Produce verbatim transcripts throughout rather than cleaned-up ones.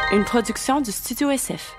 une production du Studio S F.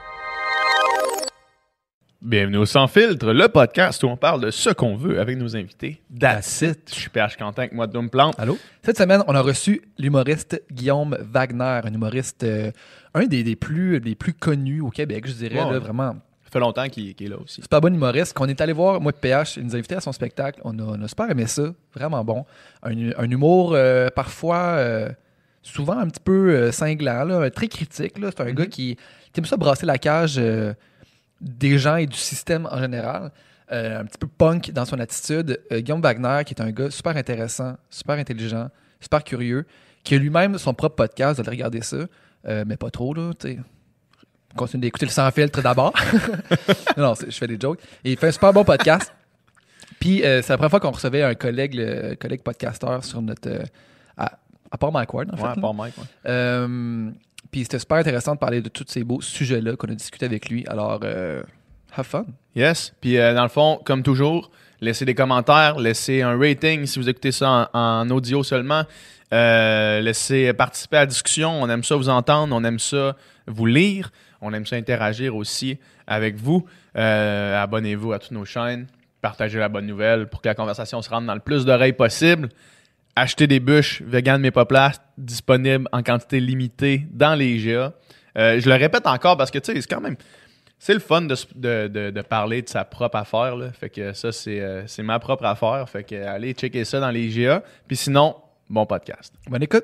Bienvenue au Sans Filtre, le podcast où on parle de ce qu'on veut avec nos invités. That's it. Je suis P H Quentin avec moi de Doom Plante. Allô? Cette semaine, on a reçu l'humoriste Guillaume Wagner, un humoriste, euh, un des, des, plus, des plus connus au Québec, je dirais, Ouais. là, vraiment. Ça fait longtemps qu'il, qu'il est là aussi. Super bon humoriste qu'on est allé voir, moi et P H, il nous a invités à son spectacle. On a, on a super aimé ça, vraiment bon. Un, un humour euh, parfois, euh, souvent un petit peu euh, cinglant, là, très critique. Là. C'est un mm-hmm. gars qui, qui aime ça brasser la cage euh, des gens et du système en général. Euh, un petit peu punk dans son attitude. Euh, Guillaume Wagner, qui est un gars super intéressant, super intelligent, super curieux, qui a lui-même son propre podcast, vous allez regarder ça, euh, mais pas trop, là, tu sais. Continue d'écouter le Sans Filtre d'abord. non, non je fais des jokes. Et il fait un super bon podcast. Puis, euh, c'est la première fois qu'on recevait un collègue, le collègue podcasteur sur notre... Euh, à, à part Mike Ward, en fait. Ouais, à part Mike, ouais. Euh, puis, c'était super intéressant de parler de tous ces beaux sujets-là qu'on a discuté avec lui. Alors, euh, have fun. Yes. Puis, euh, dans le fond, comme toujours, laissez des commentaires, laissez un rating si vous écoutez ça en, en audio seulement. Euh, laissez participer à la discussion. On aime ça vous entendre. On aime ça vous lire. On aime ça interagir aussi avec vous. Euh, abonnez-vous à toutes nos chaînes. Partagez la bonne nouvelle pour que la conversation se rentre dans le plus d'oreilles possible. Achetez des bûches vegan mais pas plates disponibles en quantité limitée dans les I G A. Euh, je le répète encore parce que tu sais, c'est quand même... C'est le fun de, de, de, de parler de sa propre affaire. Là. Fait que ça, c'est, euh, c'est ma propre affaire. Fait que allez checker ça dans les I G A. Puis sinon, bon podcast. Bonne écoute.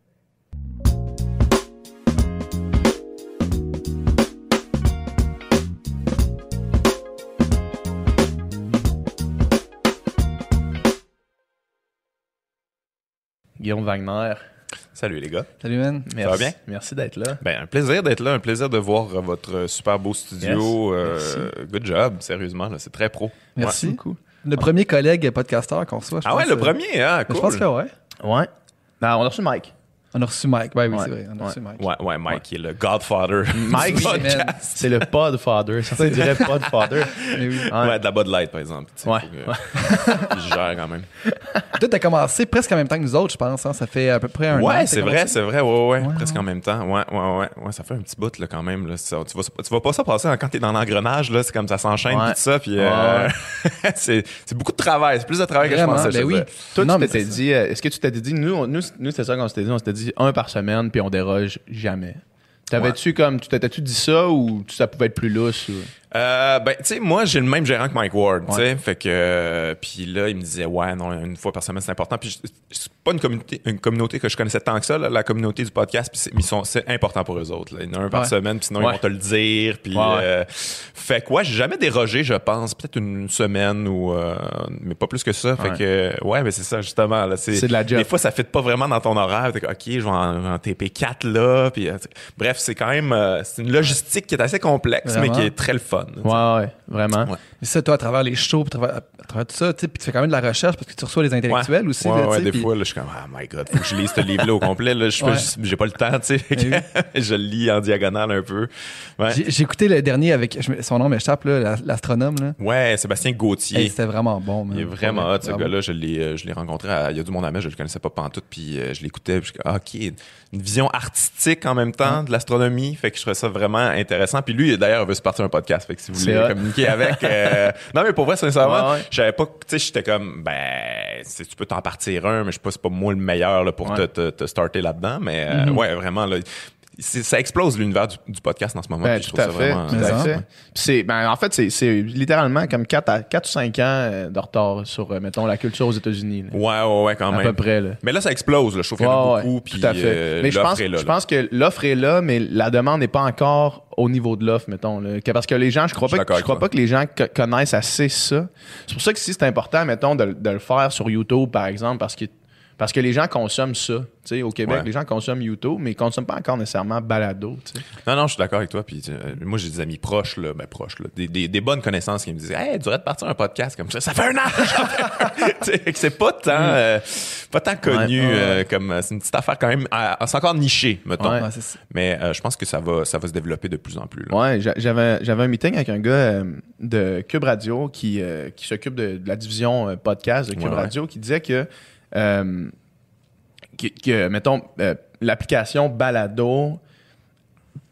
Guillaume Wagner. Salut les gars. Salut man. Merci. Ça va bien? Merci d'être là. Ben, un plaisir d'être là, un plaisir de voir euh, votre super beau studio. Yes. Euh, good job, sérieusement, là, c'est très pro. Merci. Ouais. Cool. Le premier collègue podcasteur qu'on reçoit, je Ah pense. ouais, le euh, premier, hein, cool. Je pense que ouais. Ouais. Non, on a reçu Mike. On a reçu Mike. Ben oui, Ouais. c'est vrai. On a Ouais. reçu Mike. Ouais, ouais, Mike, qui est le godfather. Mike, du man. podcast. c'est le podfather. Ça dirait podfather. Mais oui. Ouais. Ouais, de la Bud Light, par exemple. Tu sais, Ouais. faut que- Il gère quand même. Toi, t'as commencé presque en même temps que nous autres, je pense. Hein? Ça fait à peu près un an. Ouais, que c'est t'as vrai, commencé. c'est vrai, ouais, ouais, Ouais, presque ouais. en même temps. Ouais, ouais, ouais, ouais, ça fait un petit bout, là, quand même, là. Ça, tu vas, tu vas pas ça passer hein, quand t'es dans l'engrenage, là, c'est comme ça s'enchaîne, Ouais. pis tout ça, puis euh, Ouais. c'est, c'est beaucoup de travail, c'est plus de travail que je Vraiment, pensais. je ben te oui. dirais. Toi, Non, tu mais t'étais c'est ça. dit, euh, est-ce que tu t'étais dit, nous, on- nous, nous c'est ça qu'on s'était dit, on s'était dit un par semaine, puis on déroge jamais. T'avais-tu comme, tu t'étais-tu dit ça ou tu- ça pouvait être plus lousse? Ou... Euh, ben, tu sais, moi, j'ai le même gérant que Mike Ward, tu Ouais. sais. Fait que, euh, puis là, il me disait, ouais, non, une fois par semaine, c'est important. Puis je- c'est pas une communauté, une communauté que je connaissais tant que ça, là, la communauté du podcast. Puis c'est, ils sont, c'est important pour eux autres. Là. Il y en a un par Ouais. semaine, puis sinon, Ouais. ils vont te le dire. Puis, Ouais, ouais. euh, fait que, ouais, j'ai jamais dérogé, je pense. Peut-être une semaine ou, euh, mais pas plus que ça. Fait Ouais. que, ouais, mais c'est ça, justement. Là, c'est, C'est de la job. Des fois, ça fit pas vraiment dans ton horaire. T'es comme, OK, je vais en, en T P quatre là. Puis, euh, bref, c'est quand même, euh, c'est une logistique qui est assez complexe, Vraiment. mais qui est très le fun. tu sais. Ouais, ouais, vraiment. Ouais. Mais ça, toi, à travers les shows, puis à travers, à travers tout ça, tu sais, puis tu fais quand même de la recherche parce que tu reçois les intellectuels aussi. Ouais, là, ouais, tu sais, des puis- fois, là, je suis comme, ah, my God, faut que je lise ce livre-là au complet. Là, je, Ouais. je- j'ai pas le temps, tu sais. Fait que Mais je le lis en diagonale un peu. Ouais, J'ai, j'ai écouté le dernier avec, je me- son nom m'échappe, là, la- l'astronome. Là. ouais Sébastien Gauthier. Hey, c'était vraiment bon. Man. Il est vraiment Ouais, hot, ce bravo. gars-là. Je l'ai, euh, je l'ai rencontré à, il y a du monde à mettre, je le connaissais pas pantoute, puis euh, je l'écoutais, puis je suis comme, ah, OK, une vision artistique en même temps de l'astronomie, fait que je trouvais ça vraiment intéressant. Puis lui, d'ailleurs, il veut se partir un podcast, fait que si vous C'est voulez hot. communiquer avec... euh, Non, mais pour vrai, sincèrement, Ouais, ouais. je savais pas, tu sais, j'étais comme, ben, c'est- tu peux t'en partir un, mais je sais pas, c'est pas moi le meilleur là, pour Ouais. te, te, te starter là-dedans, mais euh, ouais, vraiment, là, c'est- ça explose l'univers du, du podcast en ce moment. Ben, puis je tout trouve à ça fait. vraiment... Tout Mais à ça. fait. Puis c'est, ben, en fait, c'est, c'est littéralement comme quatre ou cinq ans euh, de retard sur, euh, mettons, la culture aux États-Unis. là. Ouais, ouais, ouais, quand À même. peu près. Là. Mais là, ça explose, là. Je trouve qu'il y en a Ouais, beaucoup, ouais, puis tout à fait. euh, mais je l'offre pense, est là, je là. pense que l'offre est là, mais la demande n'est pas encore au niveau de l'offre, mettons. Là. Que- Parce que les gens, je crois Je suis pas, que, d'accord je crois avec pas que les gens co- connaissent assez ça. C'est pour ça que si c'est important, mettons, de, de le faire sur YouTube, par exemple, parce que Parce que les gens consomment ça. Tu sais, au Québec, Ouais. les gens consomment YouTube, mais ils consomment pas encore nécessairement balado. Tu sais. Non, non, je suis d'accord avec toi. Puis, euh, moi, j'ai des amis proches, là, ben proches, là, des, des, des bonnes connaissances qui me disaient, hey, tu devrais te partir un podcast comme ça. Ça fait un an. que j'en fais un. Tu sais, que c'est pas tant, euh, pas tant connu, Ouais, ouais, ouais. euh, comme euh, c'est une petite affaire quand même. euh, c'est encore niché, mettons. Ouais. Ouais, c'est ça. Mais euh, je pense que ça va, ça va se développer de plus en plus. Là. Ouais, j'a- j'avais, j'avais un meeting avec un gars euh, de Cube Radio qui, euh, qui s'occupe de, de la division euh, podcast de Cube Ouais, ouais. Radio qui disait que, euh, que, que, mettons, euh, l'application Balado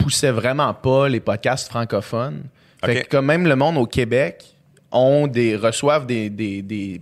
poussait vraiment pas les podcasts francophones. Fait Okay. que comme même le monde au Québec ont des, reçoivent des, des, des,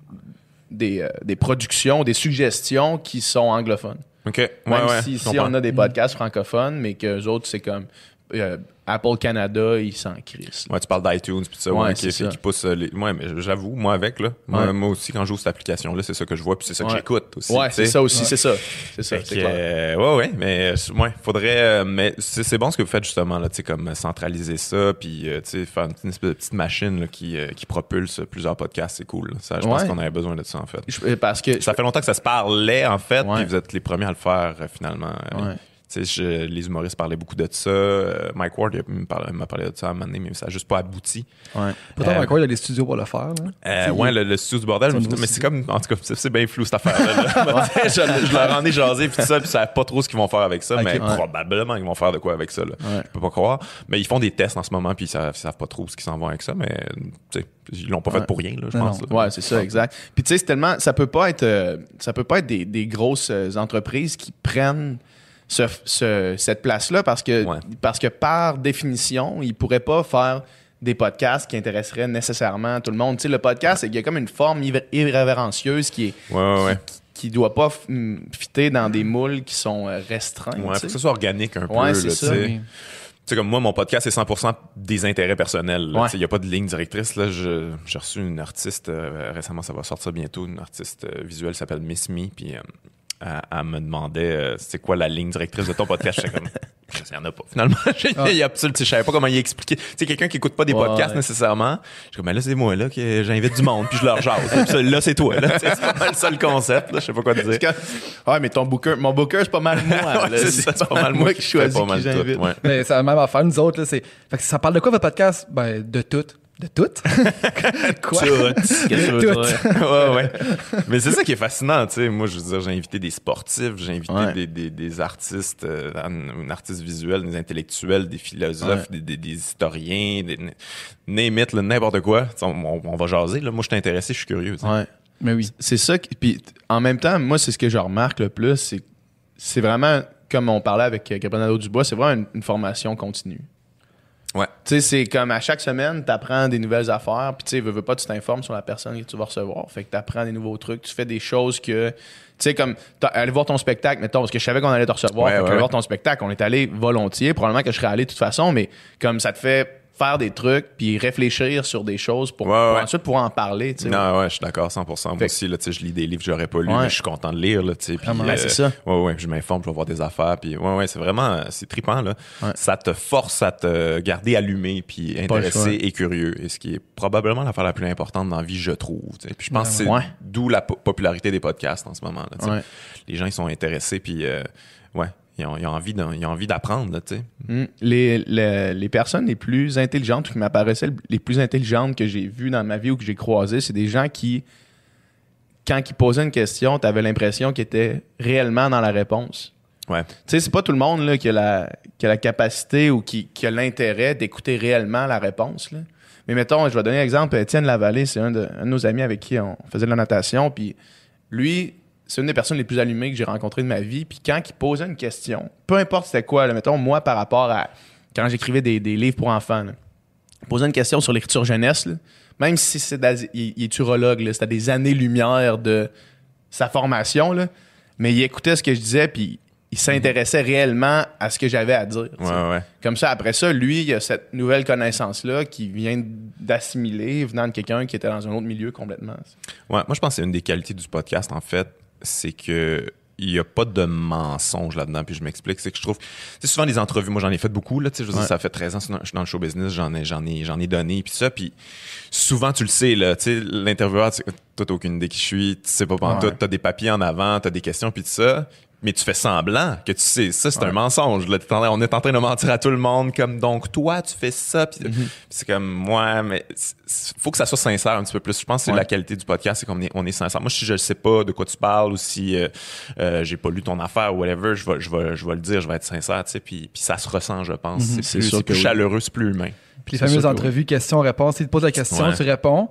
des, euh, des productions, des suggestions qui sont anglophones. OK. Ouais, Même ouais, si je ici, comprends. on a des podcasts francophones, mais qu'eux autres, c'est comme euh, Apple Canada, ils s'en crissent. Ouais, tu parles d'iTunes puis ça, Ouais, ouais, c'est qui, ça. qui pousse euh, les. Ouais, mais j'avoue, moi avec là, moi, Ouais. moi aussi quand j'ouvre cette application là, c'est ça que je vois puis c'est ça que Ouais. j'écoute aussi. Ouais, tu sais. c'est ça aussi, c'est ça. C'est ça, Fait c'est que, clair. euh, ouais, ouais, mais euh, ouais, faudrait. euh, mais c'est, c'est bon ce que vous faites justement là, tu sais, comme euh, centraliser ça, puis euh, tu sais, faire une, une espèce de petite machine là, qui euh, qui propulse plusieurs podcasts, c'est cool. Là. Ça, je pense Ouais. qu'on avait besoin de ça en fait. Je- parce que Ça fait longtemps que ça se parlait en fait, Ouais. puis vous êtes les premiers à le faire euh, finalement. Euh, Ouais. Tu sais, je- les humoristes parlaient beaucoup de ça. Euh, Mike Ward il m'a parlé, m'a parlé de ça à un moment donné, mais ça n'a juste pas abouti. Ouais. Pourtant, Euh, encore, il y a des studios pour le faire. Là. Euh, T'sais, ouais, il- le, le studio du bordel, C'est un mais, nouveau mais c'est studio. comme, en tout cas, c'est, c'est bien flou cette affaire-là. là. je, je leur en ai jasé, puis tout ça, puis ça savent pas trop ce qu'ils vont faire avec ça, Ok. mais Ouais. probablement qu'ils vont faire de quoi avec ça. Là. Ouais. Je peux pas croire. Mais ils font des tests en ce moment, puis ils savent, ils savent pas trop ce qu'ils s'en vont avec ça, mais tu sais, ils l'ont pas Ouais. fait pour rien, là, je Non, pense. non. là. Ouais, c'est ça, exact. Puis tu sais, c'est tellement, ça peut pas être, euh, ça peut pas être des, des grosses euh, entreprises qui prennent ce, ce- cette place-là parce que, Ouais. parce que par définition, ils pourraient pas faire des podcasts qui intéresseraient nécessairement tout le monde. Tu sais, le podcast, il y a comme une forme irré- irrévérencieuse qui est, Ouais, ouais, ouais. qui doit pas f- mm, fitter dans des moules qui sont euh, restreints. Ouais, tu faut sais. que ça soit organique un peu. Ouais, là, c'est tu ça. sais. Oui. Tu sais, comme moi, mon podcast, c'est cent pour cent des intérêts personnels. Il Ouais. n'y a pas de ligne directrice. Là. Je- j'ai reçu une artiste, euh, récemment, ça va sortir bientôt, une artiste euh, visuelle qui s'appelle Miss Me. Puis euh, elle, elle me demandait euh, c'est quoi la ligne directrice de ton podcast. J'étais comme, il n'y en a pas. Finalement, il y a absolument, je savais pas comment y expliquer. Tu sais, quelqu'un qui écoute pas des Ouais. podcasts nécessairement, je suis comme, ben là, c'est moi là, que j'invite du monde, puis je leur jase. Puis ça, là, c'est toi. Là. Tu sais, c'est pas mal le seul concept. Là. Je sais pas quoi te dire. Parce que- Ouais, mais ton booker, mon booker, c'est pas mal moi. Ouais, là. c'est ça, c'est pas mal moi qui qui choisis fais pas qui mal j'invite. tout. Ouais. Mais c'est la même affaire. Nous autres, là, c'est. Fait que ça parle de quoi votre podcast? Ben, de tout. De tout? Quoi? Qu'est-ce que tu veux Tout. dire? ouais, ouais. Mais c'est ça qui est fascinant, tu sais. Moi, je veux dire, j'ai invité des sportifs, j'ai invité Ouais. des, des, des artistes, euh, un artiste visuel, des intellectuels, des philosophes, des, des, des historiens, des, name it, là, n'importe quoi. Tu sais, On, on, on va jaser, là. Moi, je suis intéressé, je suis curieux. tu sais. Ouais. Mais oui. C'est ça. qui- Puis en même temps, moi, c'est ce que je remarque le plus. C'est, c'est vraiment, comme on parlait avec euh, Gabriel Nadeau-Dubois, c'est vraiment une, une formation continue. Ouais. Tu sais, c'est comme à chaque semaine, tu apprends des nouvelles affaires. Puis tu sais, veux, veux pas, tu t'informes sur la personne que tu vas recevoir. Fait que tu apprends des nouveaux trucs. Tu fais des choses que. Tu sais, comme t'as- aller voir ton spectacle, mettons, parce que je savais qu'on allait te recevoir. Ouais, fait que ouais, aller ouais. voir ton spectacle, on est allé volontiers. Probablement que je serais allé de toute façon, mais comme ça te fait faire des trucs puis réfléchir sur des choses pour, Ouais, pour ouais. ensuite pouvoir en parler. tu sais. Non, ouais, je suis d'accord cent pour cent. Moi Fait- aussi, là, tu sais, je lis des livres que j'aurais pas lus, Ouais. mais je suis content de lire, là, tu sais. puis, Vraiment. Ben, c'est ça. Ouais, ouais, je m'informe, je vais voir des affaires, puis ouais, ouais, c'est vraiment, c'est trippant, là. Ouais. Ça te force à te garder allumé, puis Pas le choix. intéressé et curieux, et ce qui est probablement l'affaire la plus importante dans la vie, je trouve. tu sais. Puis je pense que c'est Ouais. d'où la po- popularité des podcasts en ce moment, là, tu sais. Ouais. Les gens, ils sont intéressés, puis euh, ouais, ils ont, ils ont envie d'en- ils ont envie d'apprendre, là, tu sais. Mm. Les, les, les personnes les plus intelligentes ou qui m'apparaissaient les plus intelligentes que j'ai vues dans ma vie ou que j'ai croisées, c'est des gens qui, quand ils posaient une question, tu avais l'impression qu'ils étaient réellement dans la réponse. Ouais. Tu sais, c'est pas tout le monde là, qui, a la, qui a la capacité ou qui, qui a l'intérêt d'écouter réellement la réponse. Là. Mais mettons, je vais donner un exemple. Étienne Lavallée, c'est un de, un de nos amis avec qui on faisait de la natation. Puis lui, c'est une des personnes les plus allumées que j'ai rencontrées de ma vie. Puis quand il posait une question, peu importe c'était quoi, là, mettons, moi, par rapport à quand j'écrivais des, des livres pour enfants, là, il posait une question sur l'écriture jeunesse, là, même si c'est d'as- il, il est urologue, là, c'était à des années-lumière de sa formation, là, mais il écoutait ce que je disais, puis il s'intéressait réellement à ce que j'avais à dire. tu sais. Ouais, ouais. Comme ça, après ça, lui, il a cette nouvelle connaissance-là qui vient d'assimiler venant de quelqu'un qui était dans un autre milieu complètement. Ouais, moi, je pense que c'est une des qualités du podcast, en fait, c'est que il n'y a pas de mensonge là-dedans, puis je m'explique, c'est que je trouve, c'est souvent des entrevues, moi j'en ai fait beaucoup, là, tu sais, je veux dire, Ouais. ça fait treize ans que je suis dans le show business, j'en ai, j'en ai, j'en ai donné, puis ça, puis souvent tu le sais, là, tu sais, l'intervieweur, tu sais, toi t'as aucune idée qui je suis, tu sais pas pantoute, Ouais. t'as des papiers en avant, t'as des questions, puis tout ça, mais tu fais semblant que tu sais, ça c'est Ouais. un mensonge, là, T'es en train- on est en train de mentir à tout le monde, comme, donc toi tu fais ça, puis Mm-hmm. puis c'est comme, moi, mais c'est- c'est- faut que ça soit sincère un petit peu plus, je pense que c'est Ouais. la qualité du podcast, c'est qu'on est, on est sincère. Moi, si je ne sais pas de quoi tu parles ou si euh, euh, j'ai pas lu ton affaire ou whatever, je vais, je vais, je vais le dire, je vais être sincère, tu sais, puis, puis ça se ressent, je pense. Mhm. C'est C'est plus, sûr c'est plus que oui. chaleureux, c'est plus humain. Puis les C'est fameuses sûr que entrevues, questions-réponses, ils te posent la question, Ouais. tu réponds.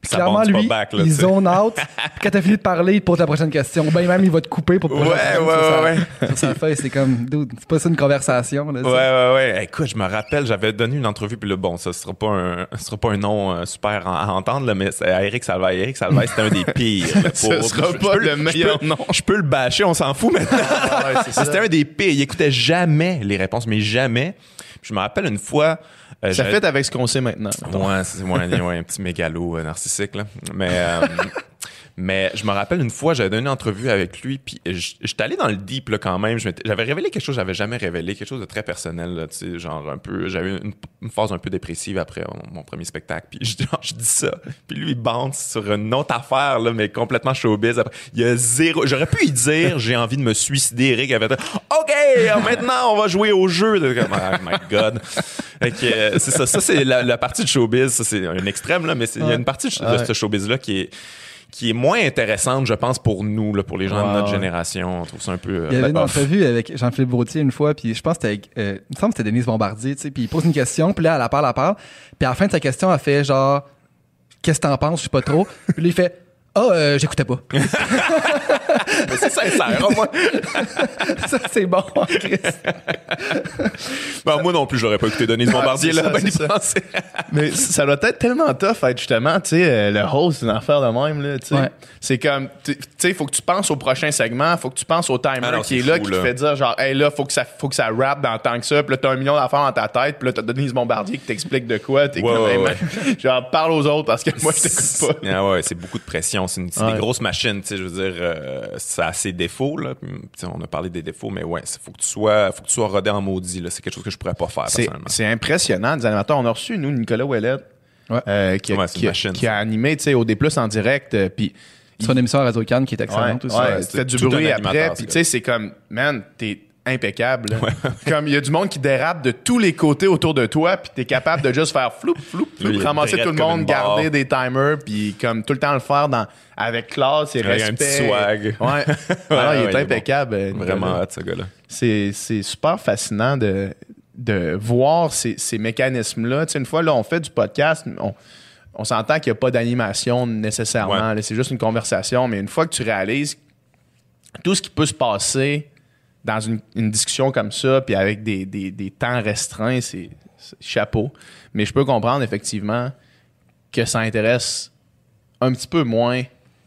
Ça clairement, bombe pas lui, back, là, il tu sais. zone out. Puis quand t'as fini de parler, il te pose la prochaine question. Ou bien même, il va te couper pour te poser Ouais, la ouais, prochaine ouais, sur sa- sur sa feuille. C'est comme, dude, c'est pas ça une conversation. Là, tu Ouais, sais. ouais, ouais. Écoute, je me rappelle, j'avais donné une entrevue, puis là, bon, ça sera pas un, ce sera pas un nom euh, super à, à entendre, là, mais c'est à Eric Salvaille. Eric Salvaille, c'était un des pires. là, Ce pour- sera je- pas je peux- le meilleur je peux- nom. Je peux le bâcher, on s'en fout maintenant. ouais, c'est ça. C'était un des pires. Il écoutait jamais les réponses, mais jamais. Puis je me rappelle une fois. euh, Ça j'avais- fait avec ce qu'on sait maintenant. Ouais, c'est ouais, ouais, un petit mégalo euh, narcissique, là. Mais, euh, mais je me rappelle une fois, j'avais donné une entrevue avec lui, puis j- j'étais allé dans le deep, là, quand même. Je m'étais- J'avais révélé quelque chose que j'avais jamais révélé, quelque chose de très personnel, là, tu sais, genre un peu... J'avais une, une phase un peu dépressive après mon, mon premier spectacle, puis je, genre, je dis ça. Puis lui, il bounce sur une autre affaire, là, mais complètement showbiz. Après, il y a zéro... J'aurais pu y dire, j'ai envie de me suicider. Eric avait dit, OK, maintenant, on va jouer au jeu. De... Oh my God. Fait que, euh, c'est ça. Ça, c'est la, la partie de showbiz. Ça, c'est un extrême, là, mais c'est- il y a une partie de, de Ouais. ce showbiz-là qui est, qui est moins intéressante, je pense, pour nous, là, pour les gens Ouais, de notre ouais. génération. On trouve ça un peu. euh, Il y avait une off. entrevue avec Jean-Philippe Vautier une fois, puis je pense que c'était avec, euh, il me semble que c'était Denise Bombardier, tu sais, puis il pose une question, puis là, elle la parle, elle parle, puis à la fin de sa question, elle fait genre, qu'est-ce que t'en penses, je sais pas trop, puis là, il fait, ah, euh, j'écoutais pas. Mais c'est sincère, hein, moi. Ça, c'est bon, Chris. Ben, moi non plus, j'aurais pas écouté Denise Bombardier, c'est là, ça, ben, c'est y ça. penser. Mais ça doit être tellement tough être justement, tu sais, euh, le host d'une affaire de même, là, tu sais. Ouais. C'est comme, tu sais, il faut que tu penses au prochain segment, faut que tu penses au timer Ah non, qui est c'est là, fou, qui là. te fait dire genre, hey là, faut que ça, faut que ça rappe dans tant que ça, puis là, t'as un million d'affaires dans ta tête, puis là, t'as Denise Bombardier qui t'explique de quoi, t'es Ouais, comme, ouais, hey, ouais. man, genre, parle aux autres parce que moi, je t'écoute pas. Ah ouais, c'est beaucoup de pression. C'est, une, c'est Ouais. des grosses machines, tu sais. Je veux dire, euh, ça a ses défauts, là. Puis, tu sais, on a parlé des défauts, mais ouais, il faut que tu sois, faut que tu sois rodé en maudit, là. C'est quelque chose que je pourrais pas faire, C'est, personnellement. c'est impressionnant, des animateurs. On a reçu, nous, Nicolas Ouellet, Ouais. euh, qui, a, Ouais, c'est une qui a- machine, qui a animé, tu sais, au D plus en direct, euh, puis C'est une émission à Radio-Can qui est Ouais, excellente aussi. ouais, Ouais, tu c'est fais du tout bruit un après, animateur, puis ce tu sais, c'est comme, man, t'es impeccable. là. Comme il y a du monde qui dérape de tous les côtés autour de toi, puis t'es capable de juste faire floup, floup, Lui, floup, il ramasser drette tout le comme monde, une barre. garder des timers, puis comme tout le temps le faire dans, avec classe et Avec un respect. petit swag. Ouais. Ouais, Alors, il ouais, est il est impeccable. euh, Vraiment Nicolas. hot, ce gars-là. C'est, c'est super fascinant de, de voir ces, ces mécanismes-là. Tu sais, une fois, là, on fait du podcast, on, on s'entend qu'il n'y a pas d'animation nécessairement. Ouais. là, c'est juste une conversation, mais une fois que tu réalises tout ce qui peut se passer dans une, une discussion comme ça, puis avec des, des, des temps restreints, c'est, c'est chapeau. Mais je peux comprendre effectivement que ça intéresse un petit peu moins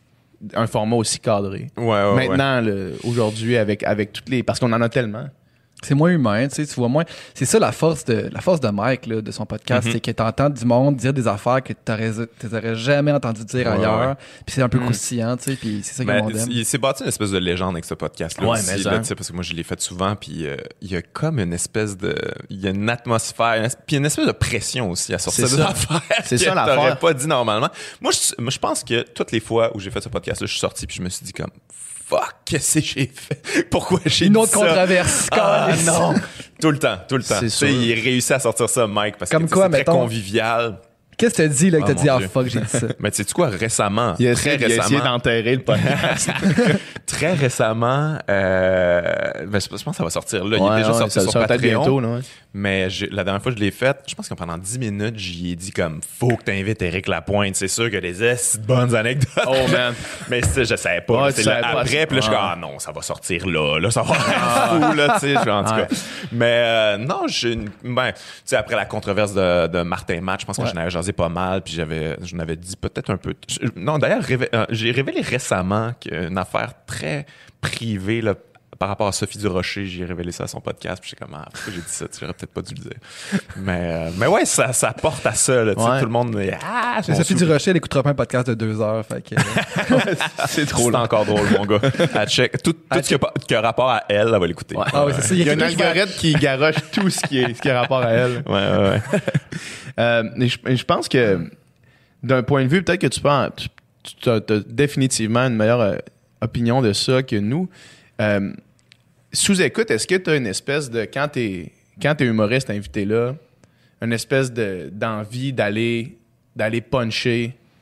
un format aussi cadré. Ouais, ouais, ouais. Maintenant, là, aujourd'hui, avec, avec toutes les. Parce qu'on en a tellement. C'est moins humain, tu sais, tu vois moins. C'est ça la force de la force de Mike là, de son podcast, Mhm. c'est que t'entends du monde dire des affaires que t'aurais t'aurais jamais entendu dire Ouais, ailleurs. ouais. Puis c'est un peu Mhm. croustillant, tu sais, puis c'est ça que Mais le monde aime. il s'est bâti une espèce de légende avec ce podcast-là Ouais, aussi, mais là, ça. tu sais, parce que moi, je l'ai fait souvent, puis euh, il y a comme une espèce de... Il y a une atmosphère, une es- puis il y a une espèce de pression aussi à sortir C'est des ça. affaires C'est que ça, l'affaire. t'aurais pas dit normalement. Moi je, moi, je pense que toutes les fois où j'ai fait ce podcast-là, je suis sorti, puis je me suis dit comme... Fuck, qu'est-ce que j'ai fait? Pourquoi j'ai Une dit autre ça? controverse. Ah câlisse. non! Tout le temps, tout le temps. C'est Tu sais, sûr. il réussit à sortir ça, Mike, parce Comme que tu sais, quoi, c'est très mettons- convivial. Qu'est-ce que t'as dit là que Ah, t'as mon dit ah Dieu. fuck j'ai dit ça. Mais tu sais quoi, récemment, Il a, très essayé, il a essayé récemment, d'enterrer le podcast. très récemment, euh, ben, je pense que ça va sortir là. Il est Ouais, déjà ouais, sorti ça sur sort peut-être Patreon. bientôt, là, ouais. Mais j'ai- la dernière fois que je l'ai fait, je pense que pendant dix minutes, j'y ai dit comme faut que tu invites Éric Lapointe. C'est sûr que des esti de bonnes anecdotes. Oh, man. Mais c'est- je savais pas. Ouais, c'est tu là, savais pas. après, puis là, je suis comme Ah. ah non, ça va sortir là. Là, ça va être fou, là, tu sais. je- En tout Ouais. cas. Mais euh, non, j'ai une- ben, tu sais, après la controverse de, de Martin Matt, je pense que Ouais. j'en avais jasé pas mal, puis j'avais, j'en avais dit peut-être un peu. je- non, d'ailleurs, révé- euh, j'ai révélé récemment qu'une affaire très privée, là, par rapport à Sophie Durocher, j'ai révélé ça à son podcast, puis j'étais comme, ah, pourquoi j'ai dit ça? J'aurais peut-être pas dû le dire. Mais, euh, mais ouais, ça, ça porte à ça, là, tu sais, Ouais. tout le monde, est, ah, C'est Sophie Durocher, elle écoutera pas un podcast de deux heures. Fait que, C'est trop c'est long. encore drôle, mon gars. Elle check. Tout, tout ce qui a, pas- qui a rapport à elle, elle va l'écouter. Ouais. Ah oui, c'est ça. Il y a un quelqu'un qui va- algorithme qui garoche tout ce qui, est, ce qui a rapport à elle. Ouais, ouais, ouais. Euh, mais je, je pense que d'un point de vue, peut-être que tu penses, tu as définitivement une meilleure euh, opinion de ça que nous. Euh, sous écoute, est-ce que tu as une espèce de, quand tu es quand t'es humoriste invité là, une espèce de, d'envie d'aller, d'aller puncher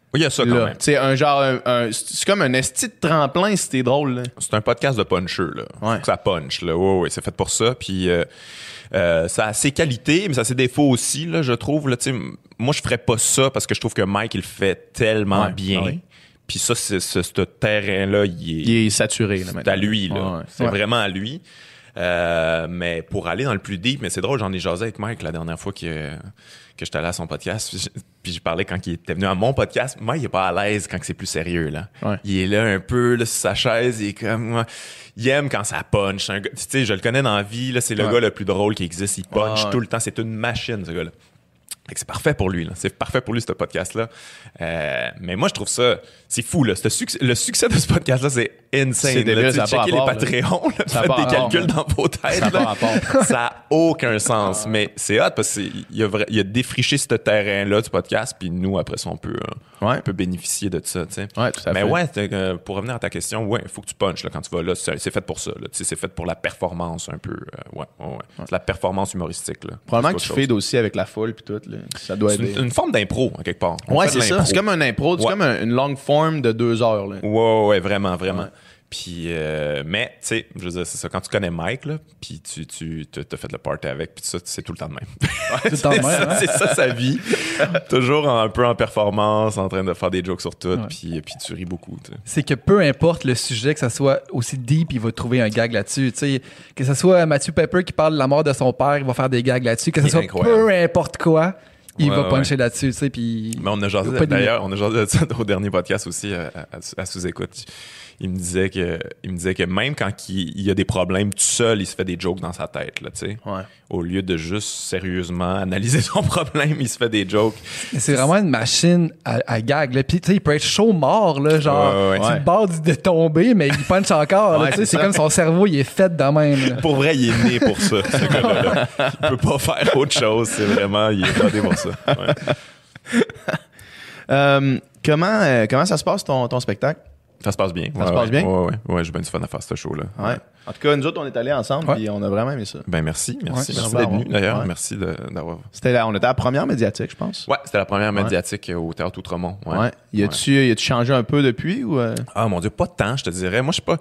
Oui, il y a ça quand là. même. Tu sais, un genre, un, un- c'est comme un esti de tremplin si t'es drôle. Là. C'est un podcast de puncher, là. Ouais. Faut que ça punch, là. Ouais, ouais, c'est fait pour ça. Puis euh, euh, ça a ses qualités, mais ça a ses défauts aussi, là, je trouve. Là, tu sais, moi, je ferais pas ça parce que je trouve que Mike, il le fait tellement Ouais, bien. ouais. Puis ça, c'est, c'est- ce terrain-là, il est, Il est saturé. Là, c'est maintenant. à lui, là. Ouais, ouais. C'est Ouais. vraiment à lui. Euh, mais pour aller dans le plus deep, mais c'est drôle, j'en ai jasé avec Mike la dernière fois que, que j'étais allé à son podcast. Puis, je- puis j'ai parlé quand il était venu à mon podcast. Mike, il est pas à l'aise quand c'est plus sérieux, là. Ouais. Il est là un peu, là, sur sa chaise. Il est comme, ouais, il aime quand ça punch. C'est un gars- Tu sais, je le connais dans la vie, là. C'est le Ouais. gars le plus drôle qui existe. Il punch Ouais, ouais. tout le temps. C'est une machine, ce gars-là. Fait que c'est parfait pour lui, là. C'est parfait pour lui, ce podcast-là. Euh, mais moi, je trouve ça, c'est fou, là. Ce succès, le succès de ce podcast-là, c'est insane. C'est débile, là. Tu sais, ça a pas checkez les rapport, là. Patreons, là, Ça a faites pas des rapport, calculs là. dans vos têtes. Ça a pas là. rapport. Ça a aucun sens. Mais c'est hot parce qu'il a, vra- il a défriché ce terrain-là du podcast, puis nous, après ça, on peut, euh, Ouais. on peut bénéficier de ça, tu sais. Ouais, tout à Mais fait. ouais, t'es, euh, pour revenir à ta question, ouais, il faut que tu punches là, quand tu vas là. C'est, c'est fait pour ça. Là. Tu sais, c'est fait pour la performance un peu. euh, ouais, ouais, ouais. C'est la performance humoristique. Là. Probablement que C'est tu autre feeds aussi avec la foule puis tout. Là. Ça doit chose. aider. C'est une, une forme d'impro, en quelque part. On Ouais, fait de c'est ça. l'impro. C'est comme un impro. C'est Ouais. comme un- une longue forme de deux heures. Là. Ouais, ouais, ouais, vraiment, vraiment. Ouais. Puis, euh, mais, tu sais, je veux dire, c'est ça. Quand tu connais Mike, là, puis tu, tu as fait le party avec, puis ça, c'est tout le temps de même. Tout le temps de même, hein? c'est ça sa vie. Toujours un peu en performance, en train de faire des jokes sur tout, Ouais. puis, puis tu ris beaucoup. Tu sais. C'est que peu importe le sujet, que ça soit aussi deep, il va trouver un gag là-dessus. Tu sais, que ce soit Matthew Pepper qui parle de la mort de son père, il va faire des gags là-dessus. Que ce Il est soit incroyable. peu importe quoi, il Ouais, va ouais. puncher là-dessus. Tu sais, puis Mais on a jasé, il y a pas de d'ailleurs, on a jasé de ça au dernier podcast aussi, à, à- à sous-écoute. Il me disait que, il me disait que même quand il, il y a des problèmes tout seul, il se fait des jokes dans sa tête, là, tu sais. Ouais. Au lieu de juste sérieusement analyser son problème, il se fait des jokes. c'est vraiment une machine à, à gag. Là. Puis tu sais, il peut être chaud mort, là, genre Ouais, ouais, ouais. sur le bord du- de tomber, mais il punch encore. là, Ouais, tu sais, c'est c'est ça. comme son cerveau, il est fait de même. là. Pour vrai, il est né pour ça, ce gars-là. là. Il peut pas faire autre chose. C'est vraiment, il est né pour ça. Ouais. Euh, comment, euh, comment ça se passe ton, ton spectacle? Ça se passe bien. Ça Ouais, se passe ouais. bien? Ouais, ouais. Ouais, j'ai bien du fun à faire ce show-là. Ouais. En tout cas, nous autres, on est allés ensemble Ouais. puis on a vraiment aimé ça. Ben merci, merci. Ouais, merci super d'être bon. venu d'ailleurs. Ouais. Merci de- d'avoir. C'était la- on était à la première médiatique, je pense. Ouais, c'était la première Ouais. médiatique au Théâtre Outremont. Ouais. Ouais. Y a-tu y a-tu changé un peu depuis ou euh? Ah mon Dieu, pas tant, je te dirais. Moi, je suis pas.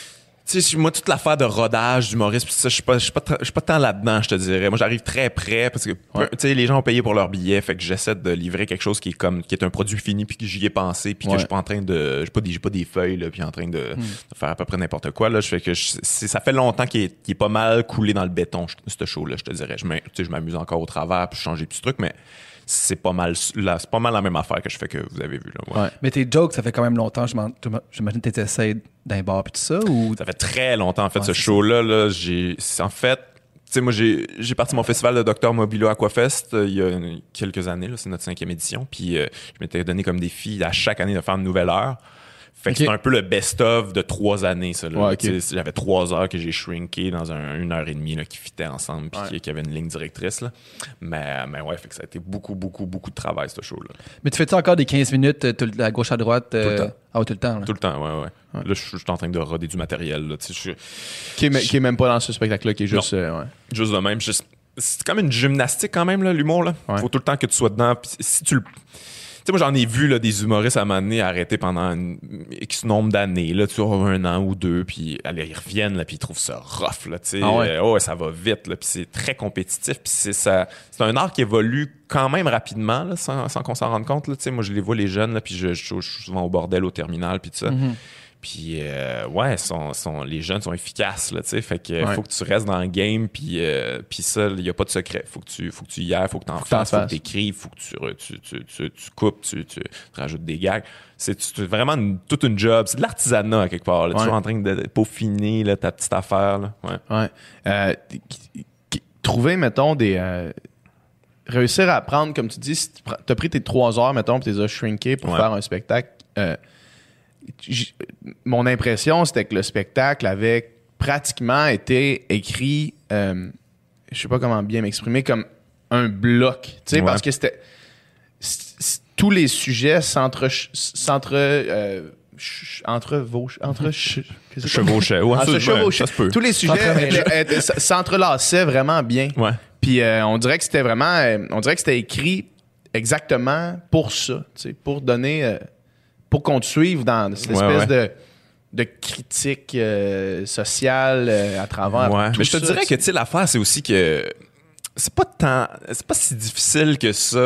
Tu sais, moi, toute l'affaire de rodage, d'humoriste, pis ça, je suis pas, je suis pas, tra- je suis pas tant là-dedans, je te dirais. Moi, j'arrive très près parce que, Ouais. tu sais, les gens ont payé pour leur billet, fait que j'essaie de livrer quelque chose qui est comme, qui est un produit fini puis que j'y ai pensé puis que Ouais. je suis pas en train de, j'ai pas des, j'ai pas des feuilles, là, puis en train de, de faire à peu près n'importe quoi, là. Je fais que je- c'est- ça fait longtemps qu'il est, qu'il est pas mal coulé dans le béton, je- ce show-là, je te dirais. Je m'am- tu sais, je m'amuse encore au travers puis je change des petits trucs, mais c'est pas mal, là, c'est pas mal la même affaire que je fais que vous avez vu, là. Ouais. Ouais. Mais tes jokes, ça fait quand même longtemps. je m'en- J'imagine que tu essaies d'un bar puis tout ça. Ou... Ça fait très longtemps, en fait, Ouais, ce c'est show-là. Là, j'ai, c'est en fait, tu sais, moi, j'ai, j'ai parti mon festival de Docteur Mobilo Aquafest euh, il y a une- quelques années. Là, c'est notre cinquième édition. Puis, euh, je m'étais donné comme défi à chaque année de faire une nouvelle heure. Fait que Ok. c'est un peu le best-of de trois années, ça. Là. Ouais, ok. Tu sais, j'avais trois heures que j'ai shrinké dans un, une heure et demie là, qui fitait ensemble puis Ouais. qui, qui avait une ligne directrice. Là. Mais, mais ouais, fait que ça a été beaucoup, beaucoup, beaucoup de travail, ce show-là. Mais tu fais-tu encore des quinze minutes euh, tout le- à gauche à droite? euh, le temps. Ah ouais, tout le temps. là. Tout le temps, ouais, ouais. Là, je suis je suis en train de roder du matériel. Là, tu sais, je- Qui est, me- qui est même pas dans ce spectacle-là, qui est juste. euh, ouais. Juste de même. Juste- c'est comme une gymnastique quand même, là, l'humour. Là. Ouais. Faut tout le temps que tu sois dedans. Puis si tu le. Tu sais, moi, j'en ai vu là, des humoristes à un moment donné arrêter pendant une X nombre d'années, là, tu vois, un an ou deux, puis allez, ils reviennent, là, puis ils trouvent ça rough, là, tu sais. Ah ouais? Euh, ouais, ça va vite, là, puis c'est très compétitif, puis c'est ça. C'est un art qui évolue quand même rapidement, là, sans, sans qu'on s'en rende compte, là, tu sais. Moi, je les vois, les jeunes, là, puis je, je, je suis souvent au bordel, au terminal, puis tout ça. Mhm. Puis, euh, ouais, sont, sont, les jeunes sont efficaces, là, tu sais. Fait que Ouais. faut que tu restes dans le game, puis, euh, puis ça, il n'y a pas de secret. Faut que tu, faut que tu y ailles, faut que tu en que t'en fasses, faut que fasses. tu écrives, faut que tu, re- tu, tu, tu, tu coupes, tu, tu, tu rajoutes des gags. C'est c'est vraiment une- toute une job. C'est de l'artisanat, à quelque part. Là. Ouais. Tu es en train de peaufiner là, ta petite affaire. Là. Ouais. Ouais. Euh, qui- qui- trouver, mettons, des. euh, réussir à prendre, comme tu dis, si tu as pris tes trois heures, mettons, puis tu les as shrinkées pour Ouais. faire un spectacle. euh, j- mon impression, c'était que le spectacle avait pratiquement été écrit, euh, je sais pas comment bien m'exprimer, comme un bloc. Tu sais, Ouais. parce que c'était. c- c- tous les sujets s'entre. s'entre euh, ch- entre vos. Entre. ch- qu'est-ce que c'est? Chevauchait. Ouais, Ah, ça, se ouais, chevaucher. ça se peut. Tous les sujets S'entremêler. étaient- étaient- s'entrelaçaient vraiment bien. Ouais. Puis euh, on dirait que c'était vraiment. euh, on dirait que c'était écrit exactement pour ça, tu sais, pour donner, euh, pour qu'on te suive dans cette Ouais, espèce ouais. de, de critique euh, sociale euh, à travers. Ouais. tout Mais je te ça, dirais tu que, sais. tu sais, l'affaire, c'est aussi que c'est pas tant, c'est pas si difficile que ça,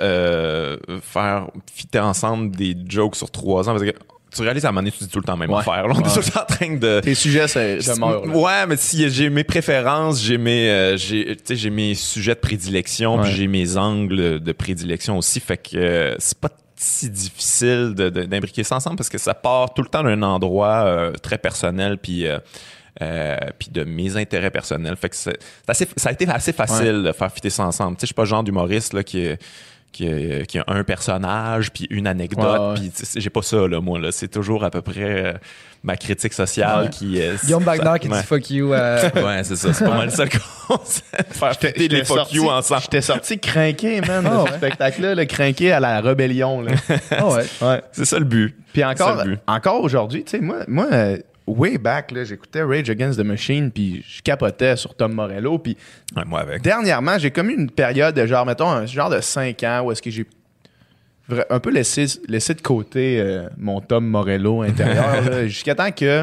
euh, faire fitter ensemble des jokes sur trois ans, parce que tu réalises à un moment donné, tu dis tout le temps la même Ouais. affaire. Là. On est Ouais. tout le temps en train de... Tes sujets, c'est demeurent. là. Ouais, mais si j'ai mes préférences, j'ai mes, euh, j'ai, tu sais, j'ai mes sujets de prédilection, puis Ouais. j'ai mes angles de prédilection aussi. Fait que euh, c'est pas si difficile de, de- d'imbriquer ça ensemble parce que ça part tout le temps d'un endroit euh, très personnel, puis euh, euh, puis de mes intérêts personnels. Fait que c'est, c'est assez, ça a été assez facile de faire fitter ça ensemble. Tu sais, je suis pas le genre d'humoriste là qui est Qui a, qui a un personnage puis une anecdote Ouais, ouais. puis tu sais, j'ai pas ça là moi là, c'est toujours à peu près euh, ma critique sociale Ouais. qui est Guillaume Wagner qui ouais. dit fuck you. euh, Ouais, c'est ça, c'est pas mal ça le concept. Faire fitter les fuck you ensemble. J'étais sorti crinqué, man, de Ah ce ouais. spectacle-là, le crinqué à la rébellion. Là. Ah ouais. Ouais. C'est ça le but. Puis encore, C'est le but. encore aujourd'hui, tu sais, moi, moi euh, way back, là, j'écoutais Rage Against the Machine, puis je capotais sur Tom Morello. Puis Ouais, moi avec. dernièrement, j'ai comme eu une période de genre, mettons, un genre de cinq ans où est-ce que j'ai vra- un peu laissé, laissé de côté euh, mon Tom Morello intérieur, là, jusqu'à temps que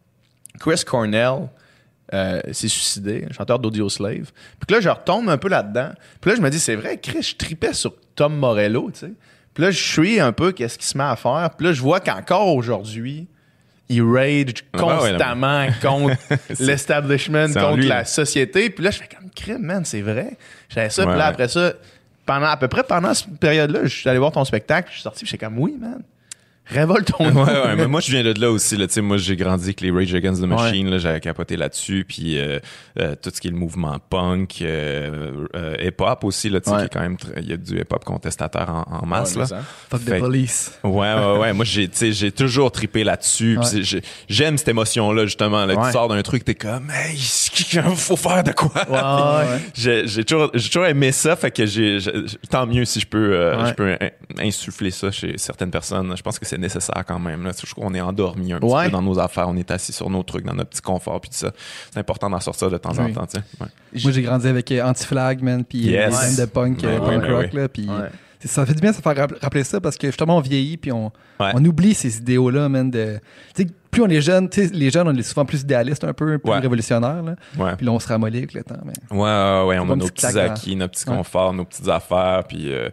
Chris Cornell euh, s'est suicidé, chanteur d'Audioslave. Puis que là, je retombe un peu là-dedans. Puis là, je me dis, c'est vrai, Chris, je tripais sur Tom Morello, tu sais. Puis là, je suis un peu qu'est-ce qu'il se met à faire. Puis là, je vois qu'encore aujourd'hui, il rage Ah ouais, constamment contre C'est- l'establishment, c'est en contre lui, la là. société. Puis là, je fais comme crime, man, c'est vrai. J'avais ça. Ouais, puis là, ouais. après ça, pendant, à peu près pendant cette période-là, je suis allé voir ton spectacle. Je suis sorti. Puis j'étais comme, oui, man. Révolte ton nom. Ouais, ouais, mais moi je viens de là aussi. Là, tu sais, moi j'ai grandi avec les Rage Against the Machine, là, j'avais capoté là-dessus, puis euh, euh, tout ce qui est le mouvement punk, euh, euh, hip-hop aussi, là, tu sais, Ouais. qui est quand même, très- il y a du hip-hop contestataire en, en masse. Ouais, là. mais ça. Fuck Fait the que- police. Ouais, ouais, ouais. Moi, j'ai, tu sais, j'ai toujours trippé là-dessus. Puis Ouais. c'est- j'ai- j'aime cette émotion-là, justement. Là, Ouais. Tu sors d'un truc, t'es comme, hey, faut faire de quoi? Ouais, ouais. J'ai, j'ai toujours, j'ai toujours aimé ça, fait que j'ai, j'ai- tant mieux si je peux, euh, Ouais. je peux in- insuffler ça chez certaines personnes. Je pense que c'est nécessaire quand même. Là. Je trouve qu'on est endormi un petit Ouais. peu dans nos affaires, on est assis sur nos trucs, dans notre petit confort, puis tout ça. C'est important d'en sortir de temps en Oui. temps, tu sais. Ouais. Moi, j'ai grandi avec euh, Anti-Flag, man, puis Yes. les scènes de punk, Ouais, euh, ouais, punk ouais, rock, ouais. là, puis Ouais. c'est- ça fait du bien de se faire rapp- rappeler ça parce que justement, on vieillit, puis on, Ouais. on oublie ces idéaux-là, man, de... Tu sais, plus on est jeune, tu sais, les jeunes, on est souvent plus idéalistes un peu, plus Ouais. révolutionnaires, là. Ouais. Puis là, on se ramollit avec le temps, mais... Ouais, ouais, ouais, on Pas a une nos petite petits claque, acquis, nos petits Ouais. conforts, nos petites affaires, puis euh,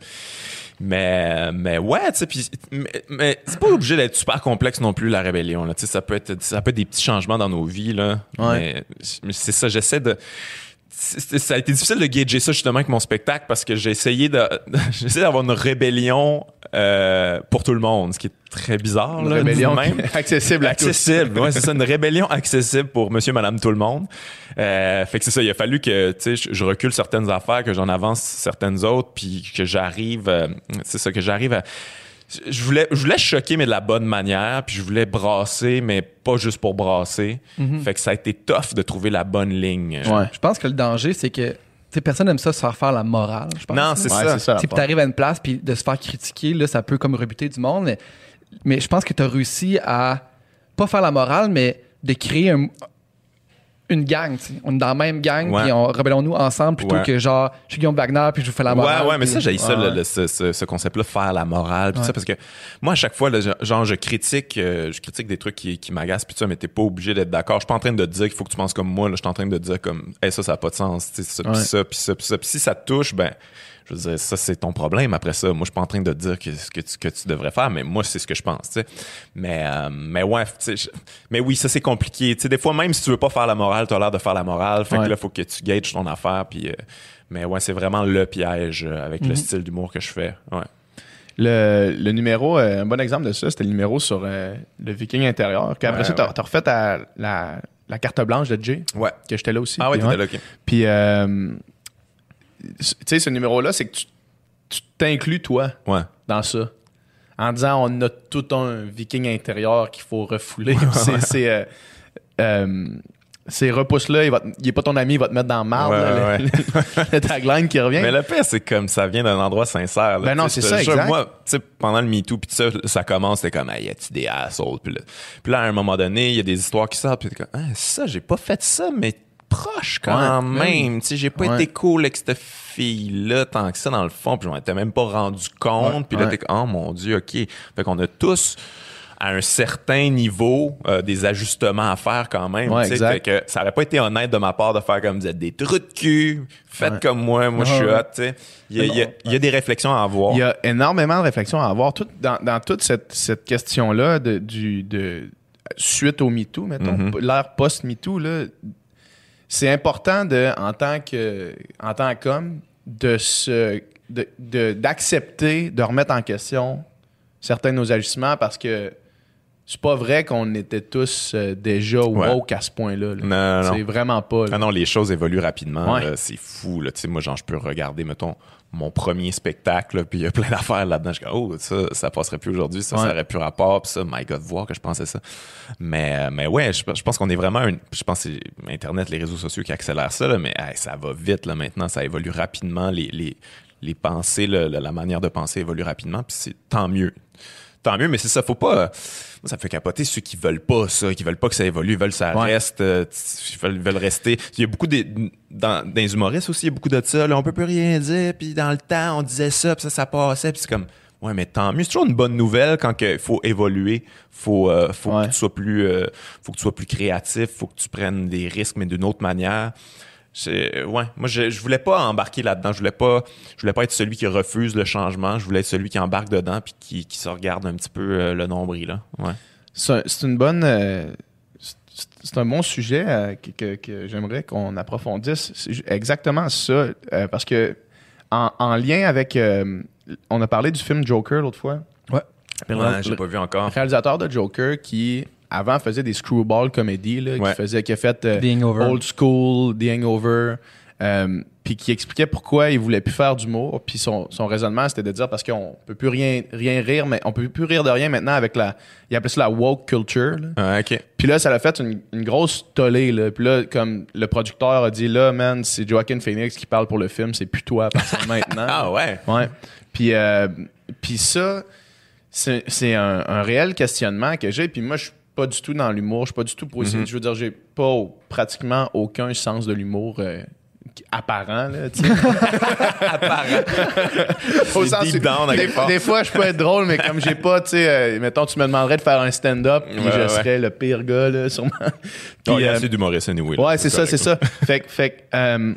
mais mais ouais, tu sais, puis mais, mais c'est pas obligé d'être super complexe non plus la rébellion là, tu sais, ça peut être ça peut être des petits changements dans nos vies là, Ouais. mais, mais c'est ça, j'essaie de c'est- ça a été difficile de gager ça justement avec mon spectacle parce que j'ai essayé de j'ai essayé d'avoir une rébellion euh, pour tout le monde, ce qui est très bizarre Une là, rébellion dit de même. accessible à tous. accessible, ouais, c'est ça, une rébellion accessible pour monsieur, madame, tout le monde. Euh, fait que c'est ça, il a fallu que, tu sais, je, je recule certaines affaires, que j'en avance certaines autres, puis que j'arrive, euh, c'est ça, que j'arrive à... Je voulais, je voulais choquer, mais de la bonne manière, puis je voulais brasser, mais pas juste pour brasser. Fait que ça a été tough de trouver la bonne ligne. Ouais. Je pense que le danger, c'est que, tu sais, personne n'aime ça se faire faire la morale, je pense. Non, là. c'est Ouais, ça. c'est ça. Tu sais, puis t'arrives à une place, puis de se faire critiquer, là, ça peut comme rebuter du monde. Mais, mais je pense que tu as réussi à pas faire la morale, mais de créer un- une gang. Tu sais. On est dans la même gang, Ouais. puis on rebellons-nous ensemble plutôt Ouais. que genre, je suis Guillaume Wagner, puis je vous fais la morale. Ouais, ouais, mais puis- ça, j'ai ça, Ouais. le- le- ce, ce- ce concept-là, faire la morale, puis Ouais. ça, parce que moi, à chaque fois, là, genre, je critique, euh, je critique des trucs qui, qui m'agacent, puis ça, mais t'es pas obligé d'être d'accord. Je suis pas en train de te dire qu'il faut que tu penses comme moi, là, je suis en train de te dire comme, hey, ça, ça a pas de sens, tu sais, ça, puis Ouais. ça, puis ça, puis ça. Puis si ça te touche, ben, je veux dire, ça, c'est ton problème après ça. Moi, je suis pas en train de te dire que, que, tu, que tu devrais faire, mais moi, c'est ce que je pense, tu sais. Mais, euh, mais ouais, tu sais, je- mais oui, ça, c'est compliqué. Tu sais, des fois, même si tu veux pas faire la morale, t'as l'air de faire la morale. Fait Ouais. que là, faut que tu gages ton affaire, puis, euh, mais ouais, c'est vraiment le piège euh, avec le style d'humour que je fais. Ouais. Le, le numéro, euh, un bon exemple de ça, c'était le numéro sur euh, le Viking intérieur. Puis après Ouais, ça, t'as ouais. t'as refait ta- la, la carte blanche de Jay, Ouais. que j'étais là aussi. Ah ouais, Puis, t'étais là, ok. Puis, euh, tu sais, ce numéro-là, c'est que tu tu t'inclus, toi, Ouais. dans ça. En disant, on a tout un Viking intérieur qu'il faut refouler. c'est, c'est, euh, euh, ces repousses-là, il, va te- il est pas ton ami, il va te mettre dans le marde. Ouais, là, ouais, le, le- le tagline qui revient. Mais le pire, c'est comme ça vient d'un endroit sincère. là. Ben non, Tu sais, c'est je te ça, jure, exact. Moi, tu sais, pendant le MeToo, puis ça, ça commence, t'es comme, hey, y a-tu des assholes? Puis là, puis là, à un moment donné, il y a des histoires qui sortent, puis t'es comme, ah, ça, j'ai pas fait ça, mais proche quand Ouais, même. Tu sais, j'ai pas Ouais. été cool avec cette fille-là tant que ça dans le fond, puis je m'en étais même pas rendu compte. Ouais, Puis là, ouais. t'es comme, oh mon Dieu, OK. Fait qu'on a tous à un certain niveau euh, des ajustements à faire quand même. Ouais, tu sais. exact. Fait que ça aurait pas été honnête de ma part de faire comme vous êtes des trous de cul, faites Ouais. comme moi, moi je suis Ouais. hot. Tu sais. Il y a, il y a- il y a des réflexions à avoir. Il y a énormément de réflexions à avoir tout, dans, dans toute cette, cette question-là de, du, de suite au MeToo, mettons, Mhm. l'ère post-MeToo, là, c'est important de, en tant que en tant qu'homme de se de, de- d'accepter de remettre en question certains de nos agissements parce que c'est pas vrai qu'on était tous euh, déjà woke à ce point-là. là. Non, non, C'est non. vraiment pas. là. Ah non, les choses évoluent rapidement. Ouais. là. C'est fou. Là. Tu sais, moi, genre, je peux regarder, mettons, mon premier spectacle, là, puis il y a plein d'affaires là-dedans. Je dis, oh, ça, ça passerait plus aujourd'hui. Ça, Ouais. ça aurait plus rapport. Puis ça, my God, voir que je pensais ça. Mais, euh, mais ouais, je, je pense qu'on est vraiment... Une, je pense que c'est Internet, les réseaux sociaux qui accélèrent ça, là, mais hey, ça va vite là, maintenant. Ça évolue rapidement. Les, les, les pensées, là, la, la manière de penser évolue rapidement. Puis c'est tant mieux. Tant mieux, mais c'est ça, faut pas... euh, moi, ça me fait capoter ceux qui veulent pas ça, qui veulent pas que ça évolue, ils veulent que ça Ouais. reste, euh, ils veulent, veulent rester. Il y a beaucoup de... Dans, dans les humoristes aussi, il y a beaucoup de ça, là, on peut plus rien dire, puis dans le temps, on disait ça, puis ça, ça passait, puis c'est comme... Ouais, mais tant mieux. C'est toujours une bonne nouvelle quand il faut évoluer, faut, euh, faut Ouais. que tu sois plus, euh, faut que tu sois plus créatif, faut que tu prennes des risques, mais d'une autre manière. C'est- ouais, moi je, je voulais pas embarquer là-dedans, je voulais pas je voulais pas être celui qui refuse le changement, je voulais être celui qui embarque dedans puis qui, qui se regarde un petit peu euh, le nombril là. Ouais. C'est un- c'est une bonne. euh, c'est- c'est un bon sujet euh, que, que- que j'aimerais qu'on approfondisse. C'est ju- exactement ça. euh, parce que, en, en lien avec. euh, on a parlé du film Joker l'autre fois. Ouais. Puis le- Ouais, j'ai le pas vu encore. réalisateur de Joker qui, avant, faisait des screwball comédies, là, Ouais. qui, faisait, qui a fait euh, The Hangover. Old School, The Hangover, euh, puis qui expliquait pourquoi il voulait plus faire d'humour. Puis son, son raisonnement, c'était de dire parce qu'on peut plus rien, rien rire, mais on peut plus rire de rien maintenant avec la. Il appelait ça la woke culture. Là. Ah, ok. Puis là, ça l'a fait une, une grosse tollée. Là. Puis là, comme le producteur a dit, là, man, c'est Joaquin Phoenix qui parle pour le film, c'est plus toi à partir de maintenant. Ah ouais. Ouais. Puis, euh, puis ça, c'est, c'est un, un réel questionnement que j'ai. Puis moi, je suis pas du tout dans l'humour. Je suis pas du tout possible. Mm-hmm. Je veux dire, j'ai pas au- pratiquement aucun sens de l'humour euh, qui- apparent. Là, tu sais. Au C'est sens deep où- down à des, quelque part. des fois, je peux être drôle, mais comme j'ai pas, tu sais, euh, mettons, tu me demanderais de faire un stand-up, puis Ouais, je ouais. serais le pire gars, là, sûrement. Puis, Puis, euh, c'est d'humoriste anyway. là. Ouais, c'est ça, correct, c'est ça. Fait que, fait que, euh,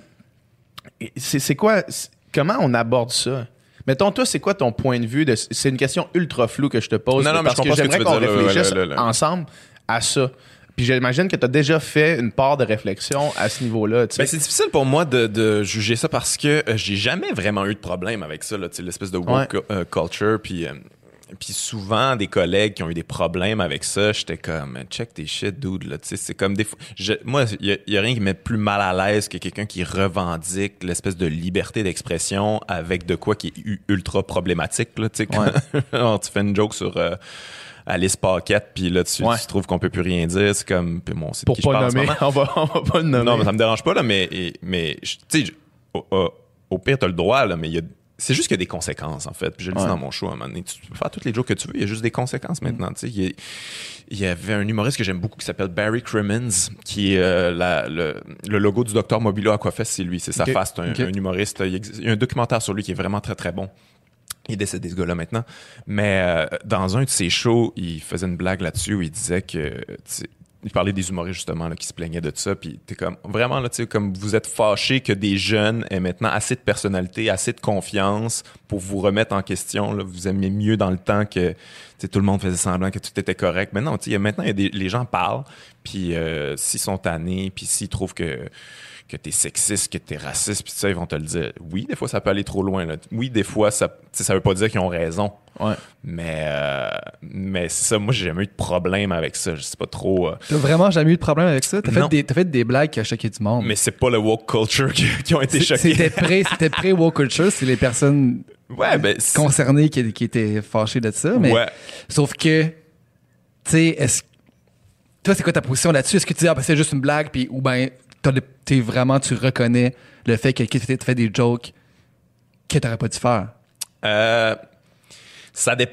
c'est, c'est quoi, c'est- comment on aborde ça? Mettons, toi, c'est quoi ton point de vue? De, c'est une question ultra floue que je te pose. Non, non, mais parce je comprends que ce que j'aimerais tu qu'on veux dire, là, réfléchisse là, là, là. ensemble à ça. Puis j'imagine que tu as déjà fait une part de réflexion à ce niveau-là. tu sais. Ben, c'est difficile pour moi de, de juger ça parce que euh, j'ai jamais vraiment eu de problème avec ça, là, tu sais, l'espèce de woke Ouais. euh, culture. Puis, euh, puis souvent, des collègues qui ont eu des problèmes avec ça, j'étais comme, check tes shit, dude. Là, tu sais, c'est comme des fois. je- Moi, il y, a rien qui me met plus mal à l'aise que quelqu'un qui revendique l'espèce de liberté d'expression avec de quoi qui est u- ultra problématique. Là, tu sais, quand alors, tu fais une joke sur. euh, Alice Paquette, puis là, tu, Ouais. tu trouves qu'on peut plus rien dire. C'est comme, puis bon, c'est de Pour qui je pas parle le en ce nommer, moment. on va, on va pas le nommer. Non, mais ça me dérange pas, là, mais, et- mais je- tu sais, je- au, au- au pire, t'as le droit, là, mais il y a, c'est juste qu'il y a des conséquences, en fait. Puis je le dis Ouais. dans mon show à un moment donné. Tu peux faire toutes les jokes que tu veux, il y a juste des conséquences maintenant, tu sais. Il y, a- il y avait un humoriste que j'aime beaucoup qui s'appelle Barry Crimmins, qui est euh, la- le, le logo du docteur Mobilo Aquafest, c'est lui, c'est sa Ok. face, c'est un, Ok. un humoriste. Il, existe- il y a un documentaire sur lui qui est vraiment très, très bon. Il est décédé, ce gars-là, maintenant. Mais euh, dans un de ses shows, il faisait une blague là-dessus où il disait que... tu sais, il parlait des humoristes, justement, là, qui se plaignaient de ça. Puis t'es comme... Vraiment, là, tu sais, comme vous êtes fâché que des jeunes aient maintenant assez de personnalité, assez de confiance pour vous remettre en question. Là. Vous aimiez mieux dans le temps que tu sais, tout le monde faisait semblant que tout était correct. Mais non, tu sais, il y a- maintenant, il y a des, les gens parlent. Puis euh, s'ils sont tannés, puis s'ils trouvent que... que t'es sexiste, que t'es raciste, puis ça, ils vont te le dire. Oui, des fois, ça peut aller trop loin. Là. Oui, des fois, ça, tu sais, ça veut pas dire qu'ils ont raison. Ouais. Mais, euh, mais c'est ça, moi, j'ai jamais eu de problème avec ça. Je sais pas trop. euh, T'as vraiment jamais eu de problème avec ça? T'as Non. fait, des, t'as fait des blagues qui ont choqué du monde. mais c'est pas le woke culture qui, qui ont été C'est- choqués. C'était pré, c'était pré-woke culture, c'est les personnes Ouais, ben, c'est- concernées qui, qui étaient fâchées de ça. Mais, ouais. sauf que, tu sais, est-ce toi, c'est quoi ta position là-dessus? Est-ce que tu dis, ah, ben, c'est juste une blague, puis, ou ben, t'as le- t'es vraiment, tu reconnais le fait que quelqu'un t'a fait des jokes que t'aurais pas dû faire? Euh, ça dépend.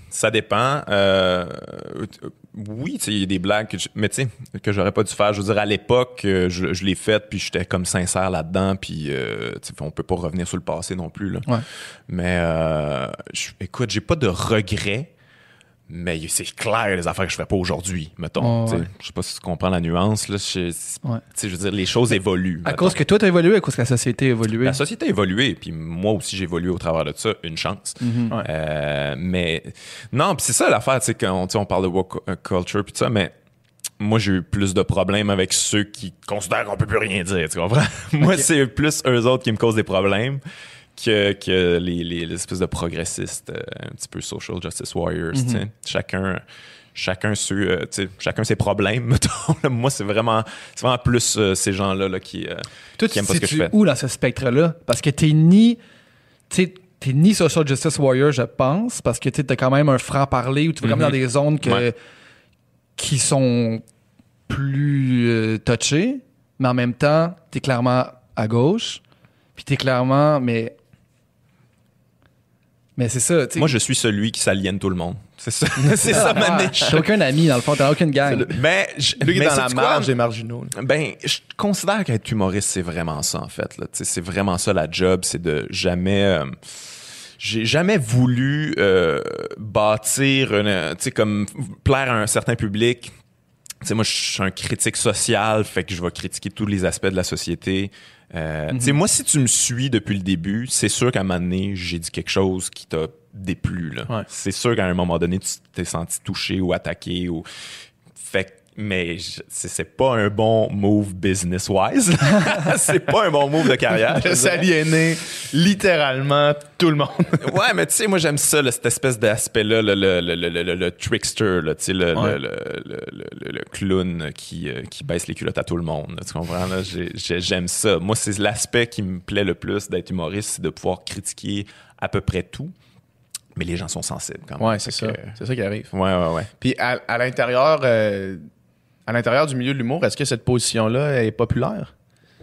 Ça dépend. Euh, oui, tu sais, il y a des blagues, que je, mais tu sais, que j'aurais pas dû faire. Je veux dire, à l'époque, je, je l'ai faite, puis j'étais comme sincère là-dedans, puis euh, tu sais, on peut pas revenir sur le passé non plus, là. Ouais. Mais euh, je, écoute, j'ai pas de regrets, mais c'est clair les affaires que je ferais pas aujourd'hui, mettons. Oh, ouais. Je sais pas si tu comprends la nuance, là. Je, Ouais. je veux dire, les choses évoluent. À mettons. cause que toi, t'as évolué, à cause que la société a évolué. La société a évolué, puis moi aussi j'ai évolué au travers de ça, une chance. Mm-hmm. Ouais. Euh, mais non, puis c'est ça l'affaire, tu sais, quand on, tu sais, on parle de woke culture puis tout ça, mais moi j'ai eu plus de problèmes avec ceux qui considèrent qu'on peut plus rien dire, tu comprends? Moi Okay. c'est plus eux autres qui me causent des problèmes que, que les, les, les espèces de progressistes, euh, un petit peu social justice warriors, Mm-hmm. tu sais. Chacun... Chacun, ceux, euh, tu sais, chacun ses problèmes, mettons. Moi, c'est vraiment, c'est vraiment plus euh, ces gens-là là, qui, euh, Toi, qui tu aiment pas ce que je situes fais. où dans ce spectre-là? Parce que t'es ni... Tu sais, t'es ni social justice warrior, je pense, parce que tu as quand même un franc-parler où tu vas quand même dans des zones que, Ouais. qui sont plus euh, touchées, mais en même temps, t'es clairement à gauche, puis t'es clairement... Mais, mais c'est ça, tu sais. Moi, je suis celui qui s'aliène tout le monde. C'est ça, c'est ça ma Ah, niche. T'as aucun ami, dans le fond, t'as aucune gang. Ben, je, Lui qui est mais dans la sais-tu quoi? marge des marginaux. là. Ben, je considère qu'être humoriste, c'est vraiment ça, en fait. Là. Tu sais, c'est vraiment ça, la job. C'est de jamais... euh, j'ai jamais voulu euh, bâtir, une, tu sais, comme plaire à un certain public. Tu sais, moi, je suis un critique social, fait que je vais critiquer tous les aspects de la société. Euh, tu sais, moi, si tu me suis depuis le début, c'est sûr qu'à un moment donné, j'ai dit quelque chose qui t'a déplu. Là. Ouais. C'est sûr qu'à un moment donné, tu t'es senti touché ou attaqué. Ou... Fait que, mais je- c'est, c'est pas un bon move business-wise. C'est pas un bon move de carrière. je De dirais. s'aliéner littéralement tout le monde. Ouais, mais tu sais, moi, j'aime ça, là, cette espèce d'aspect-là, le, le, le, le, le, le trickster, là, tu sais, le, Ouais. le, le, le, le, le clown qui, euh, qui baisse les culottes à tout le monde. Là, tu comprends? Là? J'ai- j'ai- j'aime ça. Moi, c'est l'aspect qui me plaît le plus d'être humoriste, c'est de pouvoir critiquer à peu près tout. Mais les gens sont sensibles quand même. Ouais, c'est Fait ça. que- C'est ça qui arrive. Ouais, ouais, ouais. Puis à, à l'intérieur, euh, à l'intérieur du milieu de l'humour, est-ce que cette position-là est populaire?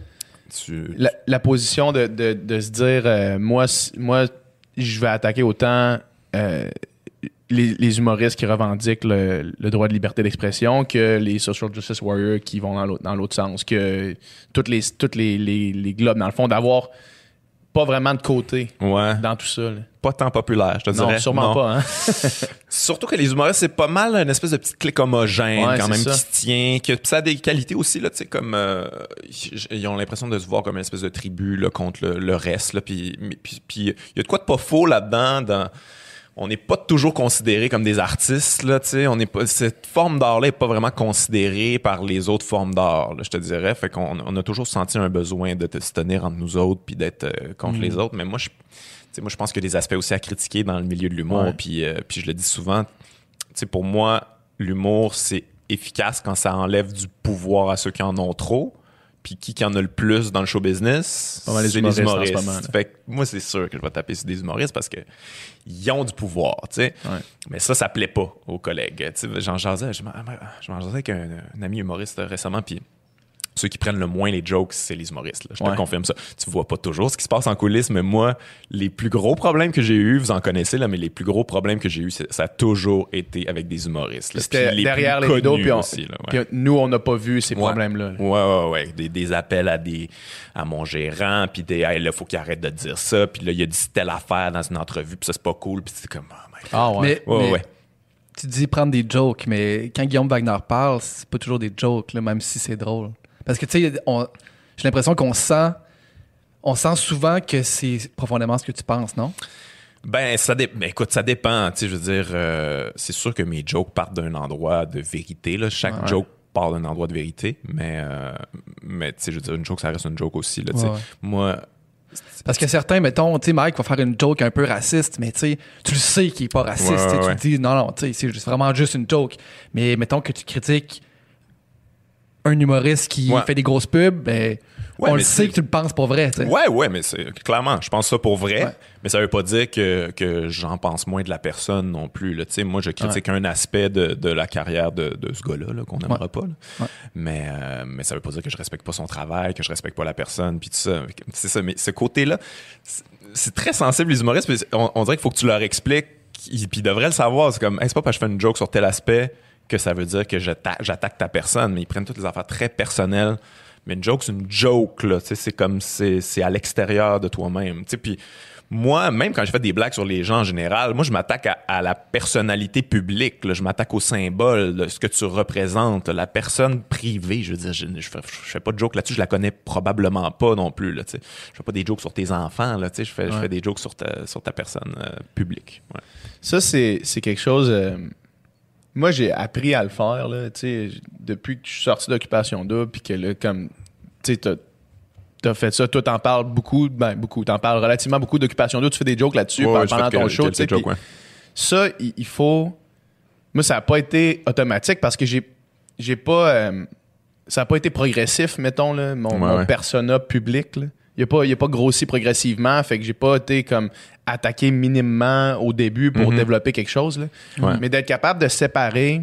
Tu... La, la position de, de, de se dire, euh, moi, si- moi, je vais attaquer autant euh, les, les humoristes qui revendiquent le, le droit de liberté d'expression que les social justice warriors qui vont dans l'autre, dans l'autre sens, que toutes les, toutes les, les, les globes, dans le fond, d'avoir pas vraiment de côté Ouais. dans tout ça. là. Pas tant populaire, je te dirais. Non, sûrement Non. pas. Hein? Surtout que les humoristes, c'est pas mal une espèce de petite clique homogène Ouais, quand c'est même ça. qui se tient. Que, puis ça a des qualités aussi, là, tu sais, comme euh, ils ont l'impression de se voir comme une espèce de tribu là, contre le, le reste. Là, puis puis- puis il y a de quoi de pas faux là-dedans. Dans, on n'est pas toujours considérés comme des artistes, là, tu sais. On n'est pas, cette forme d'art-là n'est pas vraiment considérée par les autres formes d'art, là, je te dirais. Fait qu'on on a toujours senti un besoin de, te- se tenir entre nous autres puis d'être euh, contre Mm. les autres. Mais moi, je Tu sais, moi, je pense qu'il y a des aspects aussi à critiquer dans le milieu de l'humour. Ouais. Puis, euh, puis je le dis souvent, tu sais, pour moi, l'humour, c'est efficace quand ça enlève du pouvoir à ceux qui en ont trop. Puis qui, qui en a le plus dans le show business? Pas mal les C'est humoristes en ce moment, là. Fait que moi, c'est sûr que je vais taper sur des humoristes parce que ils ont du pouvoir, tu sais. Ouais. Mais ça, ça plaît pas aux collègues. Tu sais, j'en jasais, je m'en je m'en jasais avec un, un ami humoriste récemment, puis ceux qui prennent le moins les jokes, c'est les humoristes. Là. Je te Ouais. confirme ça. Tu vois pas toujours ce qui se passe en coulisses, mais moi, les plus gros problèmes que j'ai eus, vous en connaissez, là, mais les plus gros problèmes que j'ai eus, c'est- ça a toujours été avec des humoristes. là. C'était Puis les derrière plus les rideaux, connus puis, on- aussi, là, ouais. puis nous, on n'a pas vu ces Ouais. problèmes-là. là. Ouais, ouais, ouais. Des, des appels à des à mon gérant, puis des hey, là, faut qu'il arrête de dire ça, puis là, il a dit telle affaire dans une entrevue, puis ça, c'est pas cool, puis c'est comme, oh my God. Ah ouais. Mais, Ouais, mais ouais. tu dis prendre des jokes, mais quand Guillaume Wagner parle, c'est pas toujours des jokes, là, même si c'est drôle. Parce que, tu sais, on- j'ai l'impression qu'on sent, on sent souvent que c'est profondément ce que tu penses, non? Ben, ça dé- ben, écoute, ça dépend. Tu sais, je veux dire, euh, c'est sûr que mes jokes partent d'un endroit de vérité. Là. Chaque Ouais. joke part d'un endroit de vérité, mais, euh, mais tu sais, je veux dire, une joke, ça reste une joke aussi. Là, tu sais. Ouais, ouais. Moi, Parce que certains, mettons, tu sais, Mike va faire une joke un peu raciste, mais tu sais, tu le sais qu'il est pas raciste. Ouais, tu sais, ouais, tu ouais. te dis, non, non, tu sais, c'est juste- vraiment juste une joke. Mais mettons que tu critiques un humoriste qui Ouais. fait des grosses pubs, ben, Ouais, on mais le sait c'est- que tu le penses pour vrai, tu sais. ouais, ouais, mais c'est clairement, je pense ça pour vrai, Ouais. mais ça veut pas dire que, que j'en pense moins de la personne non plus. Là. Tu sais, moi, je critique un aspect de, de la carrière de, de ce gars-là là, qu'on n'aimera Ouais. pas. là. Ouais. Mais, euh, mais ça veut pas dire que je respecte pas son travail, que je respecte pas la personne, puis tout ça. C'est ça, mais ce côté-là, c'est- c'est très sensible, les humoristes, mais on, on dirait qu'il faut que tu leur expliques Puis ils devraient le savoir. C'est comme, hey, c'est pas parce que je fais une joke sur tel aspect que ça veut dire que je ta- j'attaque ta personne. Mais ils prennent toutes les affaires très personnelles. Mais une joke, c'est une joke, là. Tu sais, c'est comme, c'est, c'est à l'extérieur de toi-même. Tu sais, puis moi, même quand je fais des blagues sur les gens en général, moi, je m'attaque à, à la personnalité publique, là. Je m'attaque au symbole, là, ce que tu représentes, la personne privée. Je veux dire, je, je, fais, je fais pas de joke là-dessus, je la connais probablement pas non plus, là, tu sais. Je fais pas des jokes sur tes enfants, là, tu sais. Je fais, ouais. je fais des jokes sur ta, sur ta personne euh, publique. Ouais. Ça, c'est, c'est quelque chose... Euh, moi, j'ai appris à le faire, là, tu sais, depuis que je suis sorti d'Occupation Double, puis que là, comme, tu sais, t'as T'as fait ça, toi t'en parles beaucoup, ben beaucoup, t'en parles relativement beaucoup d'Occupation Double, tu fais des jokes là-dessus ouais, pendant, ouais, ton que, show, tu sais. Ouais. Ça, il, il faut. Moi, ça n'a pas été automatique parce que j'ai, j'ai pas. Euh, ça n'a pas été progressif, mettons, là, mon, ouais, mon ouais. persona public. Là. Il n'a pas, il a pas grossi progressivement, fait que j'ai pas été comme attaqué minimement au début pour mm-hmm. développer quelque chose. Là. Ouais. Mais d'être capable de séparer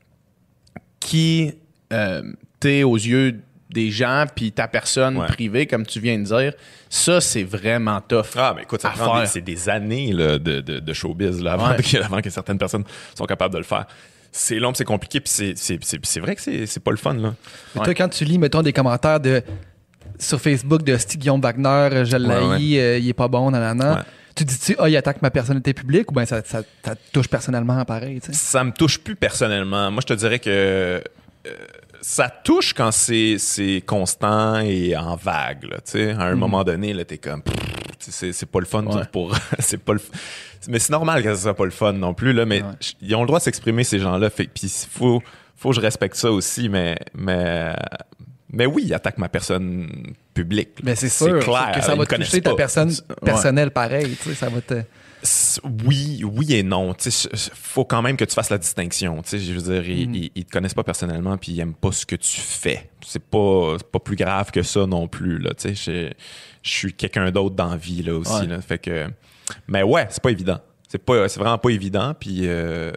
qui euh, t'es aux yeux des gens puis ta personne ouais. privée, comme tu viens de dire, ça, c'est vraiment tough. Ah, mais écoute, ça prend des, c'est des années là, de, de, de showbiz là, avant, ouais. que, avant que certaines personnes sont capables de le faire. C'est long, c'est compliqué, puis c'est, c'est, c'est, c'est vrai que c'est, c'est pas le fun. Là. Mais ouais. toi, quand tu lis, mettons, des commentaires de, sur Facebook de Stig Guillaume Wagner, je l'haïs, ouais, ouais. euh, il est pas bon, nanana. Ouais. Tu dis-tu, ah, oh, il attaque ma personnalité publique, ou bien ça, ça, ça te touche personnellement pareil? T'sais? Ça me touche plus personnellement. Moi, je te dirais que... Euh, ça touche quand c'est, c'est constant et en vague. Là, à un mm. moment donné, là, t'es comme... Pff, c'est, c'est pas le fun ouais. pour... c'est pas le, mais c'est normal que ça soit pas le fun non plus. Là, mais ouais. ils ont le droit de s'exprimer, ces gens-là. Puis il faut, faut que je respecte ça aussi. Mais, mais, mais oui, ils attaquent ma personne publique. Mais c'est, c'est sûr clair, que ça va toucher ta personne personnelle ouais. pareil. Ça va te... Oui, oui et non. Il faut quand même que tu fasses la distinction. Je veux dire, ils, mm. ils, ils te connaissent pas personnellement puis ils aiment pas ce que tu fais. C'est pas, c'est pas plus grave que ça non plus. Là, je, je suis quelqu'un d'autre dans la vie là, aussi. Ouais. Là, fait que, mais ouais, c'est pas évident. C'est, pas, c'est vraiment pas évident. Puis euh,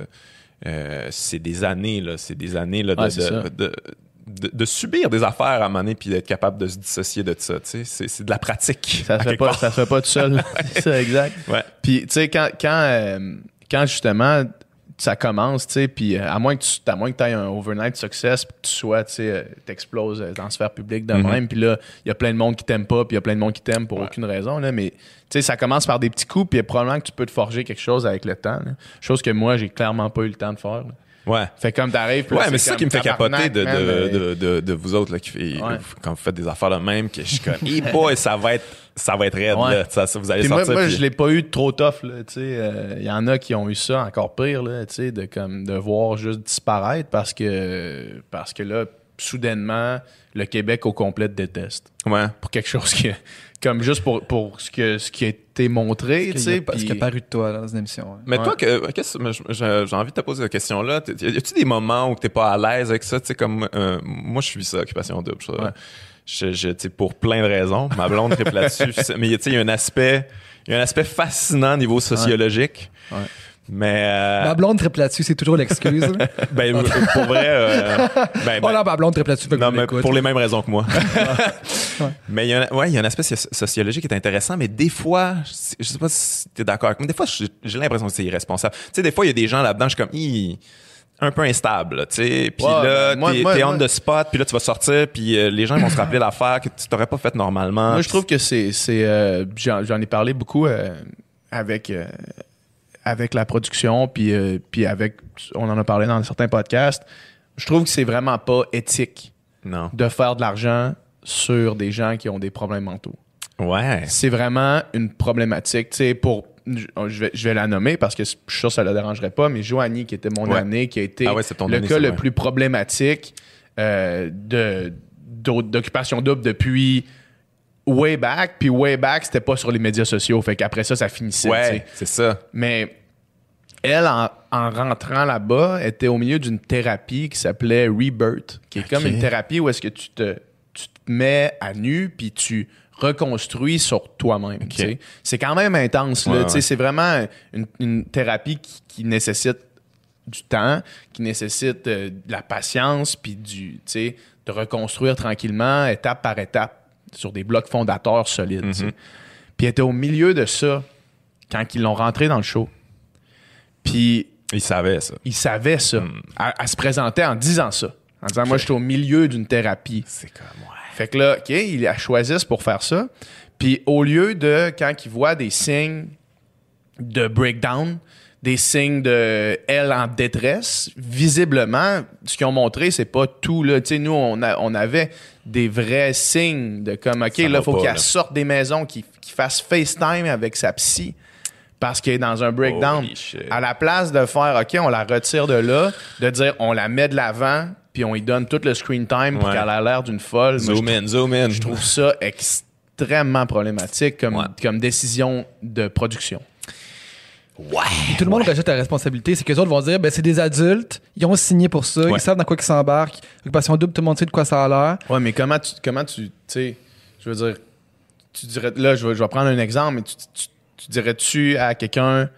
euh, c'est des années, là, c'est des années là, de, ouais, de, de, de, de subir des affaires à un moment donné puis d'être capable de se dissocier de ça. C'est, c'est de la pratique. Ça se fait pas, ça se fait pas tout seul. C'est ça, exact. Ouais. Puis, tu sais, quand, quand, euh, quand justement ça commence, tu sais, puis à moins que tu à moins que aies un overnight success, puis que tu sois, tu sais, t'exploses dans la sphère publique de mm-hmm. même, puis là, il y a plein de monde qui t'aime pas, puis il y a plein de monde qui t'aime pour ouais. aucune raison, là, mais tu sais, ça commence par des petits coups, puis probablement que tu peux te forger quelque chose avec le temps, là. Chose que moi, j'ai clairement pas eu le temps de faire, là. Ouais. Fait comme t'arrives. Ouais, mais c'est ça qui me fait capoter de, de, de, de, de vous autres, là, qui fait, ouais. quand vous faites des affaires de même, que je suis comme, hey boy, ça va être, ça va être raide, ouais. là. Ça, ça, vous allez puis sortir. Moi, moi puis... je l'ai pas eu trop tough, là, tu sais. Il euh, y en a qui ont eu ça encore pire, là, tu sais, de, comme, de voir juste disparaître parce que, parce que là, soudainement, le Québec au complet te déteste. Ouais. Pour quelque chose qui, comme juste pour, pour ce, que, ce qui a été montré, tu sais. Ce qui a paru de toi là, dans une émission. Ouais. Mais ouais. toi, que, qu'est-ce, j'ai, j'ai envie de te poser la question-là. Y a-tu des moments où t'es pas à l'aise avec ça? Tu sais, comme, euh, moi, je suis ça, Occupation Double. Je, ouais. je, je, tu sais, pour plein de raisons. Ma blonde triple là-dessus. Mais tu sais, il y a un aspect, il y a un aspect fascinant au niveau sociologique. Ouais. Ouais. Mais euh... ma blonde triple là-dessus, c'est toujours l'excuse. ben pour vrai, euh... ben, ben... oh là, ma blonde triple là-dessus. Non, mais pour les mêmes raisons que moi. ouais. Mais il y a un, ouais, il y a un aspect sociologique qui est intéressant, mais des fois, je sais pas si t'es d'accord avec moi, des fois, j'ai l'impression que c'est irresponsable. Tu sais, des fois, il y a des gens là-dedans, je suis comme, Hi! Un peu instable, tu sais. Puis ouais, là, moi, t'es, moi, t'es on moi, the spot, puis là, tu vas sortir, puis euh, les gens vont se rappeler l'affaire que tu t'aurais pas fait normalement. Moi, je trouve que c'est, c'est, euh, j'en, j'en ai parlé beaucoup euh, avec. Euh, avec la production, puis, euh, puis avec, on en a parlé dans certains podcasts, je trouve que c'est vraiment pas éthique non. de faire de l'argent sur des gens qui ont des problèmes mentaux. Ouais. C'est vraiment une problématique, tu sais, pour, je vais, je vais la nommer parce que je suis sûr que ça ne la dérangerait pas, mais Joanie, qui était mon ouais. année, qui a été ah ouais, le année, cas le plus problématique euh, de, d'occupation double depuis... way back, puis way back, c'était pas sur les médias sociaux. Fait qu'après ça, ça finissait. Ouais, t'sais. c'est ça. Mais elle, en, en rentrant là-bas, était au milieu d'une thérapie qui s'appelait Rebirth, qui est okay. comme une thérapie où est-ce que tu te, tu te mets à nu, puis tu reconstruis sur toi-même. Okay. C'est quand même intense. Là, ouais, ouais. C'est vraiment une, une thérapie qui, qui nécessite du temps, qui nécessite euh, de la patience, puis du, de reconstruire tranquillement, étape par étape, sur des blocs fondateurs solides. Mm-hmm. Puis elle était au milieu de ça quand ils l'ont rentré dans le show. Puis Il savait ça. il savait ça. Mm. Elle, elle se présentait en disant ça. En disant, moi, je suis au milieu d'une thérapie. C'est comme, ouais. Fait que là, OK, il a choisi pour faire ça. Puis au lieu de, quand il voit des signes de breakdown, des signes de elle en détresse, visiblement, ce qu'ils ont montré, c'est pas tout. Là. Tu sais, nous, on, a, on avait des vrais signes de comme, OK, Ça là, va il faut pas, qu'elle là. sorte des maisons, qu'il, qu'il fasse FaceTime avec sa psy parce qu'elle est dans un breakdown. Holy shit. À la place de faire, OK, on la retire de là, de dire, on la met de l'avant, puis on lui donne tout le screen time pour Ouais. qu'elle a l'air d'une folle. Moi, je Zoom in, zoom in. je trouve ça extrêmement problématique comme, Ouais. comme décision de production. Ouais. Tout le monde rejette la responsabilité. C'est que les autres vont dire, ben, c'est des adultes, ils ont signé pour ça, Ouais. ils savent dans quoi ils s'embarquent. Occupation double, tout le monde sait de quoi ça a l'air. Ouais, mais comment tu, comment tu, tu sais, je veux dire, tu dirais, là, je vais, je vais prendre un exemple, mais tu, tu, tu dirais-tu à quelqu'un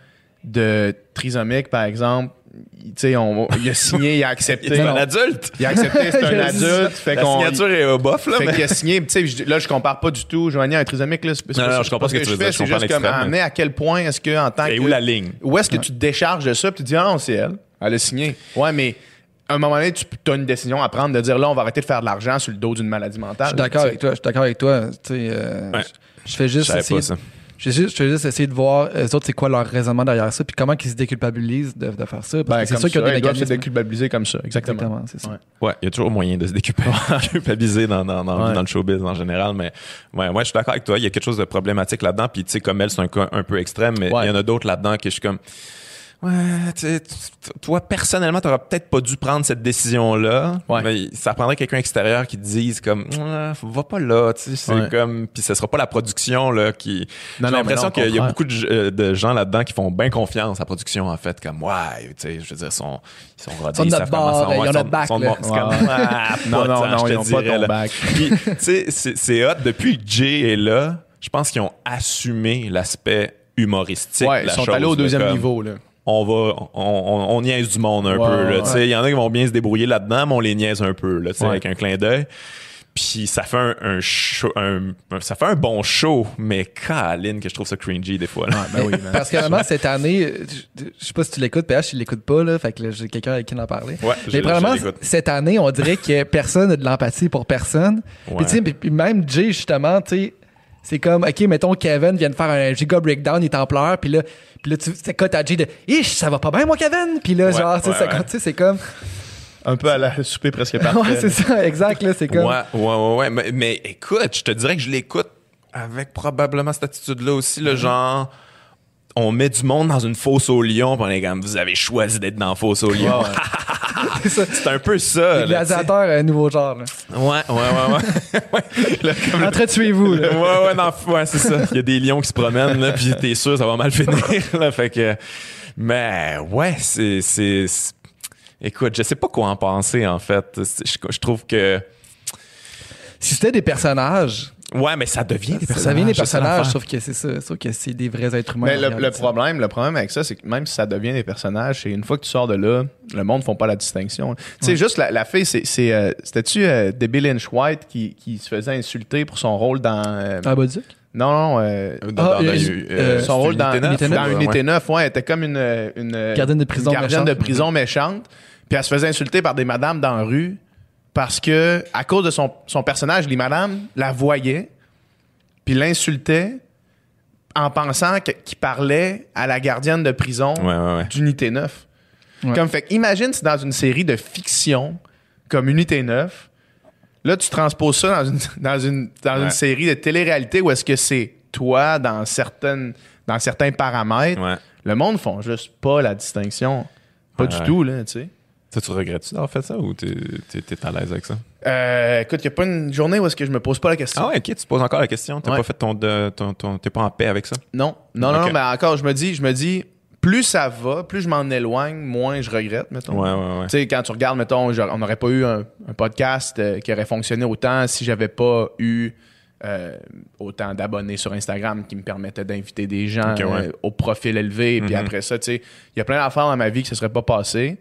de trisomique, par exemple, tu sais, on- il a signé, il a accepté. C'est un adulte. Il a accepté, c'est un Je- adulte. Fait La qu'on, signature est au bof, là. Fait mais- qu'il a signé, tu sais, je- là, je compare pas du tout Joanie à un trisomique, là. C'est, c'est Non, pas non, ça- je comprends c'est pas ce que tu je veux fais, dire, je c'est comprends juste comme l'extrême, amener à quel point est-ce que, en tant Et que. où la ligne? Où est-ce que tu te décharges de ça, puis tu dis, ah non, c'est elle. Elle a signé. Ouais, mais à un moment donné, tu as une décision à prendre de dire, là, on va arrêter de faire de l'argent sur le dos d'une maladie mentale. Je suis d'accord Tu sais. avec toi. Je suis d'accord avec toi. Tu sais, euh, Ouais. je, je fais Je juste savais essayer. pas ça. Je vais juste, je vais juste essayer de voir les autres, c'est quoi leur raisonnement derrière ça, puis comment ils se déculpabilisent de, de faire ça. Parce Ben, que c'est comme sûr qu'il y a ça, des ils doivent se mécanismes. déculpabiliser comme ça. Exactement. Exactement, c'est ça. Ouais. Ouais, il y a toujours moyen de se déculpabiliser dans, dans, dans, Ouais. dans le showbiz en général, mais ouais, moi je suis d'accord avec toi, il y a quelque chose de problématique là-dedans, puis tu sais, comme elle, c'est un cas un peu extrême, mais il Ouais. y en a d'autres là-dedans que je suis comme, ouais, tu sais, t- t- toi personnellement, t'aurais peut-être pas dû prendre cette décision-là, Ouais. mais ça prendrait quelqu'un extérieur qui te dise comme, Ouais, va pas là, tu sais, c'est Ouais. comme, puis ce sera pas la production là qui, Non, j'ai non, l'impression mais non, qu'il y a on beaucoup de, euh, de gens là-dedans qui font bien confiance à la production en fait, comme ouais, tu sais, je veux dire, sont, ils sont rodés, Ils sont de ils notre savent comment bord, ça- ils ont ouais, notre sont- back, sont de là. bon- c'est comme, Ouais. ah, Non, pas non, tant, non, je te ils n'ont pas dirais, ton là. bac. Puis, tu sais, c'est, c'est hot. Depuis que Jay est là, je pense qu'ils ont assumé l'aspect humoristique. Ouais, de ils la sont chose, allés au là, deuxième comme, niveau, là. On va, on, on, on niaise du monde un Ouais, peu, là. ouais. Tu sais, il y en a qui vont bien se débrouiller là-dedans, mais on les niaise un peu, là, tu sais, Ouais. avec un clin d'œil. Puis ça fait un, un show, un, un- ça fait un bon show, mais Caroline, que je trouve ça cringy des fois, là. Ben oui, man. Parce que vraiment, cette année, je, je sais pas si tu l'écoutes, P H, il l'écoute pas, là, fait que là, j'ai quelqu'un avec qui en parler. Ouais, je- Mais probablement, je l'écoute. cette année, on dirait que personne n'a de l'empathie pour personne. Ouais. Puis, tu sais, puis- puis même Jay, justement, tu sais, c'est comme, OK, mettons, Kevin vient de faire un giga breakdown, il est en pleurs, puis là, puis là tu t'écoutes à Jay de « Ish, ça va pas bien, moi, Kevin? » Puis là, Ouais, genre, tu sais, ouais, ça- ouais. tu sais, c'est comme... Un peu à la souper presque parfait. Ouais, c'est ça, exact, là, c'est comme... Ouais, ouais, ouais, ouais. Mais, mais écoute, je te dirais que je l'écoute avec probablement cette attitude-là aussi, le genre, on met du monde dans une fosse au lion, puis on est comme, vous avez choisi d'être dans la fosse au lion. C'est ça. C'est un peu ça. Les là, tu sais. gladiateurs, un nouveau genre, là. Ouais, ouais, ouais, ouais. ouais, là, comme- Entretuez-vous, là. ouais, ouais, non, ouais, c'est ça. Il y a des lions qui se promènent, là, puis t'es sûr, ça va mal finir, là, fait que, mais, ouais, c'est, c'est, c'est- écoute, je sais pas quoi en penser, en fait. C'est- Je, je trouve que, Si c'était des personnages, ouais, mais ça devient des personnages. ça vient des c'est ça personnages, l'affaire. sauf que c'est ça, sauf que c'est des vrais êtres humains. Mais le, derrière le ça. problème, le problème avec ça, c'est que même si ça devient des personnages, c'est une fois que tu sors de là, le monde ne font pas la distinction. Tu sais, juste la, la fille, c'est, c'est, euh, c'était-tu euh, Debbie Lynch White qui, qui se faisait insulter pour son rôle dans. euh, Ah, Bauduc? non, non, euh, Dans- Ah, dans- euh, euh, euh, son c'est rôle une dans, unité neuf, dans ouais, Unité ouais. neuf, ouais, elle était comme une, une Gardienne de prison une gardienne méchante. de prison méchante. Puis elle se faisait insulter par des madames dans la rue parce que, à cause de son, son personnage, les madames la voyaient puis l'insultaient en pensant que- qu'il parlait à la gardienne de prison Ouais, ouais, ouais. d'Unité neuf. Ouais. Comme, fait imagine si dans une série de fiction comme Unité neuf, là, tu transposes ça dans une, dans une, dans Ouais. une série de télé-réalité où est-ce que c'est toi dans, certaines, dans certains paramètres. Ouais. Le monde font juste pas la distinction. Pas Ouais, du ouais. tout, là, tu sais. Ça, tu regrettes-tu d'avoir fait ça ou t'es, t'es, t'es à l'aise avec ça? Euh, écoute, il n'y a pas une journée où est-ce que je me pose pas la question. Ah ouais, ok, tu te poses encore la question. T'as Ouais. pas fait ton, de, ton, ton- t'es pas en paix avec ça? Non, non, non, Ok. non, mais encore, je me dis, je me dis, plus ça va, plus je m'en éloigne, moins je regrette, mettons. Ouais, ouais, ouais. Tu sais, quand tu regardes, mettons, genre, on n'aurait pas eu un, un podcast euh, qui aurait fonctionné autant si j'avais pas eu euh, autant d'abonnés sur Instagram qui me permettaient d'inviter des gens Ok, ouais. euh, au profil élevé. Puis Mhm. après ça, tu sais, il y a plein d'affaires dans ma vie qui ne se seraient pas passées.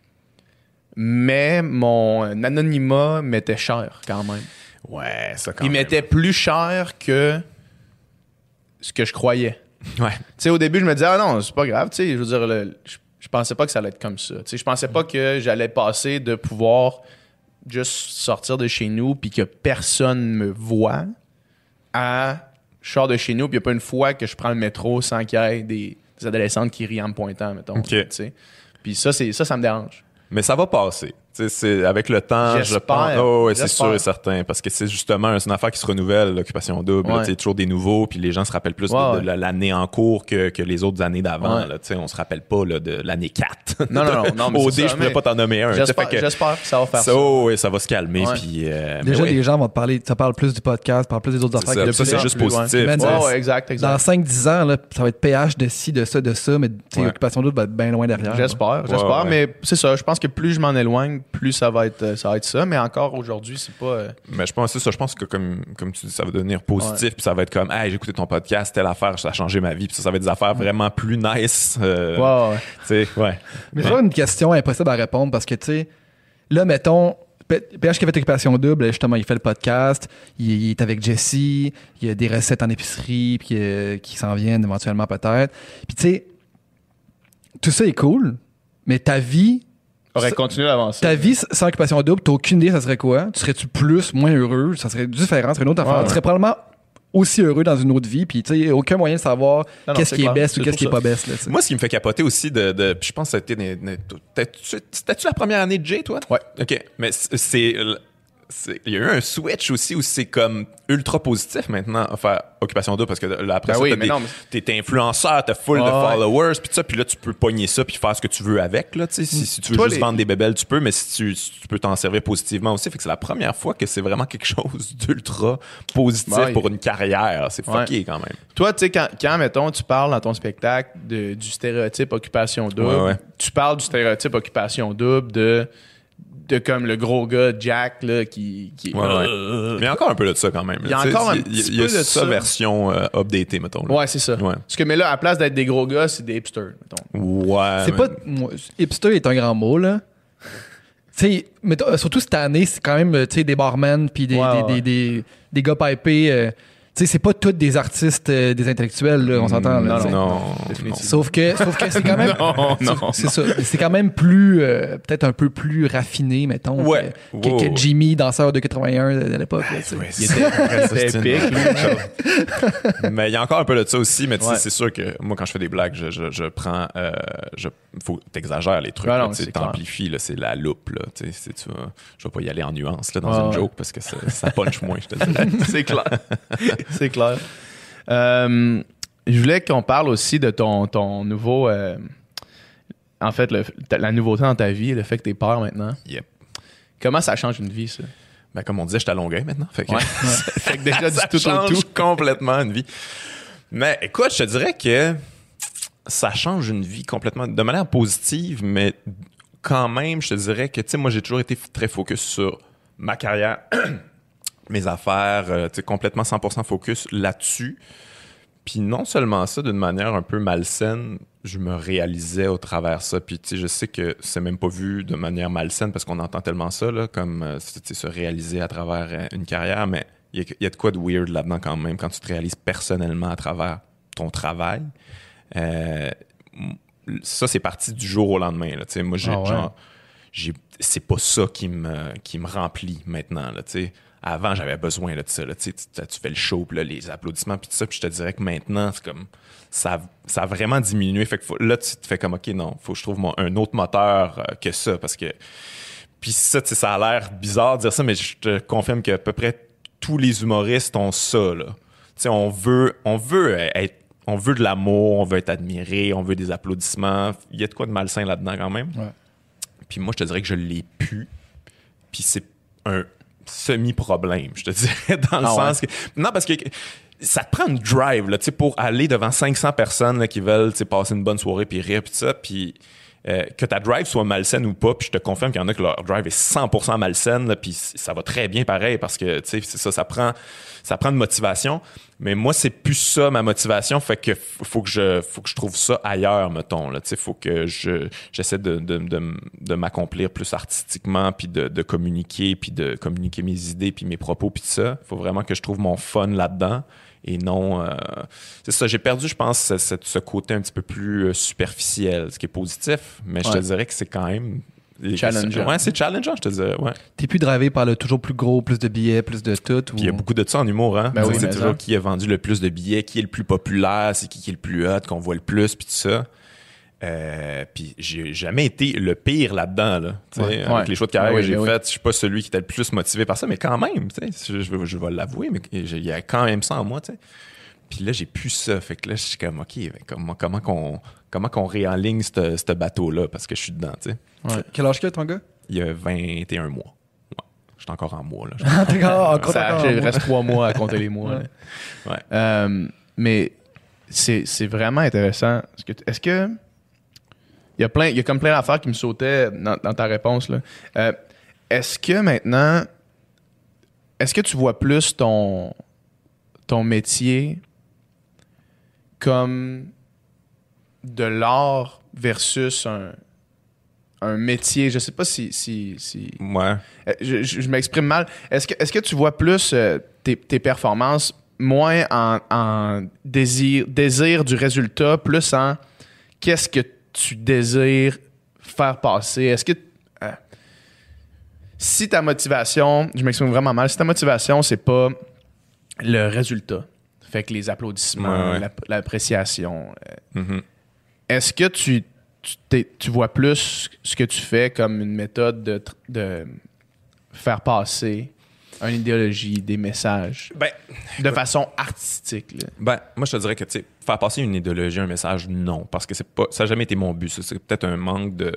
Mais mon anonymat m'était cher quand même. Ouais, ça quand Il même. m'était plus cher que ce que je croyais. Ouais. Tu sais, au début, je me disais, ah non, c'est pas grave, tu sais, je veux dire, le- je Je pensais pas que ça allait être comme ça. Tu sais, je pensais pas que j'allais passer de pouvoir juste sortir de chez nous puis que personne me voit à je sors de chez nous puis il n'y a pas une fois que je prends le métro sans qu'il y ait des, des adolescentes qui rient en me pointant, mettons. Okay. Tu sais. Puis ça, c'est, ça, ça me dérange. Mais ça va passer. C'est, avec le temps, J'espère. je pense. Oh, ouais, c'est J'espère. sûr et certain. Parce que c'est justement c'est une affaire qui se renouvelle, l'occupation double. Ouais. Il y a toujours des nouveaux, puis les gens se rappellent plus Ouais, de, ouais. de la- l'année en cours que, que les autres années d'avant. Ouais. Là, on se rappelle pas là, de l'année quatre. Non, non, non. non mais Au c'est dé, ça, je pourrais mais pas t'en nommer un. J'espère, Fait que, j'espère que ça va faire ça. ça, oh, ouais, ça va se calmer. Ouais. Puis, euh, Déjà, mais ouais, les gens vont te parler, ça parle plus du podcast, parle plus des autres c'est affaires. ça, que ça, de c'est plus en juste plus, positif. ouais. Man, tu sais. Ouais, ouais, exact, exact. Dans cinq dix ans, là, ça va être P H de ci, de ça, de ça, mais tu sais, Ouais. Occupation double va être bien loin derrière. J'espère, j'espère, Ouais, ouais. mais c'est ça. Je pense que plus je m'en éloigne, plus ça va être, ça va être ça. Mais encore aujourd'hui, c'est pas. euh, Mais je pense que c'est ça. Je pense que comme, comme tu dis, ça va devenir positif. Ouais. Puis ça va être comme, hey, j'ai écouté ton podcast, telle affaire, ça a changé ma vie. Puis ça, ça va être des affaires vraiment plus nice. Euh, Ouais, ouais. Tu sais, ouais. Mais c'est pas une question impossible à répondre parce que, tu sais, là, mettons, P- PH qui fait Occupation double, justement, il fait le podcast, il, il est avec Jesse, il y a des recettes en épicerie puis, euh, qui s'en viennent éventuellement peut-être. Puis, tu sais, tout ça est cool, mais ta vie, Aurait Ça- continué d'avancer. ta vie sans Occupation double, t'as aucune idée, ça serait quoi? Tu serais-tu plus, moins heureux? Ça serait différent, ça serait une autre affaire. Ouais, Tu ouais. serais probablement aussi heureux dans une autre vie, puis tu sais, aucun moyen de savoir Non, non, qu'est-ce c'est qui est clair. best ou C'est qu'est-ce qui est pour pas ça. best. Là, tu sais. Moi, ce qui me fait capoter aussi de. de puis je pense que c'était. des- des- t'étais-tu c'était-tu la première année de Jay, toi? Ouais. OK. Mais c'est. c'est- c'est- Il y a eu un switch aussi où c'est comme ultra positif maintenant, enfin, Occupation double, parce que là, après Ben ça, oui, t'as mais des- non, mais- t'es t'es influenceur, t'as full de Ouais, ouais. followers, puis ça, puis là, tu peux pogner ça puis faire ce que tu veux avec, là, tu sais. Si, si tu veux Toi, juste les- vendre des bébelles, tu peux, mais si tu, si tu peux t'en servir positivement aussi. Fait que c'est la première fois que c'est vraiment quelque chose d'ultra positif Ouais. pour une carrière. C'est Ouais. fucké quand même. Toi, tu sais, quand, quand, mettons, tu parles dans ton spectacle de, du stéréotype occupation double, Ouais, ouais. tu parles du stéréotype occupation double de, de comme le gros gars Jack, là, qui. qui Ouais, ouais. Euh, Mais il y a encore un peu de ça quand même. Il y a Tu sais, encore un il y a- petit il y a peu de sa ça. version euh, updatée, mettons. là. Ouais, c'est ça. Ouais. Parce que, mais là, à la place d'être des gros gars, c'est des hipsters, mettons. Ouais. C'est mais- pas. moi, hipster est un grand mot, là. Tu sais, mettons, euh, surtout cette année, c'est quand même, tu sais, des barmen puis des, Ouais, des, ouais. des, des, des gars pipés. euh, tu sais, c'est pas tous des artistes, euh, des intellectuels, là, on s'entend. là, non, tu sais. Non, non, non. définitivement. Sauf que, sauf que c'est quand même. Non, non, C'est ça. C'est quand même plus. euh, peut-être un peu plus raffiné, mettons. Ouais. Que, que- Wow. que Jimmy, danseur de quatre-vingt-un de l'époque. là, tu sais. Ouais, Il c'est- était c'est une- épique, lui. Mais il y a encore un peu de ça aussi, mais tu sais, Ouais. c'est sûr que moi, quand je fais des blagues, je, je, je prends. Euh, je, faut t'exagères les trucs. Ouais, là, non, tu sais, c'est clair. t'amplifies, là, c'est la loupe. Là, tu sais, c'est- tu vas- je vais pas y aller en nuance là, dans Ouais, une ouais. joke parce que ça, ça punch moins, je te dis. C'est clair. C'est clair. Euh, je voulais qu'on parle aussi de ton, ton nouveau. euh, en fait, le- ta- la nouveauté dans ta vie, le fait que t'es père maintenant. Yep. Comment ça change une vie, ça? Ben, comme on disait, je suis à Longueuil maintenant. Fait que, Ouais. Fait que déjà, du ça tout au change tout. complètement une vie. Mais écoute, je te dirais que ça change une vie complètement de manière positive, mais quand même, je te dirais que, tu sais, moi, j'ai toujours été f- très focus sur ma carrière, mes affaires, euh, tu sais, complètement cent pour cent focus là-dessus. Puis non seulement ça, d'une manière un peu malsaine, je me réalisais au travers de ça. Puis tu sais, je sais que c'est même pas vu de manière malsaine parce qu'on entend tellement ça, là, comme euh, tu sais, se réaliser à travers euh, une carrière, mais il y, a- il y a de quoi de weird là-dedans quand même, quand tu te réalises personnellement à travers ton travail. Euh, m- ça, c'est parti du jour au lendemain. Là, tu sais, moi, j'ai, Ah ouais. genre, j'ai, c'est pas ça qui me, qui me remplit maintenant. Là, tu sais. Avant, j'avais besoin là, de ça. Là, tu, sais, tu, tu fais le show, puis là, les applaudissements, puis tout ça. Puis je te dirais que maintenant, c'est comme ça, ça a vraiment diminué. Fait que faut- là, tu te fais comme, OK, non, faut que je trouve mon- un autre moteur euh, que ça. Parce que. Puis ça, tu sais, ça a l'air bizarre de dire ça, mais je te confirme qu'à peu près tous les humoristes ont ça. Là. Tu sais, on veut, on veut être. On veut de l'amour, on veut être admiré, on veut des applaudissements. Il y a de quoi de malsain là-dedans quand même. Ouais. Puis moi, je te dirais que je l'ai pu. Puis c'est un semi-problème, je te dirais, dans le Ah sens que... Non, parce que ça te prend une drive, là, tu sais, pour aller devant cinq cents personnes là, qui veulent, tu sais, passer une bonne soirée puis rire, puis tout ça, puis... euh, que ta drive soit malsaine ou pas, puis je te confirme qu'il y en a que leur drive est cent pour cent malsaine, là, puis ça va très bien pareil, parce que, tu sais, c'est ça, ça prend, ça prend de motivation. Mais moi, c'est plus ça, ma motivation, fait que f- faut que je, faut que je trouve ça ailleurs, mettons, là, tu sais, faut que je, j'essaie de, de, de, de m'accomplir plus artistiquement, puis de, de communiquer, puis de communiquer mes idées, puis mes propos, puis tout ça. Faut vraiment que je trouve mon fun là-dedans. et non... Euh, c'est ça, j'ai perdu, je pense, ce, ce, ce côté un petit peu plus euh, superficiel, ce qui est positif, mais je Ouais. te dirais que c'est quand même... Challengeant. Ouais, c'est challengeant, je te dirais, ouais. T'es plus drivé par le toujours plus gros, plus de billets, plus de tout. Puis il y a beaucoup de ça en humour, hein. Ben Tu sais, oui, c'est mais toujours ça. qui a vendu le plus de billets, qui est le plus populaire, c'est qui qui est le plus hot, qu'on voit le plus, puis tout ça. Euh, puis j'ai jamais été le pire là-dedans, là. Tu sais, Ouais. avec Ouais. les choix de carrière Ah oui, que j'ai ben oui. fait, je suis pas celui qui était le plus motivé par ça, mais quand même, tu sais, je, je, vais- je vais l'avouer, mais il y a quand même ça en moi, tu sais. Puis là, j'ai plus ça. Fait que là, je suis comme, OK, mais comment, comment qu'on comment qu'on réenligne ce ce bateau-là, parce que je suis dedans, tu sais. Ouais. Quel âge que ton gars? Il y a vingt et un mois. Ouais. Je suis encore en mois, là. Ah, t'es encore- encore- Ça, encore- il reste trois mois à compter les mois. Ouais. là. Ouais. Euh, mais c'est, c'est vraiment intéressant. Est-ce que, est-ce que il y a plein, il y a comme plein d'affaires qui me sautaient dans, dans ta réponse là. Euh, est-ce que maintenant, est-ce que tu vois plus ton ton métier comme de l'art versus un un métier? Je sais pas si si si Ouais. euh, Je, je- je m'exprime mal. Est-ce que, est-ce que tu vois plus euh, tes, tes performances moins en, en désir, désir du résultat, plus en qu'est-ce que tu désires faire passer? Est-ce que euh, si ta motivation, je m'exprime vraiment mal, si ta motivation, c'est pas le résultat, fait que les applaudissements, Ouais, ouais. l'app- l'appréciation, euh, Mhm. est-ce que tu, tu, t'es- tu vois plus ce que tu fais comme une méthode de, tr- de faire passer une idéologie, des messages, Ben, de façon artistique? Là. Ben, moi, je te dirais que, tu sais, faire passer une idéologie, un message, non. Parce que c'est pas, ça n'a jamais été mon but. Ça. C'est peut-être un manque de.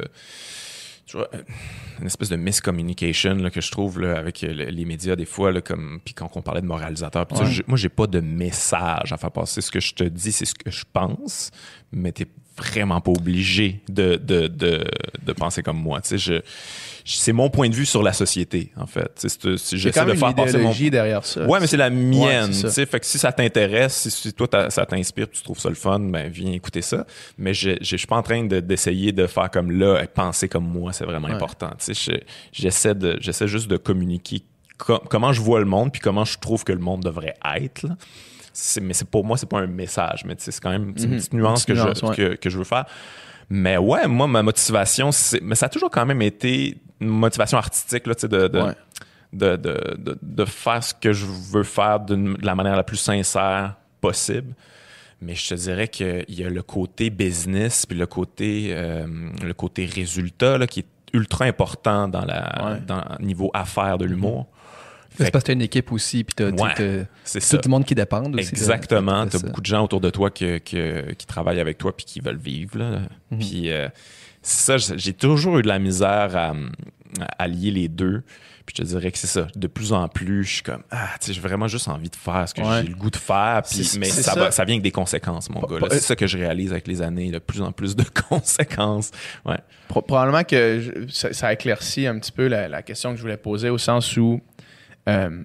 Tu vois, une espèce de miscommunication là, que je trouve là, avec euh, le- les médias, des fois, là, comme. Puis quand on parlait de moralisateur, puis ça, Ouais. j'ai- moi, j'ai pas de message à faire passer. Ce que je te dis, c'est ce que je pense, mais t'es vraiment pas obligé de, de, de, de penser comme moi. Tu sais, je, je- c'est mon point de vue sur la société, en fait. Tu sais, c'est- si Il y a j'essaie quand de même faire une passer mon idéologie derrière ça. Ouais, mais c'est la mienne. Ouais, c'est ça. tu sais, fait que si ça t'intéresse, si, si toi t'as- ça t'inspire, tu trouves ça le fun, ben viens écouter ça. Mais je je je suis pas en train de- d'essayer de faire comme là, penser comme moi, c'est vraiment Ouais. important. Tu sais, je- j'essaie de j'essaie juste de communiquer co- comment je vois le monde puis comment je trouve que le monde devrait être. Là. C'est- mais c'est pour moi, c'est pas un message, mais tu sais, c'est quand même c'est une Mhm. petite nuance, Une petite que, nuance, je, ouais. que, que je veux faire. Mais ouais, moi, ma motivation, c'est, mais ça a toujours quand même été une motivation artistique, là, tu sais, de, de, Ouais. de, de, de, de faire ce que je veux faire d'une- de la manière la plus sincère possible. Mais je te dirais qu'il y a le côté business puis le côté, euh, le côté résultat là, qui est ultra important dans la Ouais. dans le niveau affaires de l'humour. Fait C'est parce que t'as une équipe aussi, puis t'as t'as- Ouais, t'as c'est tout ça. le monde qui dépend aussi. de- Exactement. de Tu as ça. beaucoup de gens autour de toi que- que- qui travaillent avec toi puis qui veulent vivre. Là. Mhm. Puis euh, ça, j'ai toujours eu de la misère à, à lier les deux. Puis je te dirais que c'est ça. De plus en plus, je suis comme, ah, tu sais, j'ai vraiment juste envie de faire ce que Ouais. j'ai le goût de faire. Puis, C'est- mais c'est ça, ça. Va, ça vient avec des conséquences, mon gars. là. pas- C'est ça que je réalise avec les années. De plus en plus de conséquences. Ouais. Pro- probablement que je- ça, ça éclaircit un petit peu la, la question que je voulais poser au sens où euh,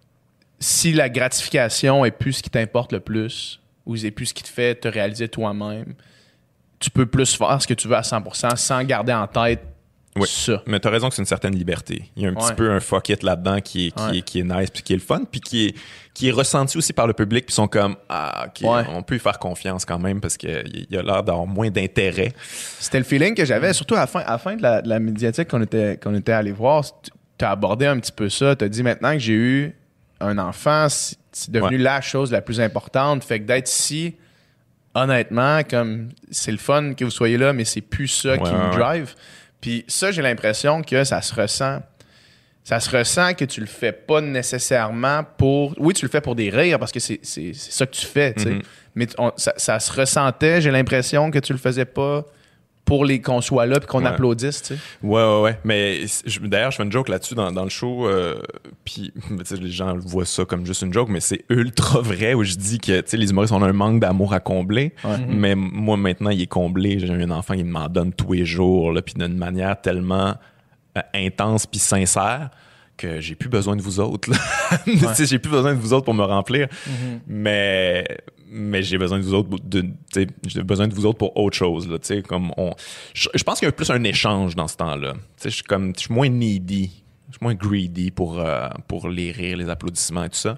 si la gratification est plus ce qui t'importe le plus ou c'est plus ce qui te fait te réaliser toi-même, tu peux plus faire ce que tu veux à cent pour cent sans garder en tête Oui. ça. Mais t'as raison que c'est une certaine liberté. Il y a un petit Ouais. peu un fuck it là-dedans qui est, qui, Ouais. est, qui est nice puis qui est le fun puis qui est, qui est ressenti aussi par le public puis ils sont comme, ah, OK, Ouais. on peut y faire confiance quand même parce qu'il y a l'air d'avoir moins d'intérêt. C'était le feeling que j'avais, surtout à la fin, à la, fin de, la, de la médiatique qu'on était, qu'on était allé voir. Tu as abordé un petit peu ça. Tu as dit maintenant que j'ai eu un enfant, c'est c'est devenu Ouais. la chose la plus importante. Fait que d'être ici, honnêtement, comme c'est le fun que vous soyez là, mais c'est plus ça qui Ouais, me ouais. drive. Puis ça, j'ai l'impression que ça se ressent. Ça se ressent que tu le fais pas nécessairement pour. Oui, tu le fais pour des rires parce que c'est, c'est, c'est ça que tu fais, tu sais. Mhm. Mais on- ça, ça se ressentait, j'ai l'impression que tu le faisais pas pour les qu'on soit là puis qu'on Ouais. applaudisse, tu sais. Ouais, ouais, ouais. Mais je- d'ailleurs, je fais une joke là-dessus dans, dans le show. Euh, puis, tu sais, les gens voient ça comme juste une joke, mais c'est ultra vrai où je dis que, tu sais, les humoristes ont un manque d'amour à combler. Ouais. Mais moi, maintenant, il est comblé. J'ai un enfant qui m'en donne tous les jours, là, puis d'une manière tellement euh, intense puis sincère que j'ai plus besoin de vous autres. là. Tu sais, j'ai plus besoin de vous autres pour me remplir. Mais, mais j'ai besoin de vous autres. De, tu sais, j'ai besoin de vous autres pour autre chose. Là, tu sais, comme on, je, je pense qu'il y a plus un échange dans ce temps-là. Tu sais, je suis comme, je suis moins needy, je suis moins greedy pour, euh, pour les rires, les applaudissements et tout ça.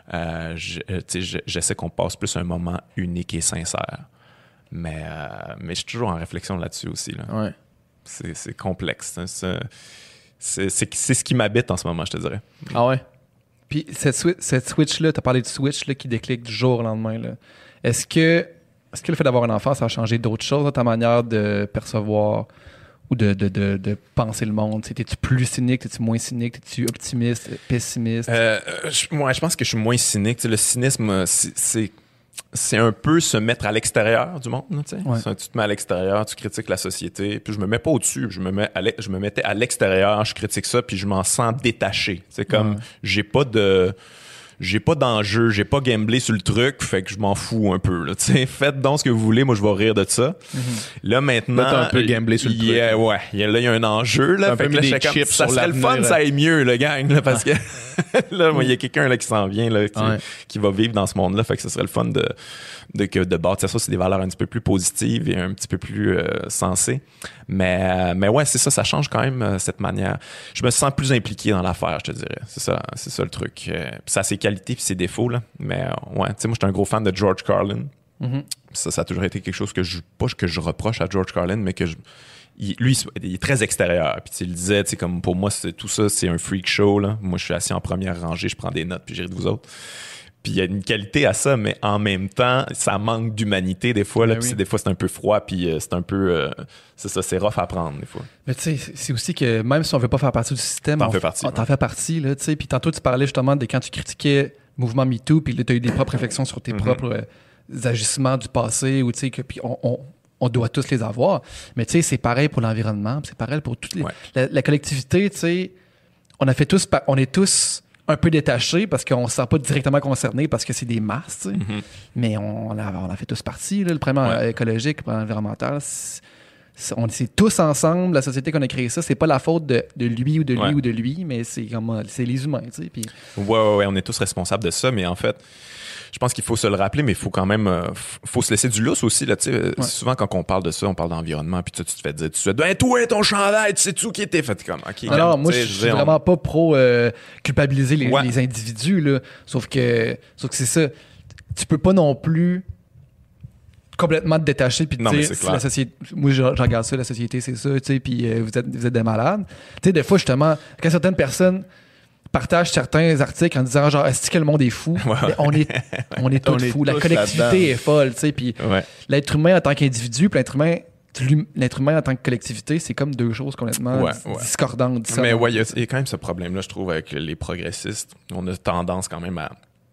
Euh, je- euh, tu sais, je- j'essaie qu'on passe plus un moment unique et sincère. Mais, euh, mais je suis toujours en réflexion là-dessus aussi. Là. Ouais. C'est, c'est complexe. hein. C'est, c'est, c'est, c'est ce qui m'habite en ce moment, je te dirais. Ah ouais? Puis cette, swi- cette Switch-là, tu as parlé de Switch là, qui déclic du jour au lendemain. Là. Est-ce que, est-ce que le fait d'avoir un enfant, ça a changé d'autres choses dans ta manière de percevoir ou de, de, de, de penser le monde? Tu sais, t'es-tu plus cynique, t'es-tu moins cynique, t'es-tu optimiste, pessimiste? Euh, euh, je, moi, je pense que je suis moins cynique. Tu sais, le cynisme, euh, c'est, c'est, c'est un peu se mettre à l'extérieur du monde. là, tu sais. Ouais. C'est un- tu te mets à l'extérieur, tu critiques la société. Puis je me mets pas au-dessus. Je me, mets à l'e- je me mettais à l'extérieur, je critique ça, puis je m'en sens détaché. C'est comme, Ouais. j'ai pas de... J'ai pas d'enjeu, j'ai pas gamblé sur le truc, fait que je m'en fous un peu. Là, tu sais. Faites donc ce que vous voulez, moi je vais rire de ça. Là maintenant, Là, t'as un peu gamblé sur le il y a- truc. Ouais, il y a- là il y a un enjeu. T'as Là, un fait peu que là, mis des j'étais comme, chips ça sur serait le fun, l'avenir. ça aille mieux, le gang, là, parce que là, moi, il y a quelqu'un là qui s'en vient, là, qui, Ouais. qui va vivre dans ce monde-là, fait que ce serait le fun de de, que- de bâtir ça, c'est des valeurs un petit peu plus positives et un petit peu plus euh, sensées. Mais euh, mais ouais, c'est ça, ça change quand même euh, cette manière. Je me sens plus impliqué dans l'affaire, je te dirais. C'est ça, c'est ça le truc. Euh, puis ça a ses qualités puis ses défauts là. Mais euh, ouais, tu sais, moi, j'étais un gros fan de George Carlin. Mhm. Ça, ça a toujours été quelque chose que je pas que je reproche à George Carlin, mais que je il- lui, il est très extérieur. Puis tu sais, il disait, tu sais, comme pour moi, c'est, tout ça, c'est un freak show. Là. Moi, je suis assis en première rangée, je prends des notes, puis je ris de vous autres. Puis il y a une qualité à ça, mais en même temps, ça manque d'humanité des fois. Là, Ben puis oui. c'est- des fois, c'est un peu froid, puis euh, c'est un peu... euh, c'est ça, c'est rough à prendre des fois. Mais tu sais, c'est- c'est aussi que même si on veut pas faire partie du système, T'en on fais f- partie, on t'en ouais. fait partie. Là, tu sais. Puis tantôt, tu parlais justement de quand tu critiquais le mouvement MeToo, puis là, tu as eu des propres réflexions sur tes Mhm. propres euh, agissements du passé, ou tu sais, que puis on, on, on doit tous les avoir. Mais tu sais, c'est pareil pour l'environnement, puis c'est pareil pour toutes les. Ouais. La, la collectivité, tu sais, on a fait tous, pa- on est tous un peu détachés parce qu'on ne se sent pas directement concernés parce que c'est des masses, tu sais. Mhm. Mais on, on, a, on a fait tous partie, là, le problème Ouais. euh, écologique, le problème environnemental. C'est, c'est- on c'est tous ensemble, la société qu'on a créée ça. C'est pas la faute de, de lui ou de lui Ouais. ou de lui, mais c'est comme euh, c'est les humains, tu sais. Puis Ouais, ouais, ouais, on est tous responsables de ça, mais en fait, je pense qu'il faut se le rappeler, mais il faut quand même, euh, f- faut se laisser du lousse aussi, là, tu sais. Ouais. Souvent, quand on parle de ça, on parle d'environnement, puis tu, tu te fais dire tout de suite, ben, toi, ton chandail, tu sais tout qui était fait comme, ok. alors, comme, moi, tu je sais, suis veux dire, on- vraiment pas pro euh, culpabiliser les, Ouais. les individus, là. Sauf que, sauf que c'est ça. Tu peux pas non plus complètement te détacher puis te Non, mais dire c'est si clair. la société, moi je, je regarde ça, la société c'est ça, tu sais, puis euh, vous êtes vous êtes des malades. Tu sais, des fois justement, quand certaines personnes partagent certains articles en disant genre est-ce que le monde est fou, Ouais, ouais. mais on est on est On tous est fous. La tous collectivité là-dedans. est folle, tu sais, puis Ouais. l'être humain en tant qu'individu, puis l'être humain l'hum- l'être humain en tant que collectivité, c'est comme deux choses complètement Ouais, dis- ouais. discordantes. Mais dissonantes. ouais, il y, a il y a quand même ce problème-là, je trouve, avec les progressistes. On a tendance quand même à,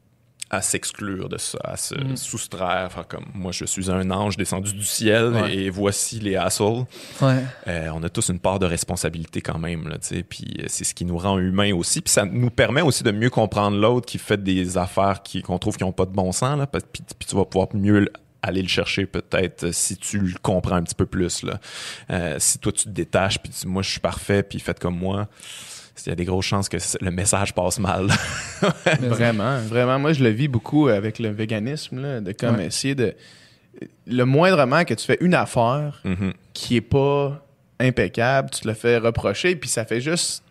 à s'exclure de ça, à se Mm. soustraire. Faire comme, moi, je suis un ange descendu du ciel Ouais. et voici les assholes. Ouais. Euh, on a tous une part de responsabilité quand même, là, tu sais, puis euh, c'est ce qui nous rend humains aussi, puis ça nous permet aussi de mieux comprendre l'autre qui fait des affaires qui, qu'on trouve qui n'ont pas de bon sens, là, parce- puis, puis tu vas pouvoir mieux aller le chercher peut-être euh, si tu le comprends un petit peu plus, là. Euh, si toi tu te détaches, puis tu dis, moi je suis parfait, puis faites comme moi, il y a des grosses chances que le message passe mal. Mais- Vraiment, vraiment. Moi, je le vis beaucoup avec le véganisme, là, de comme Ouais. essayer de... Le moindrement que tu fais une affaire Mhm. qui est pas impeccable, tu te le fais reprocher, puis ça fait juste,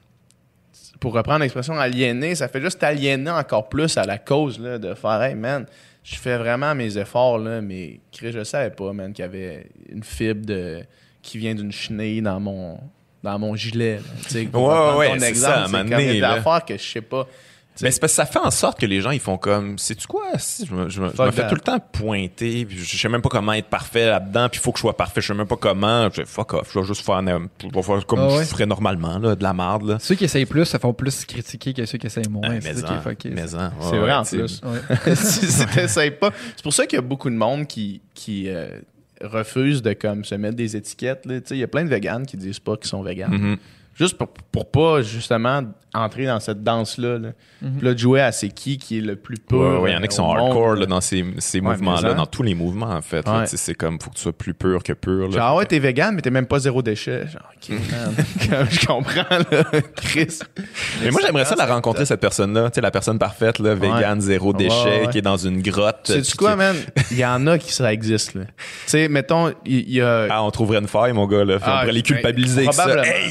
pour reprendre l'expression aliéner, ça fait juste t'aliéner encore plus à la cause, là, de faire « Hey, man, je fais vraiment mes efforts, là, mais Chris, je savais pas, man, qu'il y avait une fibre de, qui vient d'une chenille dans mon... dans mon gilet. Là, tu sais, pour Ouais, reprendre ouais, ton c'est exemple, ça, à un c'est moment comme il y a donné, des là. affaires que je sais pas. Tu sais, Mais c'est parce que ça fait en sorte que les gens, ils font comme, sais-tu quoi? Si, je me, je me- je Fuck me fais that. tout le temps pointer, puis je sais même pas comment être parfait là-dedans, puis il faut que je sois parfait, je sais même pas comment. Je fais fuck off, je vais juste faire, na- je vais faire comme Ah ouais. je ferais normalement, là, de la marde, là. Ceux qui essayent plus, ça font plus critiquer que ceux qui essayent moins. Ah, c'est mais ça qui est en, fucké. mais en, c'est ouais, vrai ouais, en tu sais. plus. Ouais. si si t'essayes pas. C'est pour ça qu'il y a beaucoup de monde qui, qui euh, refuse de comme, se mettre des étiquettes. là. Tu sais, il y a plein de véganes qui disent pas qu'ils sont véganes. Mhm. Juste pour, pour pas, justement, entrer dans cette danse-là. Là. Mhm. Puis là, de jouer à c'est qui qui est le plus Ouais, pur. ouais, il y en a qui sont au monde, hardcore là. là, dans ces, ces Ouais, mouvements-là, mais en. dans tous les mouvements, en fait. là. Ouais. Tu sais, c'est comme, faut que tu sois plus pur que pur. Là. Genre, ah ouais, t'es vegan, mais t'es même pas zéro déchet. Genre, ok, man. Comme je comprends, là, Chris. Mais moi, j'aimerais ça la rencontrer, cette personne-là. Tu sais, la personne parfaite, là, vegan, zéro Ouais, déchet, ouais. qui est dans une grotte. Sais-tu puis quoi, qui- man? Il y en a qui ça existe, là. Tu sais, mettons, il y, y a... Ah, on trouverait une faille, mon gars, là. Puis on Ah, pourrait les ben, culpabiliser avec ça. probablement. Hey, c'est- Juste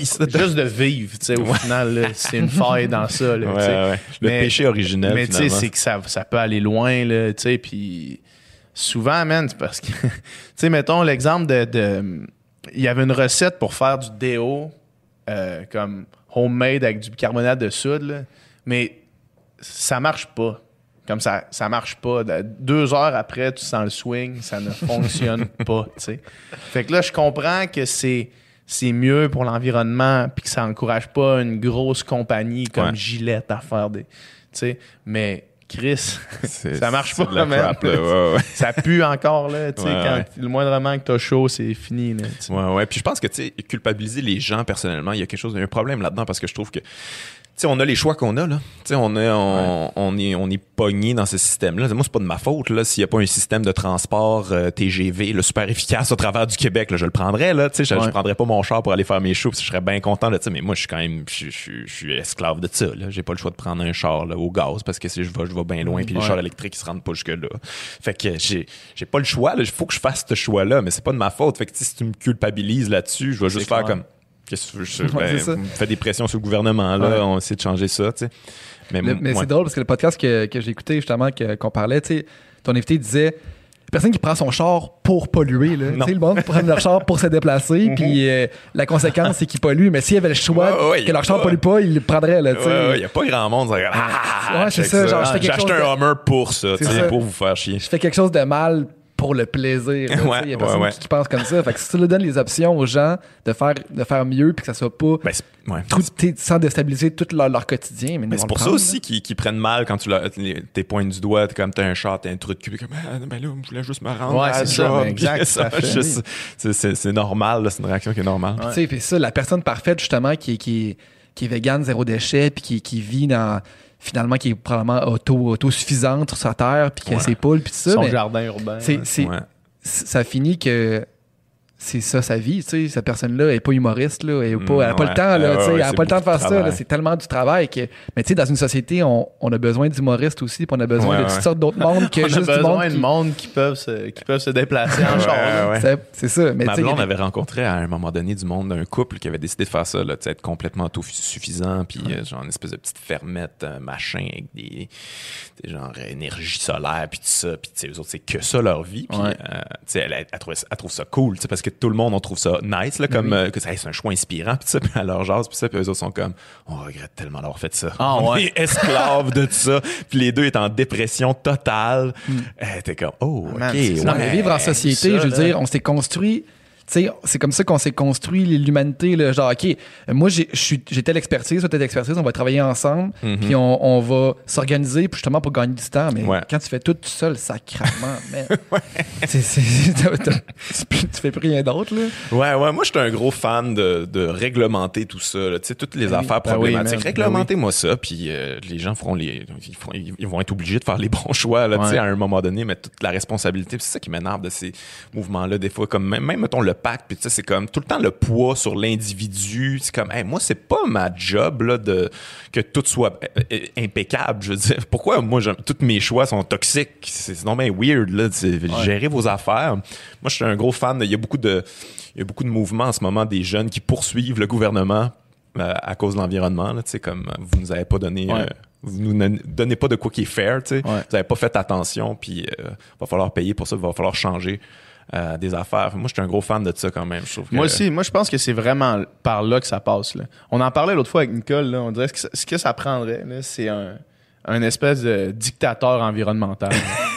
juste de vivre, tu sais, au final, là, c'est une faille dans ça, là, Ouais, tu sais. ouais. Le Mais- péché originel, Mais tu sais, finalement. c'est que ça, ça peut aller loin, là, tu sais, puis souvent, man, c'est parce que, tu sais, mettons l'exemple de, de- il y avait une recette pour faire du déo, euh, comme homemade avec du bicarbonate de soude, là, mais ça marche pas. Comme ça, ça marche pas. De- Deux heures après, tu sens le swing, ça ne fonctionne pas, tu sais. Fait que là, je comprends que c'est, c'est mieux pour l'environnement puis que ça encourage pas une grosse compagnie comme Ouais. Gillette à faire des... Tu sais, mais Chris, C'est- ça marche c'est pas, de la man. crap, là. Ouais, ouais. ça pue encore, là, tu sais, Ouais, quand ouais. le moindrement que t'as chaud, c'est fini, là, tu sais. Ouais, ouais. Puis je pense que, tu sais, culpabiliser les gens, personnellement, il y a quelque chose, il y a un problème là-dedans parce que je trouve que, tu sais, on a les choix qu'on a, là. Tu sais, on, est- on, Ouais. on est, on est pogné dans ce système-là. Moi, c'est pas de ma faute, là. S'il y a pas un système de transport euh, T G V, là, super efficace au travers du Québec, là, je le prendrais, là. Tu sais, je, Ouais. je prendrais pas mon char pour aller faire mes shows, parce que je serais bien content de ça. Mais moi, je suis quand même, je, je, je suis esclave de ça, là. J'ai pas le choix de prendre un char, là, au gaz, parce que si je vais, je vais bien loin, puis les Ouais. chars électriques, ils se rendent pas jusque-là. Fait que j'ai, j'ai pas le choix, là. Il faut que je fasse ce choix-là, mais c'est pas de ma faute. Fait que, tu sais, si tu me culpabilises là-dessus, je vais juste C'est faire clair. comme, qu'est-ce que tu veux, je- Ouais, ben, c'est ça. fais des pressions sur le gouvernement, là. Ouais. On essaie de changer ça, tu sais. Mais, Le- mais ouais. c'est drôle parce que le podcast que, que j'ai écouté, justement, que- qu'on parlait, tu sais, ton invité disait personne qui prend son char pour polluer. Là. Tu sais, le monde prend leur char pour se déplacer, puis euh, la conséquence, c'est qu'ils polluent. Mais s'il y avait le choix Ouais, ouais, que leur char ouais. pollue pas, ils le prendraient. Là, tu sais. Ouais, ouais, y a pas grand monde qui regarde. Ah, Ouais, c'est check ça, genre, je fais J'ai quelque acheté chose un de- Hummer pour ça, tu C'est sais, ça. pour vous faire chier. Je fais quelque chose de mal pour le plaisir. là, tu sais. Ouais, Il y a ouais, personne ouais. qui, qui pense comme ça. Fait que si tu leur donnes les options aux gens de faire, de faire mieux, puis que ça soit pas Ben, c'est, ouais. tout, t'sais, sans déstabiliser tout leur, leur quotidien. Mais, Mais c'est pour ça aussi qu'ils, qu'ils prennent mal quand tu leur, les- t'es pointes du doigt, t'es comme t'as un chat, t'as un trou de cul, comme ah, ben là, je voulais juste me rendre Ouais, à la c'est ça, job. mais exact, Puis ça va fait. juste- c'est, c'est, c'est normal, là, c'est une réaction qui est normale. Ouais. Tu sais, puis ça, la personne parfaite, justement, qui, est- qui, est- qui est végane, zéro déchet, puis qui, qui vit dans. Finalement, qui est probablement auto, autosuffisante sur sa terre, puis qui a Ouais. ses poules, puis tout ça. Son mais jardin urbain. c'est, ouais. c'est- Ouais. c- ça finit que c'est ça sa vie, tu sais. Cette personne-là elle est pas humoriste, là. Elle n'a pas, Mm, elle a pas ouais. le temps, là. Ouais, tu sais, ouais, elle n'a c'est pas le temps de beaucoup faire de ça, là. travail. C'est tellement du travail que. Mais tu sais, dans une société, on, on a besoin d'humoristes aussi, puis on a besoin Ouais, de toutes ouais. sortes d'autres mondes que On a juste du besoin monde. de qui- monde qui peuvent se, qui peuvent se déplacer en Ouais, char. là. ouais. C'est, c'est ça. Mais Ma tu sais, il y a blonde des- avait rencontré à un moment donné du monde d'un couple qui avait décidé de faire ça, là, tu sais, être complètement autosuffisant, puis euh, genre une espèce de petite fermette, euh, machin, avec des, des genre énergie solaire, puis tout ça, puis tu sais, eux autres, c'est que ça leur vie, puis Ouais. euh, tu sais, elle, elle, elle trouve, elle trouve ça cool, tu sais, parce que tout le monde, on trouve ça nice, là, comme Oui. euh, que ça, hey, c'est un choix inspirant, puis ça, puis à leur jase, puis ça, puis eux autres sont comme, on regrette tellement d'avoir fait ça. Ah, on ouais. est esclaves de ça, puis les deux étaient en dépression totale. Euh, T'es comme, oh, ok, Man, c'est- Non, mais ouais. vivre en société, ça, je veux là. dire, on s'est construit. Tu sais, c'est comme ça qu'on s'est construit l'humanité. Là, genre, OK, moi, j'ai, je suis- j'ai telle expertise, toi, telle expertise, on va travailler ensemble, Mhm. puis on, on va s'organiser puis justement pour gagner du temps. Mais Ouais. quand tu fais tout tout seul, sacrément, man. C'est, c'est- t'as- t'as- tu, peux- tu fais plus rien d'autre, là. Ouais, ouais, moi, je suis un gros fan de, de réglementer tout ça. là. Tu sais, toutes les Ben oui. affaires Ben oui, problématiques. man. Réglementez-moi ça, puis euh, les gens feront les. Ils, feront- ils vont être obligés de faire les bons choix, là, tu sais, Ouais. à un moment donné, mais toute la responsabilité. Puis c'est ça qui m'énerve de ces mouvements-là, des fois. Comme même, même mettons, le pacte, puis tu sais, c'est comme tout le temps le poids sur l'individu. C'est comme, hey, moi, c'est pas ma job, là, de, que tout soit euh, euh, impeccable. Je veux dire, pourquoi, moi, je- tous mes choix sont toxiques? C'est c'est non bien weird, là. C'est gérer vos affaires. Moi, je suis un gros fan. de- Il y a beaucoup de. Il y a beaucoup de mouvements en ce moment des jeunes qui poursuivent le gouvernement euh, à cause de l'environnement. Là, tu sais, comme euh, vous nous avez pas donné, Ouais. euh, vous nous ne- donnez pas de quoi qui est fair. Tu sais, Ouais. vous avez pas fait attention, puis euh, va falloir payer pour ça, il va falloir changer euh, des affaires. Moi, je suis un gros fan de ça quand même. Je trouve que- Moi aussi, moi je pense que c'est vraiment par là que ça passe. Là. On en parlait l'autre fois avec Nicole, là, on dirait que ça- ce que ça prendrait, là, c'est un, un espèce de dictateur environnemental.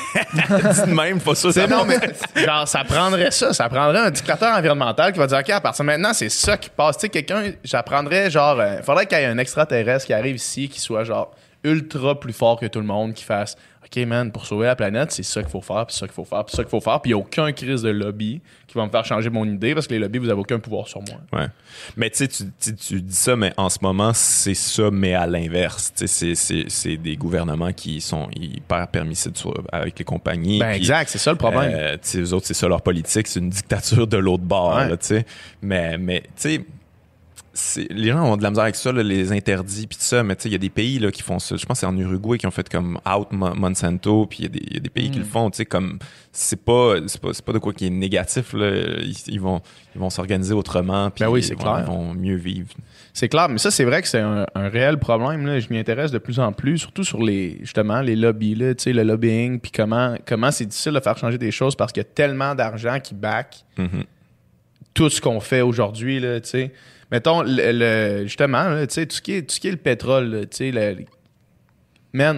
Dis de même, pas ça. C'est ça non, mais genre, ça prendrait ça. Ça prendrait un dictateur environnemental qui va dire, OK, à partir de maintenant, c'est ça qui passe. Tu sais, quelqu'un, j'apprendrais, genre, il faudrait qu'il y ait un extraterrestre qui arrive ici, qui soit, genre, ultra plus fort que tout le monde, qui fasse, OK, man, pour sauver la planète, c'est ça qu'il faut faire, puis ça qu'il faut faire, puis ça qu'il faut faire. Puis il n'y a aucun crise de lobby qui va me faire changer mon idée parce que les lobbies, vous n'avez aucun pouvoir sur moi. Ouais. Mais tu sais, tu, tu- tu dis ça, mais en ce moment, c'est ça, mais à l'inverse. Tu sais, c'est- c'est c'est des gouvernements qui sont hyper permissifs sur- avec les compagnies. Ben, puis, exact, c'est ça le problème. euh, tu sais, eux autres, c'est ça leur politique, c'est une dictature de l'autre bord, Ouais. là, tu sais. Mais, mais tu sais, c'est, les gens ont de la misère avec ça, là, les interdits puis tout ça, mais tu sais, il y a des pays là, qui font ça. Je pense que c'est en Uruguay qui ont fait comme Out Monsanto, puis il y a des, y a des pays mm. qui le font, tu sais, comme c'est pas, c'est pas, c'est pas de quoi qui est négatif, là. Ils, ils vont, ils vont s'organiser autrement, puis ben oui, c'est ils, clair. ils vont mieux vivre. C'est clair, mais ça, c'est vrai que c'est un, un réel problème, là. Je m'y intéresse de plus en plus, surtout sur les, justement, les lobbies, là, tu sais, le lobbying, puis comment, comment c'est difficile de faire changer des choses parce qu'il y a tellement d'argent qui back Mm-hmm. tout ce qu'on fait aujourd'hui, là, tu sais. Mettons, le, le, justement, là, tu sais, tout ce qui est, tout ce qui est le pétrole, là, tu sais, le, le- man,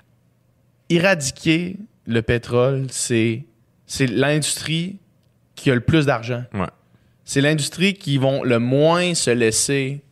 éradiquer le pétrole, c'est, c'est l'industrie qui a le plus d'argent. Ouais. C'est l'industrie qui vont le moins se laisser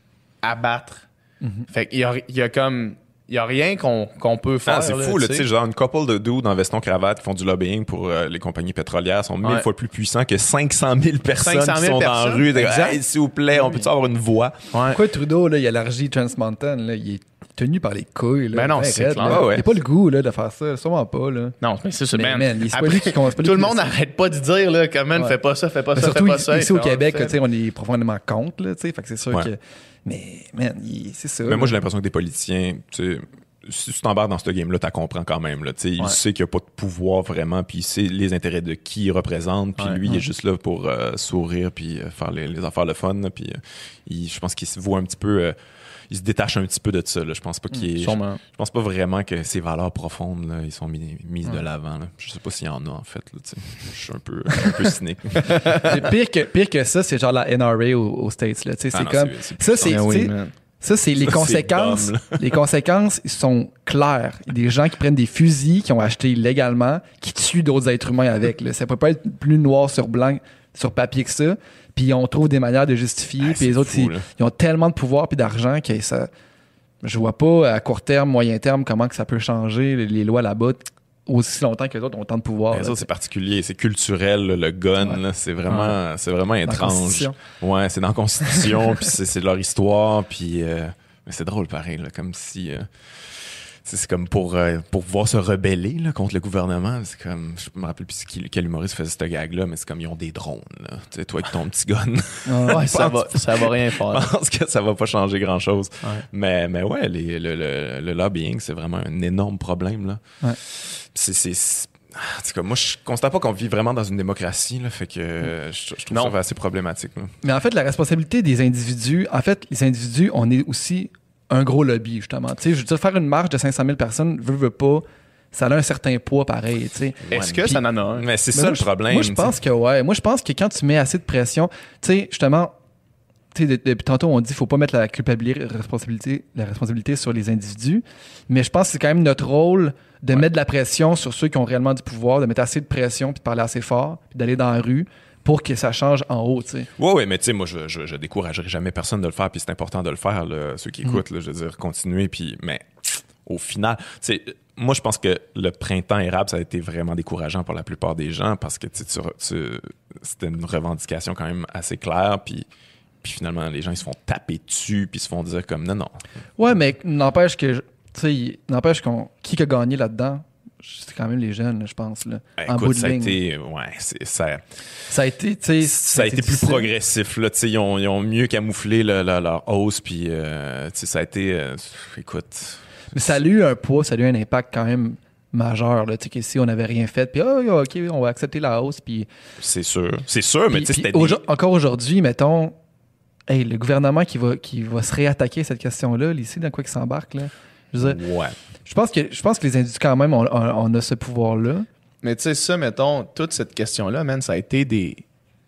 abattre. Mm-hmm. Fait qu'il y a, il y a comme... Il n'y a rien qu'on, qu'on peut faire. Ah, c'est fou, là, tu sais, genre une couple de dudes en veston cravate qui font du lobbying pour euh, les compagnies pétrolières sont mille Ouais. fois plus puissants que cinq cent mille personnes cinq cent mille qui sont dans la personnes, rue. De, exact. hey, s'il vous plaît, on peut-tu avoir une voix? Ouais. Pourquoi Trudeau, là, il élargit Trans Mountain, là, il est tenu par les couilles. Là, Ben non, Ben c'est raide, clair. là. Ah ouais. Il n'a pas le goût là, de faire ça, sûrement pas. Là. Non, mais c'est ça, Mais, man. man, il- c'est pas Après, lui qui- c'est pas lui tout qui le monde décide. n'arrête pas de dire, là, que, man, Ouais. fais pas ça, fais pas Mais ça, surtout fais pas ici, ça. ici au Et puis, Québec, on le tu sais, fait. on est profondément contre. Là, tu sais, fait que c'est sûr Ouais. que. Mais, man, il- c'est ça. Mais moi, là. j'ai l'impression que des politiciens, tu sais, si tu t'embarques dans ce game-là, tu comprends quand même. Là, tu sais, il Ouais. sait qu'il n'y a pas de pouvoir vraiment, puis il sait les intérêts de qui il représente, puis Ouais. lui, il Ouais. est juste là pour euh, sourire, puis euh, faire les, les affaires le fun. Là, puis euh, il- je pense qu'il se voit un petit peu... euh, il se détache un petit peu de ça. Là. Je pense pas qu'il est, je, Sûrement. je pense pas vraiment que ses valeurs profondes là, ils sont mis- mises de Ouais. l'avant. Là. Je sais pas s'il y en a en fait. Là, tu sais. Je suis un peu, un peu cynique. Mais pire, que, pire que ça, c'est genre la N R A aux, aux States. Là, tu sais, Ah c'est non, comme. c'est- c'est ça, c'est. Ah tu oui, sais, man. Ça, c'est les Ça, c'est conséquences. dumb, les conséquences ils sont claires. Il y a des gens qui prennent des fusils qu'ils ont achetés illégalement, qui tuent d'autres êtres humains avec. Là. Ça peut pas être plus noir sur blanc, sur papier que ça. Puis on trouve des manières de justifier. Ah, puis les c'est autres, fou, ils, là. ils ont tellement de pouvoir puis d'argent que ça. Je vois pas à court terme, moyen terme, comment que ça peut changer les, les lois là-bas aussi longtemps que les autres ont tant de pouvoir. Les là, autres, c'est particulier, c'est culturel, là, le gun, Ouais. là, c'est vraiment, c'est vraiment dans la étrange. Constitution. Ouais, c'est dans la Constitution, puis c'est, c'est leur histoire, puis euh, mais c'est drôle pareil, là, comme si euh, c'est, c'est comme pour euh, pour pouvoir se rebeller là, contre le gouvernement. C'est comme, je me rappelle plus qui, quel humoriste faisait cette gag-là, mais c'est comme ils ont des drones. Là. Tu sais, toi avec ton petit gun, Ah, Ouais, ça va, ça va rien je faire. pense que ça va pas changer grand-chose. Ouais. Mais, mais ouais, les- le, le, le lobbying, c'est vraiment un énorme problème. Là. Ouais. C'est, c'est, c'est- en tout cas, moi, je constate pas qu'on vit vraiment dans une démocratie, là, fait que euh, je, je trouve Non. ça assez problématique. Là. Mais en fait, la responsabilité des individus, en fait, les individus, on est aussi un gros lobby, justement. Tu sais, je veux dire, faire une marche de cinq cent mille personnes, veut, veut pas, ça a un certain poids pareil, tu sais. Est-ce Ouais, que ça en a un? Mais c'est Mais ça moi, le je- problème. Moi, je tu sais. pense que, ouais. Moi, je pense que quand tu mets assez de pression, tu sais, justement, tu sais, de- depuis tantôt, on dit qu'il faut pas mettre la culpabilité, responsabilité, la responsabilité sur les individus, mais je pense que c'est quand même notre rôle de mettre de la pression sur ceux qui ont réellement du pouvoir, de mettre assez de pression, puis de parler assez fort, puis d'aller dans la rue pour que ça change en haut, tu sais. Ouais, ouais, mais tu sais, moi, je, je, je découragerai jamais personne de le faire, puis c'est important de le faire, là, ceux qui écoutent, là, je veux dire, continuer, puis, mais au final, tu sais, moi, je pense que le printemps érable, ça a été vraiment décourageant pour la plupart des gens, parce que, tu sais, tu, tu- c'était une revendication quand même assez claire, puis, puis finalement, les gens, ils se font taper dessus, puis ils se font dire comme, non, non. Ouais, mais n'empêche que, tu sais, n'empêche qu'on, qui a gagné là-dedans, c'est quand même les jeunes, là, je pense, là, Ben, en écoute, bout de ça a ligne. été, ouais, c'est, ça, Ça a été, tu sais, ça a été plus difficile. progressif, là, tu sais, ils ont, ils ont mieux camouflé le- le- leur hausse, puis, euh, tu sais, ça a été, euh, écoute... Mais ça a eu un poids, ça a eu un impact quand même majeur. Là, tu sais, qu'ici, on n'avait rien fait. Puis, ah, OK, on va accepter la hausse. Puis, C'est sûr. C'est sûr, mais puis- tu sais, puis c'était aujo- encore aujourd'hui, mettons, hey, le gouvernement qui va, qui va se réattaquer à cette question-là, ici, dans quoi il s'embarque, là. Je veux dire, Ouais. je pense que, je pense que les individus, quand même, on, on- on a ce pouvoir-là. Mais tu sais, ça, mettons, toute cette question-là, man, ça a été des,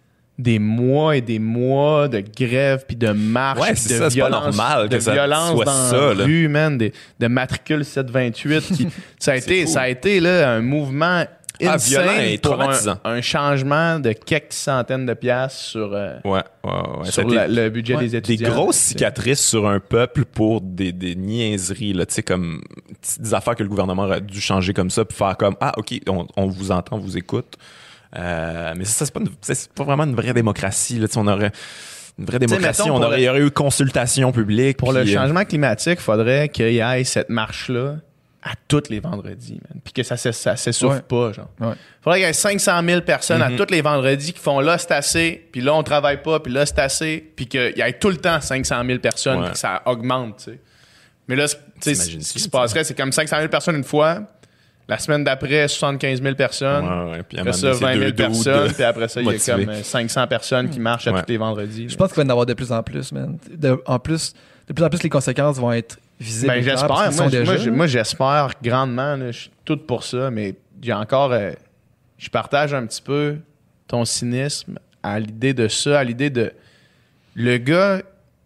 des mois et des mois de grève, puis de marche, Ouais, puis c'est de ça, c'est pas violence, normal de que ça violence soit dans ça, la là. rue, man, des- de matricule sept vingt-huit. Qui, ça, a été, fou. ça a été là, un mouvement Ah, insane violent et pour un, traumatisant. un changement de quelques centaines de piastres sur, euh, Ouais, ouais, ouais. Ça sur a été la- le budget ouais, des des étudiants. grosses cicatrices sur un peuple pour des, des niaiseries, là, tu sais, comme des affaires que le gouvernement aurait dû changer comme ça, puis faire comme, ah, OK, on, on vous entend, on vous écoute. Euh, mais ça, c'est pas, une- c'est pas vraiment une vraie démocratie, là, tu sais, on aurait... Une vraie démocratie, mettons, on pour aurait, le- il y aurait eu consultation publique. Pour le puis, euh, changement climatique, il faudrait qu'il y ait cette marche-là à tous les vendredis, man. Puis que ça, ça, ça s'essouffle Ouais. pas, genre. Ouais. Faudrait qu'il y ait cinq cent mille personnes Mm-hmm. à tous les vendredis qui font là, c'est assez, puis là, on travaille pas, puis là, c'est assez, puis qu'il y ait tout le temps cinq cent mille personnes, Ouais. puis que ça augmente, tu sais. Mais là, c'est- tu sais, T'imagines ce qui ça, se passerait, c'est comme cinq cent mille personnes une fois, la semaine d'après, soixante-quinze mille personnes, Ouais, ouais. Puis à un après moment ça, donné, vingt c'est mille deux dudes personnes, puis après ça, il y a motivés. comme euh, cinq cents personnes qui marchent à Ouais. tous les vendredis. Je pense qu'il va y en avoir de plus en plus, man. De, en plus, de plus en plus, les conséquences vont être visibles. Ben, et claires, j'espère. parce qu'ils Moi, sont j- déjà, moi, j- là. moi, j'espère grandement. là. Je suis tout pour ça, mais j'ai encore. euh, je partage un petit peu ton cynisme à l'idée de ça, à l'idée de. Le gars.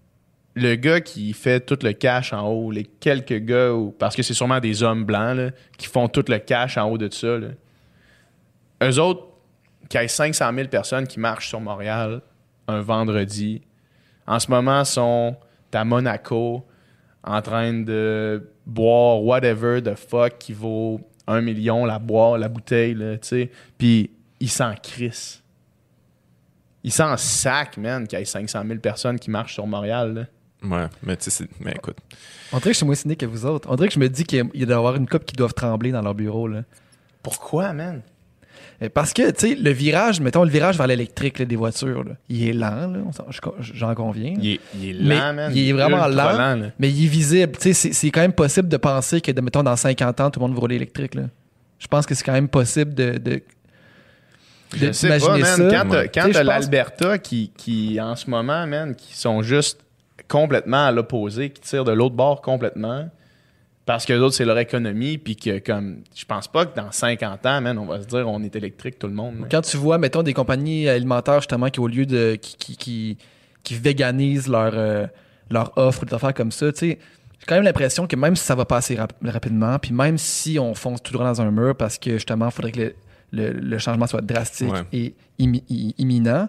Le gars qui fait tout le cash en haut, les quelques gars, ou- parce que c'est sûrement des hommes blancs là, qui font tout le cash en haut de ça. Là. Eux autres, qui aient cinq cent mille personnes qui marchent sur Montréal un vendredi, en ce moment, sont à Monaco en train de boire whatever the fuck qui vaut un million la boire, la bouteille, là, tu sais. Puis ils s'en crissent. Ils s'en sac, man, qu'il y ait cinq cent mille personnes qui marchent sur Montréal, là. Ouais, mais tu sais, c'est- mais écoute. On dirait que je suis moins cynique que vous autres. On dirait que je me dis qu'il y a d'avoir une couple qui doivent trembler dans leur bureau, là. Pourquoi, man? Euh, Parce que, tu sais, le virage, mettons le virage vers l'électrique là, des voitures, là, il est lent, là, on s'en- je- j'en conviens. là. Il est, il est Mais lent, man. il est vraiment ultra lent. là. Mais il est visible. Tu sais, c'est, c'est quand même possible de penser que, de- mettons, dans cinquante ans, tout le monde va rouler électrique. Là. Je pense que c'est quand même possible de, de, Je de sais pas, t'imaginer man. ça. Quand t'as, Tu quand sais, t'as je pense- l'Alberta qui, qui, en ce moment, man, qui sont juste complètement à l'opposé, qui tirent de l'autre bord complètement, parce que d'autres, c'est leur économie, puis que, comme, je pense pas que dans cinquante ans, man, on va se dire, on est électrique, tout le monde. man. Quand tu vois, mettons, des compagnies alimentaires, justement, qui au lieu de. qui, qui, qui, qui véganisent leur, euh, leur offre ou des affaires comme ça, tu sais, j'ai quand même l'impression que même si ça va passer rap- rapidement, puis même si on fonce tout droit dans un mur parce que justement, il faudrait que le, le- le changement soit drastique Ouais. et immi- i- imminent,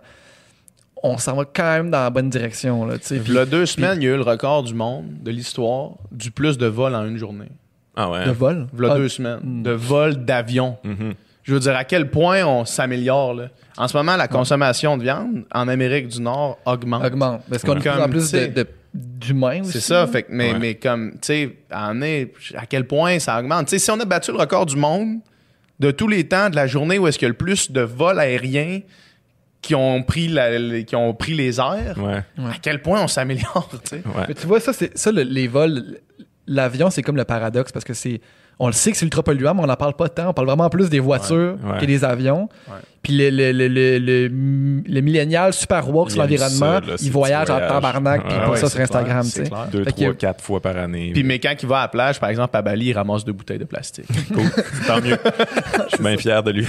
on s'en va quand même dans la bonne direction. Là, tu sais. Il y a deux puis- semaines, il y a eu le record du monde, de l'histoire, du plus de vols en une journée. Ah ouais. de vol. Il y a Ah, deux semaines. hmm. De vols d'avion. Mhm. Je veux dire, à quel point on s'améliore, là. En ce moment, la consommation de viande en Amérique du Nord augmente. augmente. Parce qu'on a de plus Comme, en plus tu sais, de, de- d'humains aussi. C'est ça, là. fait que, mais, Ouais. mais comme, tu sais, en est, à quel point ça augmente. Tu sais, si on a battu le record du monde de tous les temps, de la journée où est-ce qu'il y a le plus de vols aériens qui ont pris, la, les- qui ont pris les airs, Ouais. à quel point on s'améliore, tu sais. Ouais. Mais tu vois, ça, c'est, ça le- les vols, l'avion, c'est comme le paradoxe parce que c'est. On le sait que c'est ultra polluant, mais on n'en parle pas tant. On parle vraiment plus des voitures Ouais, ouais. que des avions. Ouais. Puis le, le, le, le, le, le millénial super woke sur Il aime l'environnement, ça, là, c'est il du voyage en voyage. tabarnak, puis Ouais, il poste ouais, ça c'est sur Instagram, clair, tu c'est sais. clair. Deux, Fait trois, que- quatre fois par année. Puis, mais quand il va à la plage, par exemple, à Bali, il ramasse deux bouteilles de plastique. Cool. Tant mieux. Je suis bien fier de lui.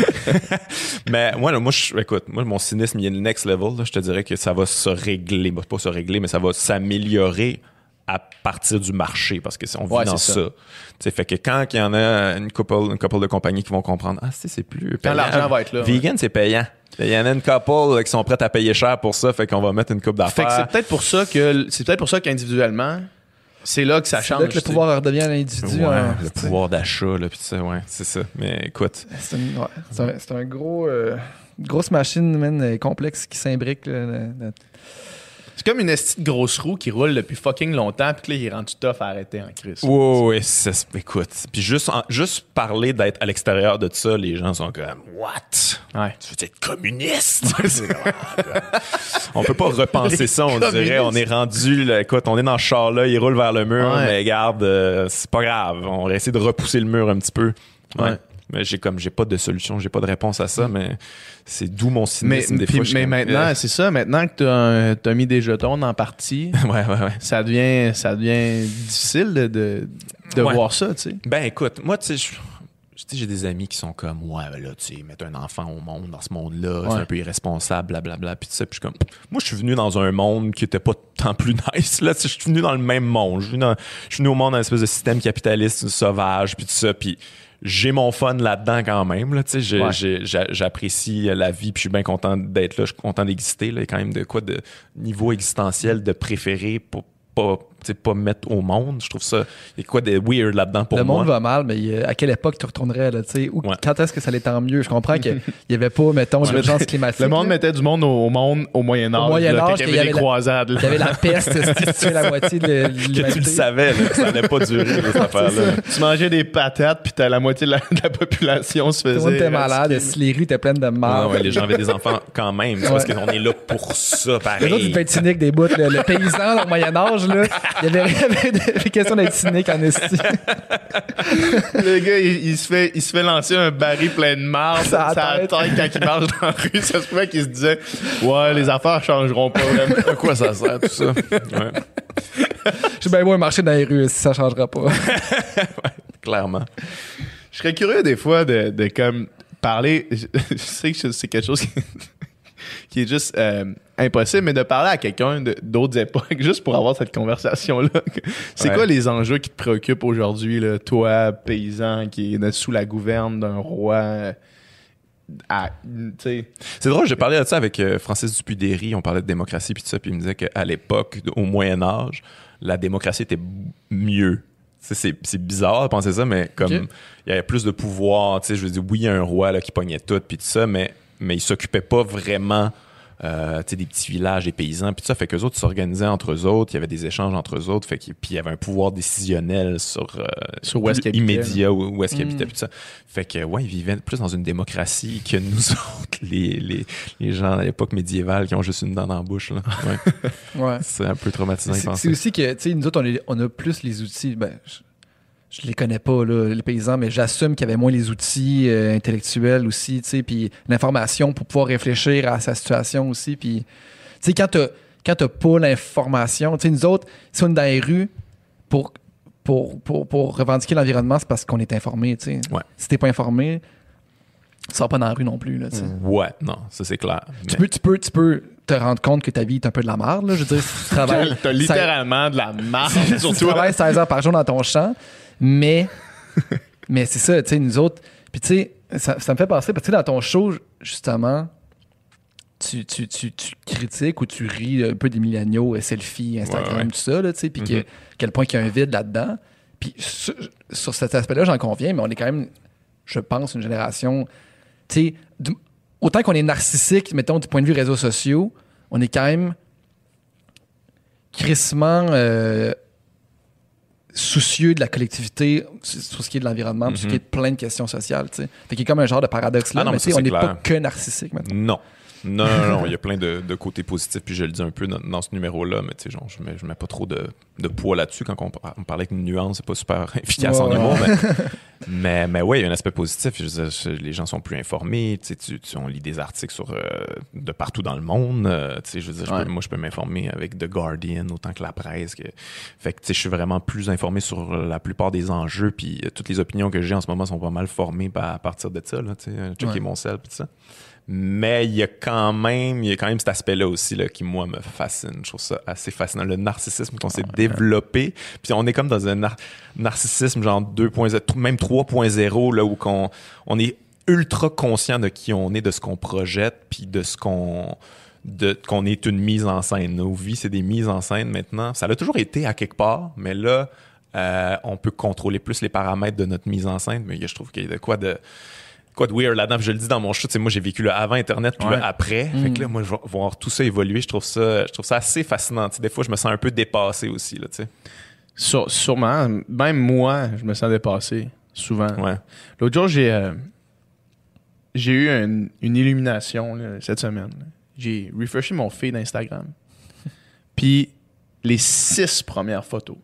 Mais moi, là, moi, je, écoute, moi, mon cynisme, il est le next level. Là. Je te dirais que ça va se régler. Bah, pas se régler, mais ça va s'améliorer à partir du marché parce que si on vit Ouais, dans c'est ça. ça. Tu sais, fait que quand il y en a une couple, une couple de compagnies qui vont comprendre, ah, c'est, c'est plus Quand payant. l'argent va être là. ouais. Vegan, c'est payant. Il y en a une couple là, qui sont prêtes à payer cher pour ça, fait qu'on va mettre une coupe Fait que c'est d'affaires. peut-être pour ça que c'est peut-être pour ça qu'individuellement, c'est là que ça C'est change. là que le tu sais. pouvoir redevient à l'individu. Ouais, hein, le tu sais. pouvoir d'achat, là, pis tout ça, ouais, c'est ça. Mais écoute, C'est une, ouais, c'est un, c'est un gros. euh, une grosse machine, man, euh, complexe qui s'imbrique. là, là, là. C'est comme une esti de grosse roue qui roule depuis fucking longtemps, puis que là, il est rendu tough à arrêter en crise. ouais, ouais, ça se- écoute. Puis juste, en- juste parler d'être à l'extérieur de ça, les gens sont comme, what? Ouais. Tu veux être communiste? C'est comme, ah, God. On peut pas repenser ça, on dirait. On est rendu, là, écoute, on est dans ce char-là, il roule vers le mur, Ouais. mais regarde, euh, c'est pas grave. On va essayer de repousser le mur un petit peu. Ouais. Ouais. Mais j'ai comme, j'ai pas de solution, j'ai pas de réponse à ça, mais c'est d'où mon Mais, cynisme des puis- fois. je suis mais comme, maintenant, euh, c'est ça, maintenant que t'as, t'as mis des jetons en partie, ouais, ouais, ouais. ça devient, ça devient difficile de, de, de Ouais. voir ça, tu sais. Ben écoute, moi, tu sais, je- tu sais, j'ai des amis qui sont comme, ouais, ben là, tu sais, mettre un enfant au monde, dans ce monde-là, c'est Ouais. un peu irresponsable, blablabla, puis tout ça. Puis je suis comme, moi, je suis venu dans un monde qui était pas tant plus nice, là, tu sais, je suis venu dans le même monde. Je suis venu, dans- je suis venu au monde dans une espèce de système capitaliste sauvage, puis tout ça, puis j'ai mon fun là-dedans quand même, là, tu sais, j'ai- Ouais. j'ai- j'a- j'apprécie la vie, puis je suis bien content d'être là, je suis content d'exister, là, il y a quand même de quoi de niveau existentiel de préférer pour pas, pas mettre au monde. Je trouve ça, il y a quoi de weird là-dedans pour le moi. Le monde va mal, mais euh, à quelle époque tu retournerais, là, tu sais, ou ouais. quand est-ce que ça allait tant mieux? Je comprends qu'il n'y avait pas, mettons, d'urgence climatique. Le monde là. mettait du monde au monde au Moyen-Âge. Au Moyen-Âge, il y avait des croisades. Il y avait la peste, si tu es la moitié de l'humanité. Que tu le savais, là, que ça allait pas durer, cette affaire-là. Tu mangeais des patates, puis t'as la moitié de la, de la population se faisait... Tout le monde était malade, si les rues étaient pleines de marde. Ouais, ouais, les gens avaient des enfants quand même, ouais. Parce qu'on est là pour ça, pareil. Les autres, ils peuvent être cyniques des bouts. Le, le paysan, au Moyen-Âge, là, il y avait, il y avait des questions d'être cynique en esti. Le gars, il, il, se fait, il se fait lancer un baril plein de marde Ça sur la tête quand il marche dans la rue. Ça se pouvait qu'il se disait « Ouais, les affaires changeront pas vraiment. » À quoi ça sert, tout ça? Ouais. Je suis bien beau marcher dans les rues si ça changera pas. Ouais, clairement. Je serais curieux des fois de, de comme parler... Je, je sais que c'est quelque chose qui... qui est juste euh, impossible, mais de parler à quelqu'un de, d'autres époques, juste pour avoir cette conversation-là. C'est ouais. quoi les enjeux qui te préoccupent aujourd'hui, là, toi, paysan, qui est sous la gouverne d'un roi? À, c'est drôle, j'ai parlé de ça avec euh, Francis Dupuy-Derry, on parlait de démocratie, puis tout ça, puis il me disait qu'à l'époque, au Moyen-Âge, la démocratie était mieux. C'est, c'est bizarre de penser ça, mais comme il okay. y avait plus de pouvoir, tu sais, je veux dire, oui, il y a un roi là, qui pognait tout, puis tout ça, mais mais ils s'occupaient pas vraiment euh, des petits villages, des paysans, puis tout ça, fait qu'eux autres s'organisaient entre eux autres, il y avait des échanges entre eux autres, fait que, puis il y avait un pouvoir décisionnel sur, euh, sur où est-ce qu'ils immédiat, où, où est-ce qu'ils mm. habitaient, puis tout ça. Fait que, ouais, ils vivaient plus dans une démocratie que nous autres, les, les, les gens à l'époque médiévale qui ont juste une dent dans la bouche, là. Ouais. ouais. C'est un peu traumatisant, c'est, c'est aussi que, tu sais, nous autres, on, est, on a plus les outils, ben... Je... Je les connais pas, là, les paysans, mais j'assume qu'il y avait moins les outils euh, intellectuels aussi, tu sais, puis l'information pour pouvoir réfléchir à sa situation aussi. Puis, tu sais, quand t'as, quand t'as pas l'information, tu sais, nous autres, si on est dans les rues pour, pour, pour, pour revendiquer l'environnement, c'est parce qu'on est informé, tu sais. Ouais. Si t'es pas informé, tu sors pas dans la rue non plus, là, tu sais. Ouais, non, ça c'est clair. Mais... Tu peux, tu peux, tu peux te rendre compte que ta vie est un peu de la merde, là. Je veux dire, si tu travailles... T'as littéralement de la merde sur toi. Tu travailles seize heures par jour dans ton champ, mais, mais c'est ça, tu sais, nous autres. Puis, tu sais, ça, ça me fait penser, parce que dans ton show, justement, tu, tu, tu, tu critiques ou tu ris un peu des milléniaux, selfies, Instagram, ouais, ouais. tout ça, tu sais, puis mm-hmm. que, quel point qu'il y a un vide là-dedans. Puis, sur, sur cet aspect-là, j'en conviens, mais on est quand même, je pense, une génération, tu sais, autant qu'on est narcissique, mettons, du point de vue réseaux sociaux, on est quand même crissement. Euh, soucieux de la collectivité sur ce qui est de l'environnement, mm-hmm. sur ce qui est de plein de questions sociales. T'sais. Fait qu'il y a comme un genre de paradoxe là, ah non, mais, mais on n'est pas que narcissique maintenant. Non. Non, non, non, il y a plein de, de côtés positifs, puis je le dis un peu dans, dans ce numéro-là, mais tu sais, genre, je mets, je mets pas trop de, de poids là-dessus. Quand on, on parlait avec une nuance, c'est pas super efficace ouais, en humour, ouais. mais, mais, mais oui, il y a un aspect positif. Je veux dire, les gens sont plus informés, tu sais, tu, tu, on lit des articles sur, euh, de partout dans le monde. Euh, tu sais, je veux dire, je ouais. peux, moi, je peux m'informer avec The Guardian autant que la presse. Que, fait que, tu sais, je suis vraiment plus informé sur la plupart des enjeux, puis euh, toutes les opinions que j'ai en ce moment sont pas mal formées à partir de ça, là, tu sais, checker ouais. mon sel, puis tout ça. Mais il y a quand même il y a quand même cet aspect-là aussi là, qui, moi, me fascine. Je trouve ça assez fascinant. Le narcissisme qu'on s'est ouais. développé. Puis on est comme dans un nar- narcissisme genre deux point zéro, même trois point zéro, là, où qu'on, on est ultra conscient de qui on est, de ce qu'on projette, puis de ce qu'on... De, qu'on est une mise en scène. Nos vies, c'est des mises en scène maintenant. Ça l'a toujours été à quelque part, mais là, euh, on peut contrôler plus les paramètres de notre mise en scène. Mais je trouve qu'il y a de quoi de... quoi de weird là-dedans, je le dis dans mon show, tu sais, moi j'ai vécu le avant Internet puis ouais. le après, mm. fait que là moi je vais voir tout ça évoluer, je trouve ça je trouve ça assez fascinant, tu sais, des fois je me sens un peu dépassé aussi là, tu sais. Sur, sûrement, même moi, je me sens dépassé souvent. Ouais. L'autre jour, j'ai euh, j'ai eu une, une illumination là, cette semaine. J'ai refreshé mon feed d'Instagram. Puis les six premières photos,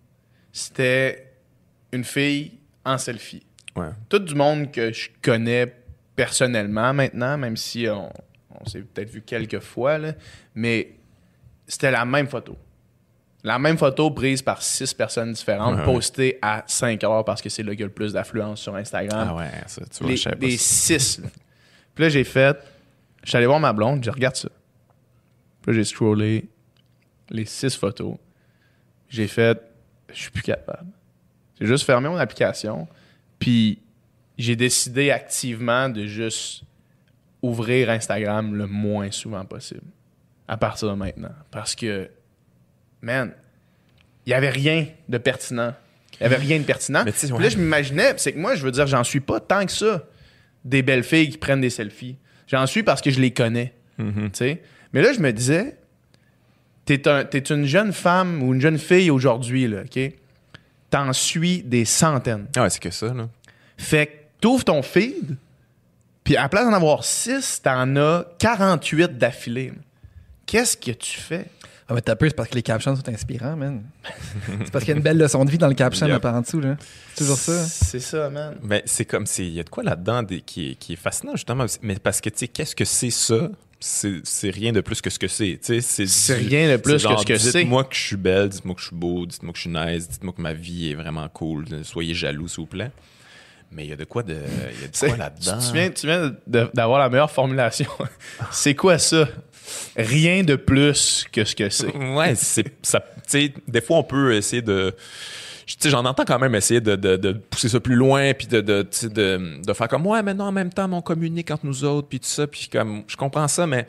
c'était une fille en selfie. Ouais. Tout du monde que je connais personnellement maintenant, même si on, on s'est peut-être vu quelques fois, là, mais c'était la même photo. La même photo prise par six personnes différentes, ouais, postée ouais. à cinq heures parce que c'est là qu'il y a le plus d'affluence sur Instagram. Ah ouais, ça, tu vois, les, je sais pas. Des six. Là. Puis là, j'ai fait... Je suis allé voir ma blonde, j'ai regarde ça. Puis là, j'ai scrollé les six photos. J'ai fait... Je suis plus capable. J'ai juste fermé mon application... Puis j'ai décidé activement de juste ouvrir Instagram le moins souvent possible à partir de maintenant. Parce que, man, il y avait rien de pertinent. Il y avait rien de pertinent. Mais tu sais, Puis ouais. là, je m'imaginais, c'est que moi, je veux dire, j'en suis pas tant que ça, des belles filles qui prennent des selfies. J'en suis parce que je les connais. Mhm. Tu sais. Mais là, je me disais, t'es, un, t'es une jeune femme ou une jeune fille aujourd'hui, là, OK? T'en suis des centaines. Ah ouais, c'est que ça, là. Fait que t'ouvres ton feed, puis à la place d'en avoir six, t'en as quarante-huit d'affilée. là. Qu'est-ce que tu fais? Ah, mais t'as peur, c'est parce que les captions sont inspirants, man. C'est parce qu'il y a une belle leçon de vie dans le caption Yep. là, par en dessous, là. C'est toujours ça. C'est ça, man. Mais c'est comme, il y a de quoi là-dedans des- qui, est, qui est fascinant, justement. Mais parce que, tu sais, qu'est-ce que c'est ça? C'est, c'est rien de plus que ce que c'est. Tu sais, c'est C'est du- rien de plus c'est genre, que ce que c'est. Dites-moi que je suis belle, dites-moi que je suis beau, dites-moi que je suis nice, dites-moi que ma vie est vraiment cool. Soyez jaloux, s'il vous plaît. Mais il y a de quoi, de, il y a de C'est- quoi là-dedans. Tu viens, tu viens de- d'avoir la meilleure formulation. C'est quoi ça? Rien de plus que ce que c'est. Ouais, c'est ça. Tu sais, des fois, on peut essayer de. Tu sais, j'en entends quand même essayer de, de, de pousser ça plus loin, puis de, de, tu sais, de, de faire comme, ouais, mais non, en même temps, on communique entre nous autres, puis tout ça, puis comme, je comprends ça, mais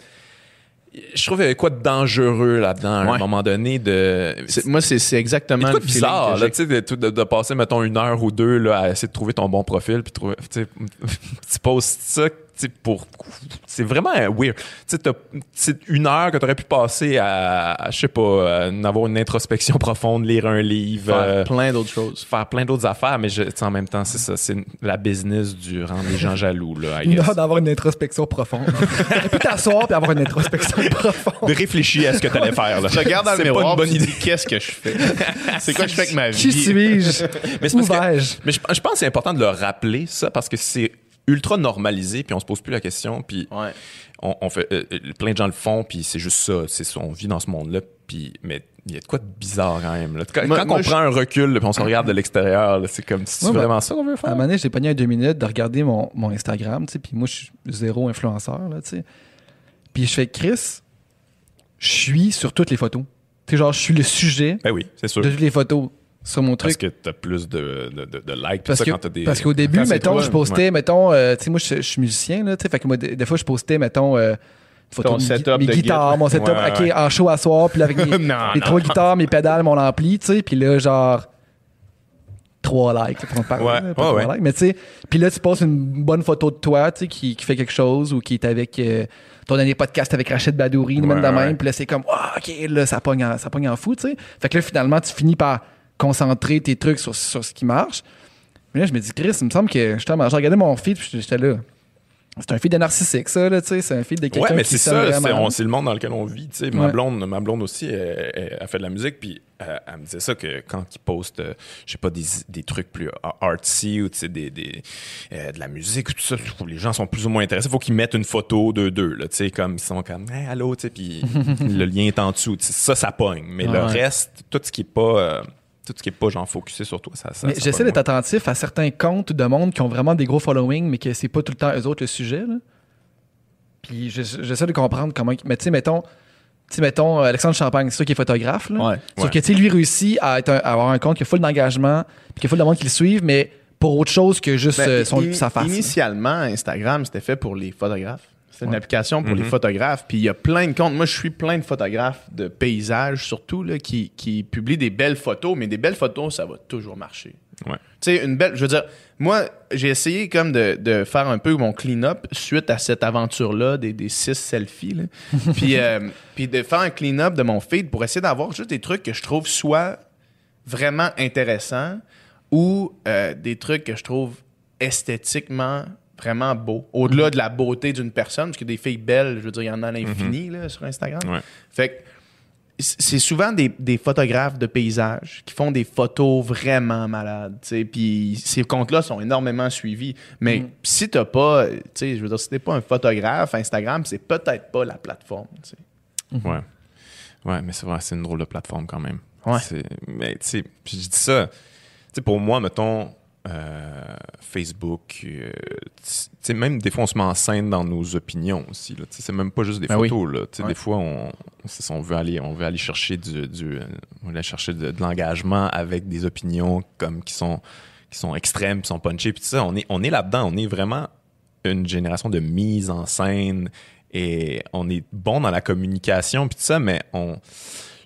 je trouve qu'il y a quoi de dangereux là-dedans, à Ouais. un moment donné, de. C'est- moi, c'est, c'est Il y exactement a de quoi le de feeling bizarre, que là, j'ai. tu sais, de, tout- de, de passer, mettons, une heure ou deux là, à essayer de trouver ton bon profil, puis trouver, tu sais, tu postes ça, tu sais, pour. C'est vraiment weird. Tu sais, t'as- c'est une heure que tu aurais pu passer à, à, je sais pas, à avoir une introspection profonde, lire un livre, Faire euh, plein d'autres choses. faire plein d'autres affaires, mais je, tu sais, en même temps, c'est ça, c'est la business du rendre les gens jaloux, là, I Une guess. heure d'avoir une introspection profonde. T'aurais pu t'asseoir et avoir une introspection profonde. De réfléchir à ce que tu allais faire, là. Je regarde dans le C'est pas miroir, une bonne puis tu idée. dis, qu'est-ce que je fais? C'est quoi que je fais avec ma vie? Qui suis-je? Mais c'est Où parce que- vais-je? Mais je, je pense que c'est important de le rappeler, ça, parce que c'est ultra normalisé, puis on se pose plus la question, puis Ouais. on, on fait euh, euh, plein de gens le font, puis c'est juste ça, c'est ça, on vit dans ce monde-là, puis mais il y a de quoi de bizarre quand même. Là. Quand, Moi- quand moi, on je- prend un recul, là, puis on se regarde de l'extérieur, là, c'est comme si c'est Ouais, vraiment ça qu'on veut À un faire. moment donné, j'ai pogné un deux minutes de regarder mon, mon Instagram, tu sais, puis moi, je suis zéro influenceur, là, tu sais. Puis je fais, Chris, je suis sur toutes les photos. Tu sais, genre, je suis le sujet Ben oui, c'est sûr. de toutes les photos sur mon Parce truc. que t'as plus de, de, de, de likes, puis Parce, ça que, quand t'as des. parce qu'au début, Quand c'est mettons, toi, je postais, mettons, euh, tu sais, moi, je, je suis musicien, là, tu sais, fait que moi, des, des fois, je postais, mettons, euh, photos Ton de mes, setup mes de guitares, guitare. mon setup, Ouais, ok, ouais. en show à soir, puis là, avec mes, Non, les non. trois guitares, mes pédales, mon ampli, tu sais, puis là, genre, trois likes, là, pour en parler, Ouais, là, pas ouais, trois ouais. likes, mais tu sais, puis là, tu postes une bonne photo de toi, tu sais, qui, qui fait quelque chose, ou qui est avec euh, ton dernier podcast avec Rachid Badouri, Ouais, même de même, ouais. puis là, c'est comme, ah, ok, là, ça pogne en, ça pogne en fou, tu sais. Fait que là, finalement, tu finis par concentrer tes trucs sur, sur ce qui marche. Mais là, je me dis, Chris, il me semble que justement, j'ai regardé mon feed, puis j'étais là. C'est un feed de narcissique, ça, là, tu sais. C'est un feed de quelqu'un Ouais, mais qui c'est s'aime ça, c'est, vraiment. on- c'est le monde dans lequel on vit. tu sais. Ma, Ouais. blonde, ma blonde aussi, elle, elle- elle fait de la musique, puis elle, elle me disait ça, que quand ils postent, euh, je sais pas, des, des trucs plus artsy ou tu sais, des, des, euh, de la musique, tout ça, les gens sont plus ou moins intéressés. Il faut qu'ils mettent une photo de deux, là, tu sais, comme ils sont comme, hey, allô, tu sais, puis le lien est en dessous. tu sais. Ça, ça pogne. Mais Ah le ouais. reste, tout ce qui est pas. euh, tout ce qui est pas genre focusé sur toi, ça, ça Mais ça j'essaie pogne d'être attentif à certains comptes de monde qui ont vraiment des gros followings, mais que c'est pas tout le temps eux autres le sujet, là. Puis j'essa- j'essaie de comprendre comment. Mais tu sais, mettons, tu sais, mettons, Alexandre Champagne, c'est sûr qu'il est photographe, là. Ouais. Sauf Ouais. que, tu sais, lui réussit à, être un- à avoir un compte qui a full d'engagement, puis qui a full de monde qui le suivent, mais pour autre chose que juste Ben, euh, son, ini- sa face. là. Initialement, Instagram, c'était fait pour les photographes. C'était une Ouais. application pour les Mhm. photographes. Puis il y a plein de comptes. Moi, je suis plein de photographes de paysages, surtout, là, qui, qui publient des belles photos. Mais des belles photos, ça va toujours marcher. Ouais. Tu sais, une belle. Je veux dire, moi, j'ai essayé comme de, de faire un peu mon clean-up suite à cette aventure-là, des, des six selfies. là. puis, euh, puis de faire un clean-up de mon feed pour essayer d'avoir juste des trucs que je trouve soit vraiment intéressants ou euh, des trucs que je trouve esthétiquement vraiment beaux. Au-delà de la beauté d'une personne, parce que des filles belles, je veux dire, il y en a à l'infini là, sur Instagram. Ouais. Fait que c- c'est souvent des, des photographes de paysages qui font des photos vraiment malades, tu sais, puis ces comptes-là sont énormément suivis. Mais Mm. si t'as pas, tu sais, je veux dire, si t'es pas un photographe, Instagram, c'est peut-être pas la plateforme, tu sais. Ouais. Ouais, mais c'est vrai, c'est une drôle de plateforme quand même. Ouais. C'est- Mais tu sais, puis je dis ça, tu sais, pour moi, mettons, euh, Facebook, euh, tu sais, même des fois, on se met en scène dans nos opinions aussi. Là. Tu sais, c'est même pas juste des Ben oui. photos. Là. Tu sais, Ouais. Des fois, on, on, c'est ça, on veut aller, on veut aller chercher du, du on veut aller chercher de, de l'engagement avec des opinions comme qui sont qui sont extrêmes, qui sont punchées. Puis tout ça, on est, on est là-dedans. On est vraiment une génération de mise en scène et on est bon dans la communication puis tout ça, mais on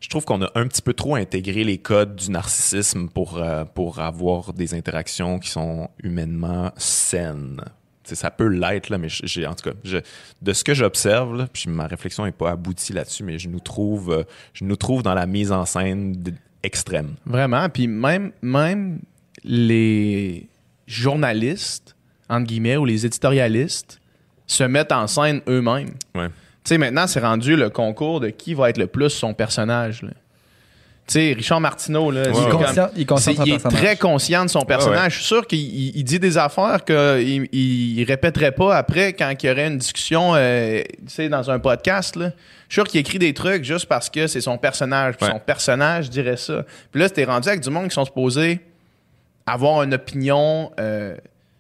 je trouve qu'on a un petit peu trop intégré les codes du narcissisme pour, euh, pour avoir des interactions qui sont humainement saines. T'sais, ça peut l'être, là, mais j'ai, en tout cas, je, de ce que j'observe, là, puis ma réflexion n'est pas aboutie là-dessus, mais je nous trouve, euh, je nous trouve dans la mise en scène de, extrême. Vraiment. Puis même, même les journalistes, entre guillemets, ou les éditorialistes se mettent en scène eux-mêmes. Ouais. Tu sais, maintenant, c'est rendu le concours de qui va être le plus son personnage, là. Tu sais, Richard Martineau, là, Il c'est est comme- conscient, il est, conscient de son il est personnage. très conscient de son personnage. Ouais, ouais. Je suis sûr qu'il il- il dit des affaires qu'il il, il répéterait pas après quand il y aurait une discussion euh, tu sais, dans un podcast. Là. Je suis sûr qu'il écrit des trucs juste parce que c'est son personnage. Puis Ouais. son personnage dirait ça. Puis là, c'était rendu avec du monde qui sont supposés avoir une opinion euh,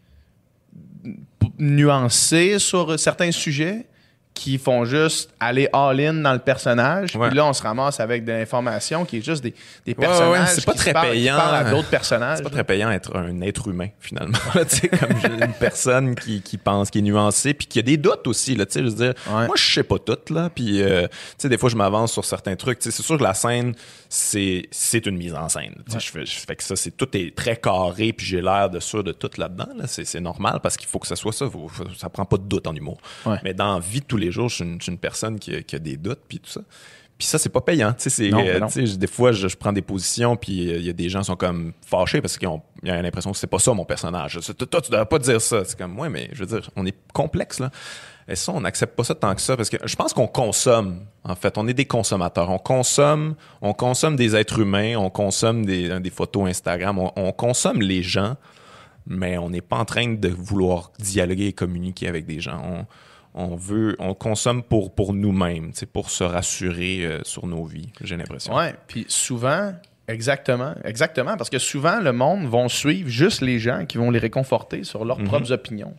p- nuancée sur certains sujets, qui font juste aller all-in dans le personnage. Ouais. Puis là, on se ramasse avec de l'information qui est juste des, des Ouais, personnages ouais, c'est pas qui se très parlent, qui payant. parlent à d'autres personnages. C'est pas très payant être un être humain, finalement. Là, tu sais, comme j'ai une personne qui, qui pense, qui est nuancée, puis qui a des doutes aussi. Là, tu sais, je veux dire, Ouais. moi, je sais pas tout. Là, puis, euh, tu sais, des fois, je m'avance sur certains trucs. Tu sais, c'est sûr que la scène, c'est, c'est une mise en scène. Tu sais, je fais, je fais que ça, c'est, tout est très carré, puis j'ai l'air de sûr de tout là-dedans. Là. C'est, c'est normal parce qu'il faut que ça soit ça. Faut, faut- ça prend pas de doute en humour. Ouais. Mais dans la vie de tous les jours, je suis une, je suis une personne qui a, qui a des doutes, puis tout ça. Puis ça, c'est pas payant. Tu sais, c'est, Non, euh, mais non. tu sais, des fois, je, je prends des positions, puis il y a des gens qui sont comme fâchés parce qu'ils ont, ils ont l'impression que c'est pas ça mon personnage. C'est- Toi, tu devrais pas dire ça. C'est comme, ouais, mais je veux dire, on est complexe, là. Et ça, on n'accepte pas ça tant que ça parce que je pense qu'on consomme, en fait. On est des consommateurs. On consomme, on consomme des êtres humains, on consomme des, des photos Instagram, on, on consomme les gens, mais on n'est pas en train de vouloir dialoguer et communiquer avec des gens. On, on veut, on consomme pour, pour nous-mêmes, tu sais, pour se rassurer euh, sur nos vies, j'ai l'impression. Ouais, puis souvent, exactement, exactement, parce que souvent, le monde vont suivre juste les gens qui vont les réconforter sur leurs Mhm. propres opinions.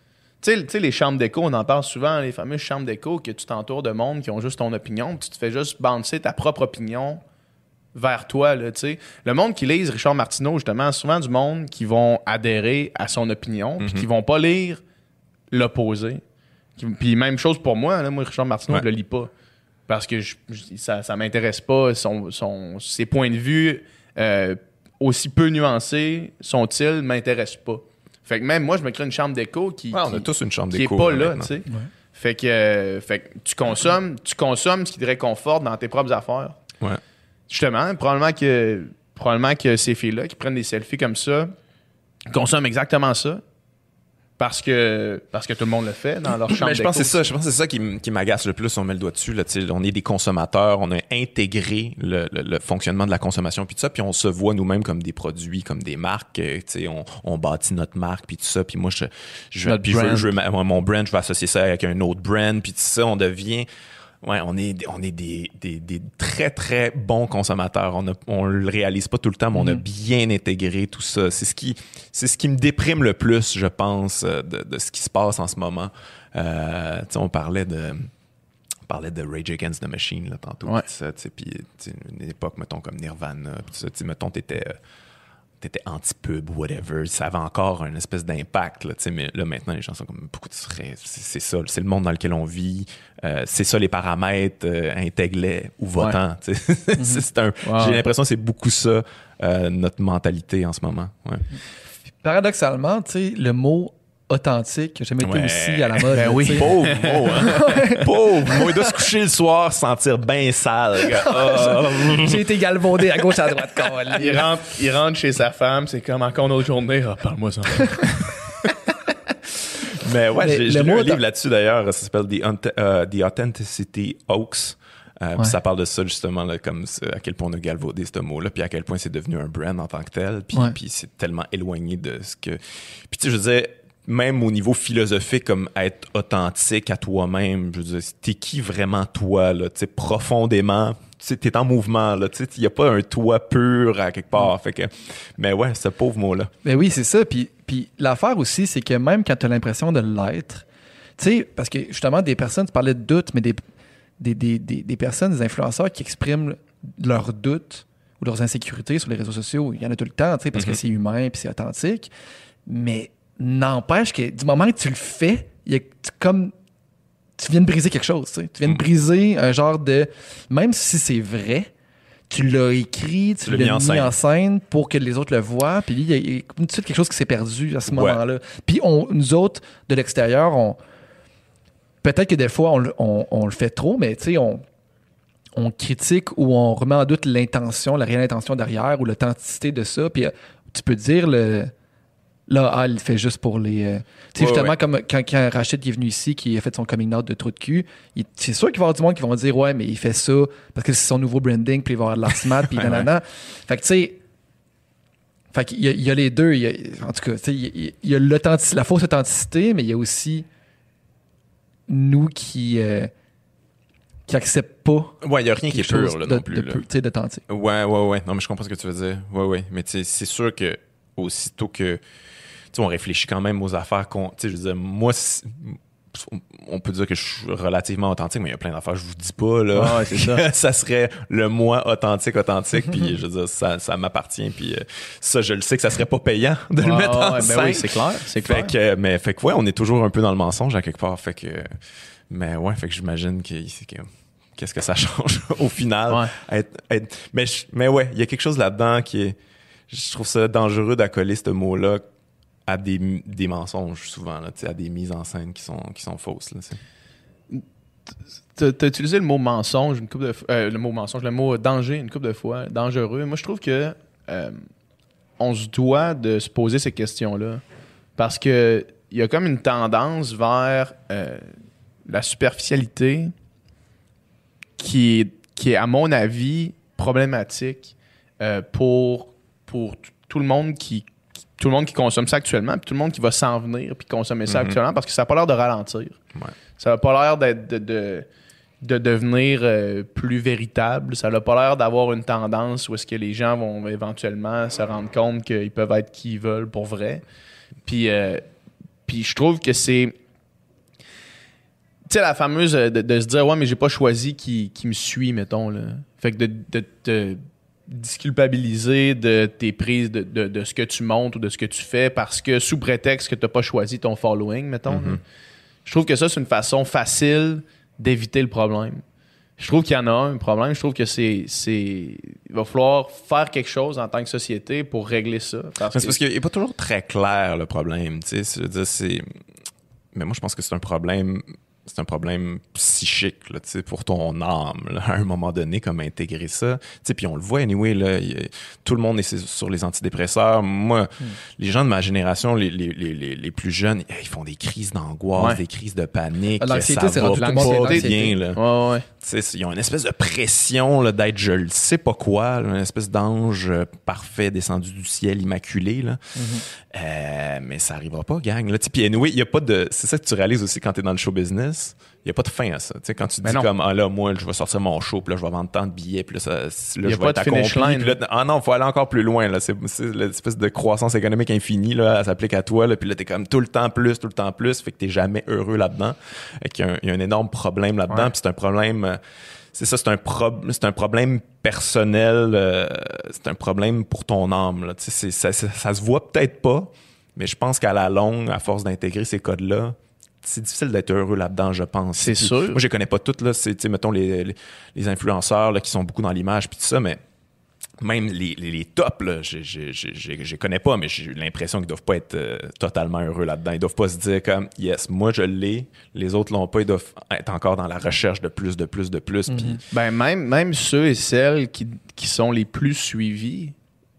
Tu sais, tu sais, les chambres d'écho, on en parle souvent, les fameuses chambres d'écho, que tu t'entoures de monde qui ont juste ton opinion, puis tu te fais juste bouncer ta propre opinion vers toi, là, tu sais. Le monde qui lise Richard Martineau, justement, souvent du monde qui vont adhérer à son opinion, puis Mhm. qui vont pas lire l'opposé. Qui- Puis même chose pour moi, là, moi, Richard Martineau, Ouais. je le lis pas. Parce que je- je- ça, ça m'intéresse pas. Son, son- ses points de vue, euh, aussi peu nuancés sont-ils, m'intéressent pas. Fait que même moi, je me crée une chambre d'écho qui, Ouais, on a qui- tous une chambre qui est d'écho. pas là, maintenant. tu sais. Fait que, euh, fait que tu consommes, tu consommes ce qui te réconforte dans tes propres affaires. Ouais. Justement, probablement que, probablement que ces filles-là qui prennent des selfies comme ça consomment exactement ça. Parce que, parce que tout le monde le fait dans leur chambre Mais je pense que d'écho. c'est ça, je pense que c'est ça qui, m- qui m'agace le plus. On met le doigt dessus. Là, tu sais, on est des consommateurs, on a intégré le, le- le fonctionnement de la consommation, puis tout ça, puis on se voit nous-mêmes comme des produits, comme des marques. euh, tu sais, on, on bâtit notre marque, puis tout ça. Puis moi, je, je, Notre puis je veux- brand. je veux ma- mon brand, je vais associer ça avec un autre brand, puis tout ça, on devient. Ouais, on est, on est des, des, des très, très bons consommateurs. On a, on le réalise pas tout le temps, mais on a bien intégré tout ça. C'est ce qui, c'est ce qui me déprime le plus, je pense, euh, de, de ce qui se passe en ce moment. Euh, tu sais, on parlait de, on parlait de Rage Against the Machine, là, tantôt. Ouais. Puis ça, tu sais, puis, tu sais, une époque, mettons, comme Nirvana, puis tout ça, tu sais, mettons, t'étais, euh, t'étais anti-pub, whatever, ça avait encore une espèce d'impact, là, tu sais, mais là, maintenant, les gens sont comme, beaucoup de serait, c'est, c'est ça, c'est le monde dans lequel on vit, euh, c'est ça les paramètres, euh, intègre-les ou votant, tu sais. C'est- c'est un, Wow. j'ai l'impression que c'est beaucoup ça, euh, notre mentalité en ce moment, ouais. Paradoxalement, tu sais, le mot authentique n'a jamais été Ouais. aussi à la mode. Ben oui. tu sais. Pauvre mot, hein? Pauvre mot, il doit se coucher le soir, se sentir bien sale, gars. Ah. J'ai été galvaudé à gauche à droite. Il câlisse. rentre, il rentre chez sa femme, c'est comme encore une autre journée. Ah, parle-moi ça. Mais ouais, Mais j'ai, le j'ai lu mot un authent- livre là-dessus d'ailleurs, ça s'appelle The, Aunt- euh, The Authenticity Hoax. Euh, puis Ouais. ça parle de ça justement, là, comme c'est- à quel point on a galvaudé ce mot-là, puis à quel point c'est devenu un brand en tant que tel, puis, Ouais. puis c'est tellement éloigné de ce que... Puis tu sais, je veux dire, même au niveau philosophique, comme être authentique à toi-même, je veux dire, t'es qui vraiment toi, là, tu sais, profondément, tu sais, t'es en mouvement, là, tu sais, il n'y a pas un toi pur à quelque part, fait que... Mais ouais, ce pauvre mot-là. Ben oui, c'est ça. Puis, puis l'affaire aussi, c'est que même quand tu as l'impression de l'être, tu sais, parce que justement, des personnes, tu parlais de doutes, mais des, des, des, des, des personnes, des influenceurs qui expriment leurs doutes ou leurs insécurités sur les réseaux sociaux, il y en a tout le temps, tu sais, parce Mhm. que c'est humain puis c'est authentique. Mais n'empêche que du moment que tu le fais, il y a tu- comme. Tu viens de briser quelque chose, tu sais. Tu viens de Mhm. briser un genre de. Même si c'est vrai, tu l'as écrit, tu, tu l'as mis, en, mis scène. en scène pour que les autres le voient. Puis il y a, il y a tout de suite quelque chose qui s'est perdu à ce ouais. moment-là. Puis on, nous autres, de l'extérieur, on, peut-être que des fois, on, on, on le fait trop, mais tu sais, on, on critique ou on remet en doute l'intention, la réelle intention derrière ou l'authenticité de ça. Puis tu peux dire le... Là, ah, il le fait juste pour les... Euh... Tu sais, ouais, justement, ouais. comme quand, quand Rachid qui est venu ici, qui a fait son coming out de trou de cul, il, c'est sûr qu'il va y avoir du monde qui vont dire « Ouais, mais il fait ça parce que c'est son nouveau branding, puis il va avoir de l'art smart, puis nanana. Ouais. » Fait que, tu sais... Fait qu'il y a, il y a les deux. Il y a, en tout cas, tu sais, il y a la fausse authenticité, mais il y a aussi nous qui... Euh, qui acceptent pas... Ouais, il n'y a rien qui est pur, là, de, non plus. Tu sais, d'authentique. Ouais, ouais, ouais. Non, mais je comprends ce que tu veux dire. Ouais, ouais. Mais tu sais, c'est sûr que aussitôt que... on réfléchit quand même aux affaires qu'on... Tu sais, je veux dire, moi, on peut dire que je suis relativement authentique, mais il y a plein d'affaires que je vous dis pas, là. Ah ouais, c'est ça. Ça serait le moi authentique, authentique, puis je veux dire, ça, ça m'appartient, puis euh, ça, je le sais que ça serait pas payant de ah, le mettre en ouais, scène. Ben oui, c'est clair, c'est clair. Fait que, mais fait que, ouais, on est toujours un peu dans le mensonge, à quelque part, fait que... Mais ouais, fait que j'imagine que... que qu'est-ce que ça change au final? Ouais. Être, être, mais, mais ouais, il y a quelque chose là-dedans qui est... Je trouve ça dangereux d'accoler ce mot-là à des, des mensonges, souvent, là, à des mises en scène qui sont, qui sont fausses. Là, t'as, t'as utilisé le mot mensonge, une couple de euh, le mot mensonge, le mot danger une couple de fois, dangereux. Moi, je trouve que euh, on se doit de se poser ces questions-là parce que il y a comme une tendance vers euh, la superficialité qui est, qui est, à mon avis, problématique euh, pour, pour t- tout le monde qui tout le monde qui consomme ça actuellement, puis tout le monde qui va s'en venir puis consommer ça mm-hmm. actuellement, parce que ça n'a pas l'air de ralentir. Ouais. Ça n'a pas l'air d'être, de, de, de devenir euh, plus véritable. Ça n'a pas l'air d'avoir une tendance où est-ce que les gens vont éventuellement se rendre compte qu'ils peuvent être qui ils veulent pour vrai. Puis, euh, puis je trouve que c'est... Tu sais, la fameuse de, de se dire « Ouais, mais j'ai pas choisi qui, qui me suit, mettons. » là. Fait que de... de, de disculpabiliser de tes prises, de, de, de ce que tu montes ou de ce que tu fais parce que sous prétexte que tu n'as pas choisi ton following, mettons. Mm-hmm. Je trouve que ça, c'est une façon facile d'éviter le problème. Je trouve qu'il y en a un, un problème. Je trouve que c'est... c'est... Il va falloir faire quelque chose en tant que société pour régler ça. Parce c'est que... parce qu'il n'est pas toujours très clair, le problème. Tu sais, c'est, c'est... Mais moi, je pense que c'est un problème... C'est un problème psychique là, pour ton âme, là, à un moment donné, comme intégrer ça. Puis on le voit, anyway, là, y a, tout le monde est sur les antidépresseurs. Moi, mm. les gens de ma génération, les, les, les, les plus jeunes, ils font des crises d'angoisse, ouais. des crises de panique. L'anxiété, ça c'est va rendu pas l'anxiété. bien. Là. Ouais, ouais. Ils ont une espèce de pression là, d'être je le sais pas quoi, là, une espèce d'ange parfait descendu du ciel immaculé. Là. Mm-hmm. Euh, mais ça arrivera pas, gang. Puis anyway, y a pas de... c'est ça que tu réalises aussi quand tu es dans le show business. Il n'y a pas de fin à ça. T'sais, quand tu te dis non. comme, ah là, moi, je vais sortir mon show, puis là, je vais vendre tant de billets, puis là, ça, là je vais être accompli. Là, ah non, il faut aller encore plus loin. Là. C'est, c'est l'espèce de croissance économique infinie, là, elle s'applique à toi, là, puis là, t'es comme tout le temps plus, tout le temps plus, fait que t'es jamais heureux là-dedans. Et qu'il y a un, il y a un énorme problème là-dedans, ouais. puis c'est un problème... C'est ça, c'est un, pro- c'est un problème personnel, euh, c'est un problème pour ton âme. Là. C'est, ça, ça, ça se voit peut-être pas, mais je pense qu'à la longue, à force d'intégrer ces codes-là, c'est difficile d'être heureux là-dedans, je pense. C'est puis, sûr. Moi, je les connais pas toutes, là. C'est, mettons, les, les, les influenceurs là, qui sont beaucoup dans l'image puis tout ça, mais même les, les, les tops, là, je ne les connais pas, mais j'ai l'impression qu'ils doivent pas être euh, totalement heureux là-dedans. Ils doivent pas se dire comme « Yes, moi, je l'ai, les autres l'ont pas. » Ils doivent être encore dans la recherche de plus, de plus, de plus. Mm-hmm. Puis... Ben, même, même ceux et celles qui, qui sont les plus suivis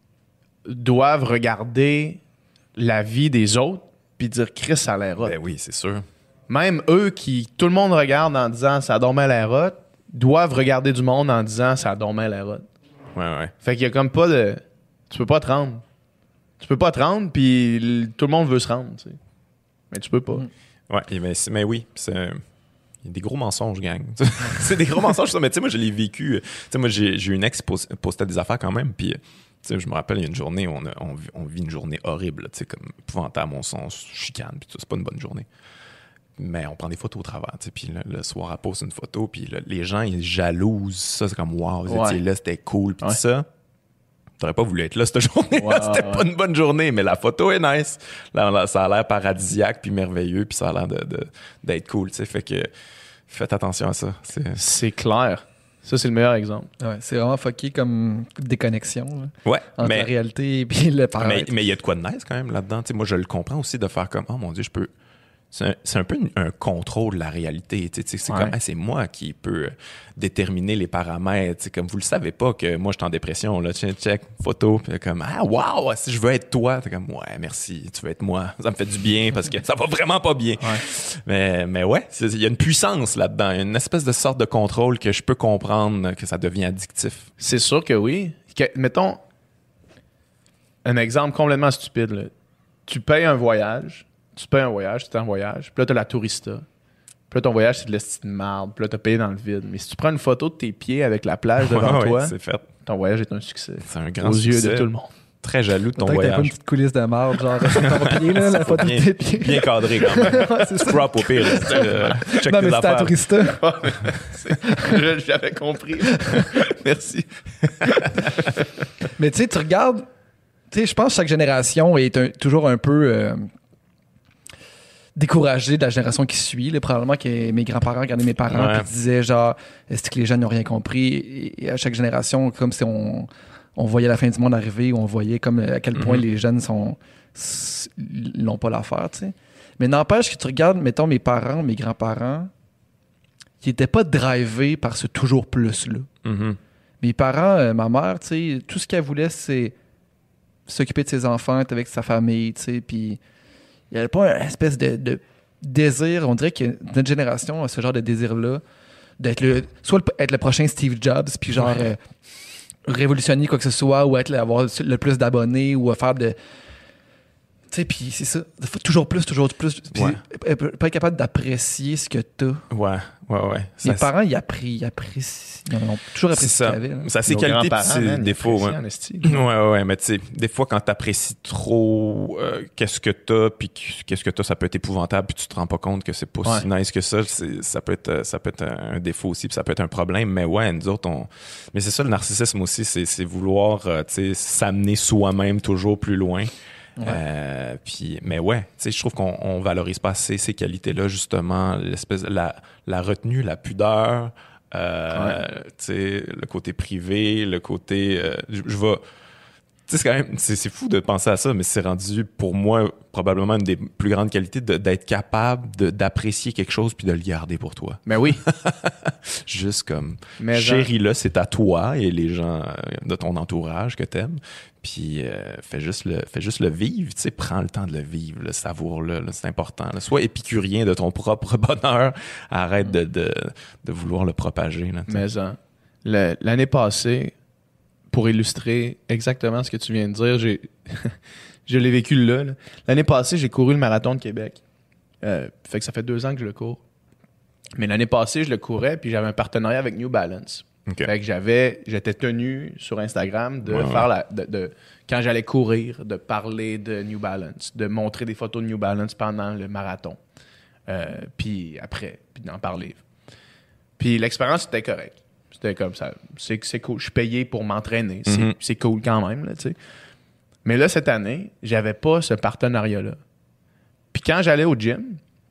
doivent regarder la vie des autres puis dire « Chris, ça a l'air hot. » Ben oui, c'est sûr. Même eux qui, tout le monde regarde en disant « Ça a dormi à l'air hot », doivent regarder du monde en disant « Ça a dormi à l'air hot ». Ouais, ouais. Fait qu'il y a comme pas de... Tu peux pas te rendre. Tu peux pas te rendre, puis tout le monde veut se rendre, tu sais. Mais tu peux pas. Mm. Ouais, mais, mais oui, c'est... Il y a des gros mensonges, gang. C'est des gros mensonges, ça. Mais tu sais, moi, je l'ai vécu. Tu sais, moi, j'ai, j'ai eu une ex qui postait des affaires quand même, puis... Tu sais, je me rappelle, il y a une journée où on, a, on, on vit une journée horrible, tu sais, comme épouvantable, on s'en chicane, puis tout, c'est pas une bonne journée. Mais on prend des photos au travers, tu sais, puis le, le soir, elle pose une photo, puis le, les gens, ils jalousent ça, c'est comme « Wow, vous étiez là, c'était cool », puis ouais. tout ça. T'aurais pas voulu être là cette journée-là, ouais, c'était ouais. pas une bonne journée, mais la photo est nice. Là, là, ça a l'air paradisiaque, puis merveilleux, puis ça a l'air de, de, d'être cool, tu sais, fait que faites attention à ça. C'est, c'est clair. Ça, c'est le meilleur exemple. Ouais, c'est vraiment fucké comme déconnexion là, Ouais, entre mais la réalité et puis le mais paraître. mais il y a de quoi de nice quand même là-dedans. Tu sais, moi, je le comprends aussi de faire comme, oh mon Dieu, je peux. C'est un, c'est un peu une- un contrôle de la réalité. Tu sais, tu sais, c'est Ouais. comme, hey, c'est moi qui peux déterminer les paramètres. Tu sais, comme vous le savez pas que moi, je suis en dépression. Là, check, check, photo. Puis comme, ah, wow, si je veux être toi, t'es comme, ouais, merci, tu veux être moi. Ça me fait du bien parce que ça va vraiment pas bien. Ouais. Mais, mais ouais, c'est- il y a une puissance là-dedans. Il y a une espèce de sorte de contrôle que je peux comprendre que ça devient addictif. C'est sûr que oui. Que- mettons, un exemple complètement stupide. Là. Tu payes un voyage, tu payes un voyage, tu es en voyage, puis là, tu as la tourista. Puis là, ton voyage, c'est de la petite marde, puis là, tu as payé dans le vide. Mais si tu prends une photo de tes pieds avec la plage devant Ouais, toi, ouais, c'est fait. ton voyage est un succès. C'est un grand Aux yeux succès. de tout le monde. Très jaloux de ton Peut-être que t'as pas une voyage. petite coulisse de marde, genre sur ton pied, là, la photo de bien, tes pieds. bien cadré quand même. Ouais, c'est ça. Crop au pire. euh, check Non, tes mais c'était à affaires. Tourista. je, je l'avais compris. Merci. Mais tu sais, tu regardes, tu sais, je pense que chaque génération est un- toujours un peu euh, découragée de la génération qui suit. Là, probablement que mes grands-parents regardaient mes parents Ouais. et disaient genre, est-ce que les jeunes n'ont rien compris? Et, et à chaque génération, comme si on, on voyait la fin du monde arriver, on voyait comme à quel point Mhm. les jeunes sont s- n'ont pas l'affaire, tu sais. Mais n'empêche que tu regardes, mettons, mes parents, mes grands-parents, qui n'étaient pas drivés par ce toujours plus-là. Mhm. Mes parents, euh, ma mère, tu sais, tout ce qu'elle voulait, c'est s'occuper de ses enfants, être avec sa famille, tu sais, puis il n'y avait pas une espèce de, de désir, on dirait que notre génération a ce genre de désir-là, d'être le, soit le- être le prochain Steve Jobs, puis genre euh, révolutionner quoi que ce soit, ou être, le- avoir le plus d'abonnés, ou faire de... Tu sais, puis c'est ça, faut toujours plus, toujours plus, puis Ouais. euh, pas être capable d'apprécier ce que t'as. Ouais, ouais, ouais. Mes Ça, parents, ils apprient, ils apprécient, ils ont toujours c'est apprécié ce ça. qu'ils avaient. là. Ça, c'est Nos qualité, grands-parents, c'est man, ils défaut. apprécient Ouais. en esti. Ouais, ouais, ouais, mais tu sais, des fois, quand t'apprécies trop euh, qu'est-ce que t'as, puis qu'est-ce que t'as, ça peut être épouvantable, puis tu te rends pas compte que c'est pas si Ouais. nice que ça, c'est- ça peut être, euh, ça peut être un défaut aussi, puis ça peut être un problème. Mais ouais, nous autres, on. Mais c'est ça, le narcissisme aussi, c'est c'est vouloir, euh, tu sais, s'amener soi-même toujours plus loin. Ouais. Euh, puis, mais ouais, tu sais, je trouve qu'on on valorise pas assez ces qualités-là, justement, l'espèce, la, la retenue, la pudeur, euh, tu sais, le côté privé, le côté, euh, je, je vais, tu sais, c'est quand même, c'est, c'est fou de penser à ça, mais c'est rendu pour moi probablement une des plus grandes qualités de- d'être capable de, d'apprécier quelque chose puis de le garder pour toi. Mais oui. Juste comme, Mais chéris-le, c'est à toi et les gens euh, de ton entourage que t'aimes. Puis euh, fais juste le fais juste le vivre, tu sais, prends le temps de le vivre, le savoure-le, là, c'est important. là. Sois épicurien de ton propre bonheur, arrête de, de, de vouloir le propager. Là, tu sais. Mais hein, le- l'année passée, pour illustrer exactement ce que tu viens de dire, j'ai je l'ai vécu là, là. L'année passée, j'ai couru le marathon de Québec. Euh, fait que ça fait deux ans que je le cours. Mais l'année passée, je le courais, puis j'avais un partenariat avec New Balance. Ok. Fait que j'avais, j'étais tenu sur Instagram de Ouais, faire ouais. la, de, de- quand j'allais courir, de parler de New Balance, de montrer des photos de New Balance pendant le marathon. Euh, puis après, puis d'en parler. Puis l'expérience était correcte. C'était comme ça. C'est, c'est cool. Je suis payé pour m'entraîner. C'est, Mhm. c'est cool quand même, là, tu sais. Mais là, cette année, j'avais pas ce partenariat-là. Puis quand j'allais au gym,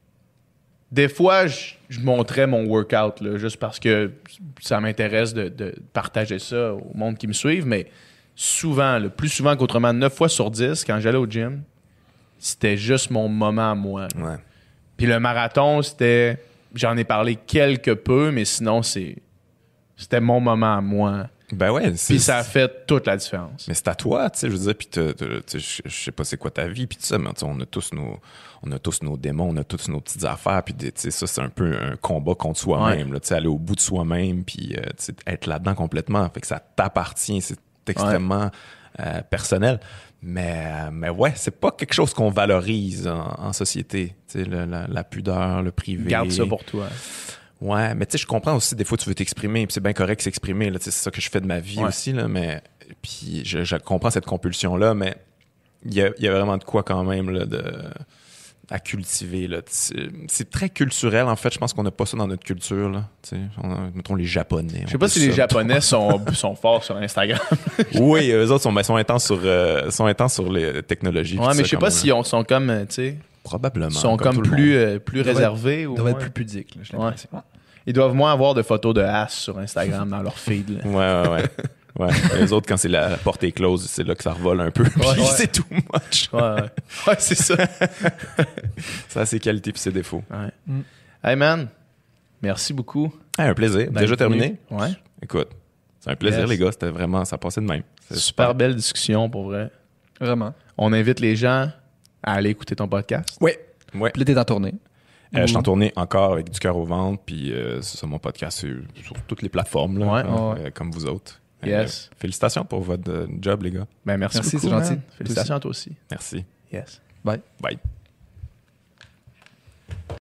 des fois, je, je montrais mon workout, là, juste parce que ça m'intéresse de, de partager ça au monde qui me suive, mais souvent, le plus souvent qu'autrement, neuf fois sur dix, quand j'allais au gym, c'était juste mon moment à moi. là. Ouais. Puis le marathon, c'était... J'en ai parlé quelque peu, mais sinon, c'est c'était mon moment à moi. Ben ouais, c'est, Puis ça a fait toute la différence. mais c'est à toi, tu sais, je veux dire, puis t'as- t'as- tu sais, je je sais pas c'est quoi ta vie, puis tout ça, mais tu sais, on a tous nos, on a tous nos démons, on a tous nos petites affaires, puis des- tu sais, ça, c'est un peu un combat contre soi-même, là, tu sais, aller au bout de soi-même, puis euh, tu sais, être là-dedans complètement, fait que ça t'appartient, c'est extrêmement euh, personnel, mais, euh, mais ouais, c'est pas quelque chose qu'on valorise en, en société, tu sais, le- la, la pudeur, le privé. Garde ça pour toi. Ouais, mais tu sais, je comprends aussi, des fois, tu veux t'exprimer, puis c'est bien correct s'exprimer, là, tu sais, c'est ça que je fais de ma vie Ouais. aussi, là, mais, puis je, je comprends cette compulsion-là, mais il y a, il y a vraiment de quoi quand même, là, de, à cultiver, là. C'est c'est très culturel, en fait, je pense qu'on n'a pas ça dans notre culture, là, tu sais, on a- mettons les Japonais. Je sais pas si les Japonais sont, sont forts sur Instagram. Oui, eux autres sont, ben, sont intenses sur, euh, sont intenses sur les technologies. Ouais, puis mais ça, je sais comme pas on- si on sont comme, tu sais, Probablement. sont comme, tout le plus, monde. euh, plus Doivent réservés. Ils ou doivent être moins. plus pudiques, là, j'ai l'impression. Ils doivent moins avoir de photos de ass sur Instagram dans leur feed. Là. Ouais, ouais, ouais. Ouais. Les autres, quand c'est la, la porte est close, c'est là que ça revole un peu. Puis ouais. c'est too much. Ouais, ouais. Ouais, c'est ça. Ça a ses qualités puis ses défauts. Ouais. Mm. Hey man, merci beaucoup. Hey, un plaisir. Ben, Déjà oui. terminé? Ouais. Écoute, c'est un plaisir, Yes. les gars. C'était vraiment, ça passait de même. C'est Super belle discussion pour vrai. Vraiment. On invite les gens à aller écouter ton podcast. Oui. Ouais. Puis là, t'es en tournée. Euh, je suis en Ou- tournée encore avec du cœur au ventre, puis euh, c'est ça, mon podcast, c'est sur toutes les plateformes, là, Ouais. comme, Ouais. euh, comme vous autres. Yes. Euh, félicitations pour votre euh, job, les gars. Ben merci, Merci, beaucoup. c'est gentil. man. Félicitations à toi aussi. Merci. Yes. Bye. Bye.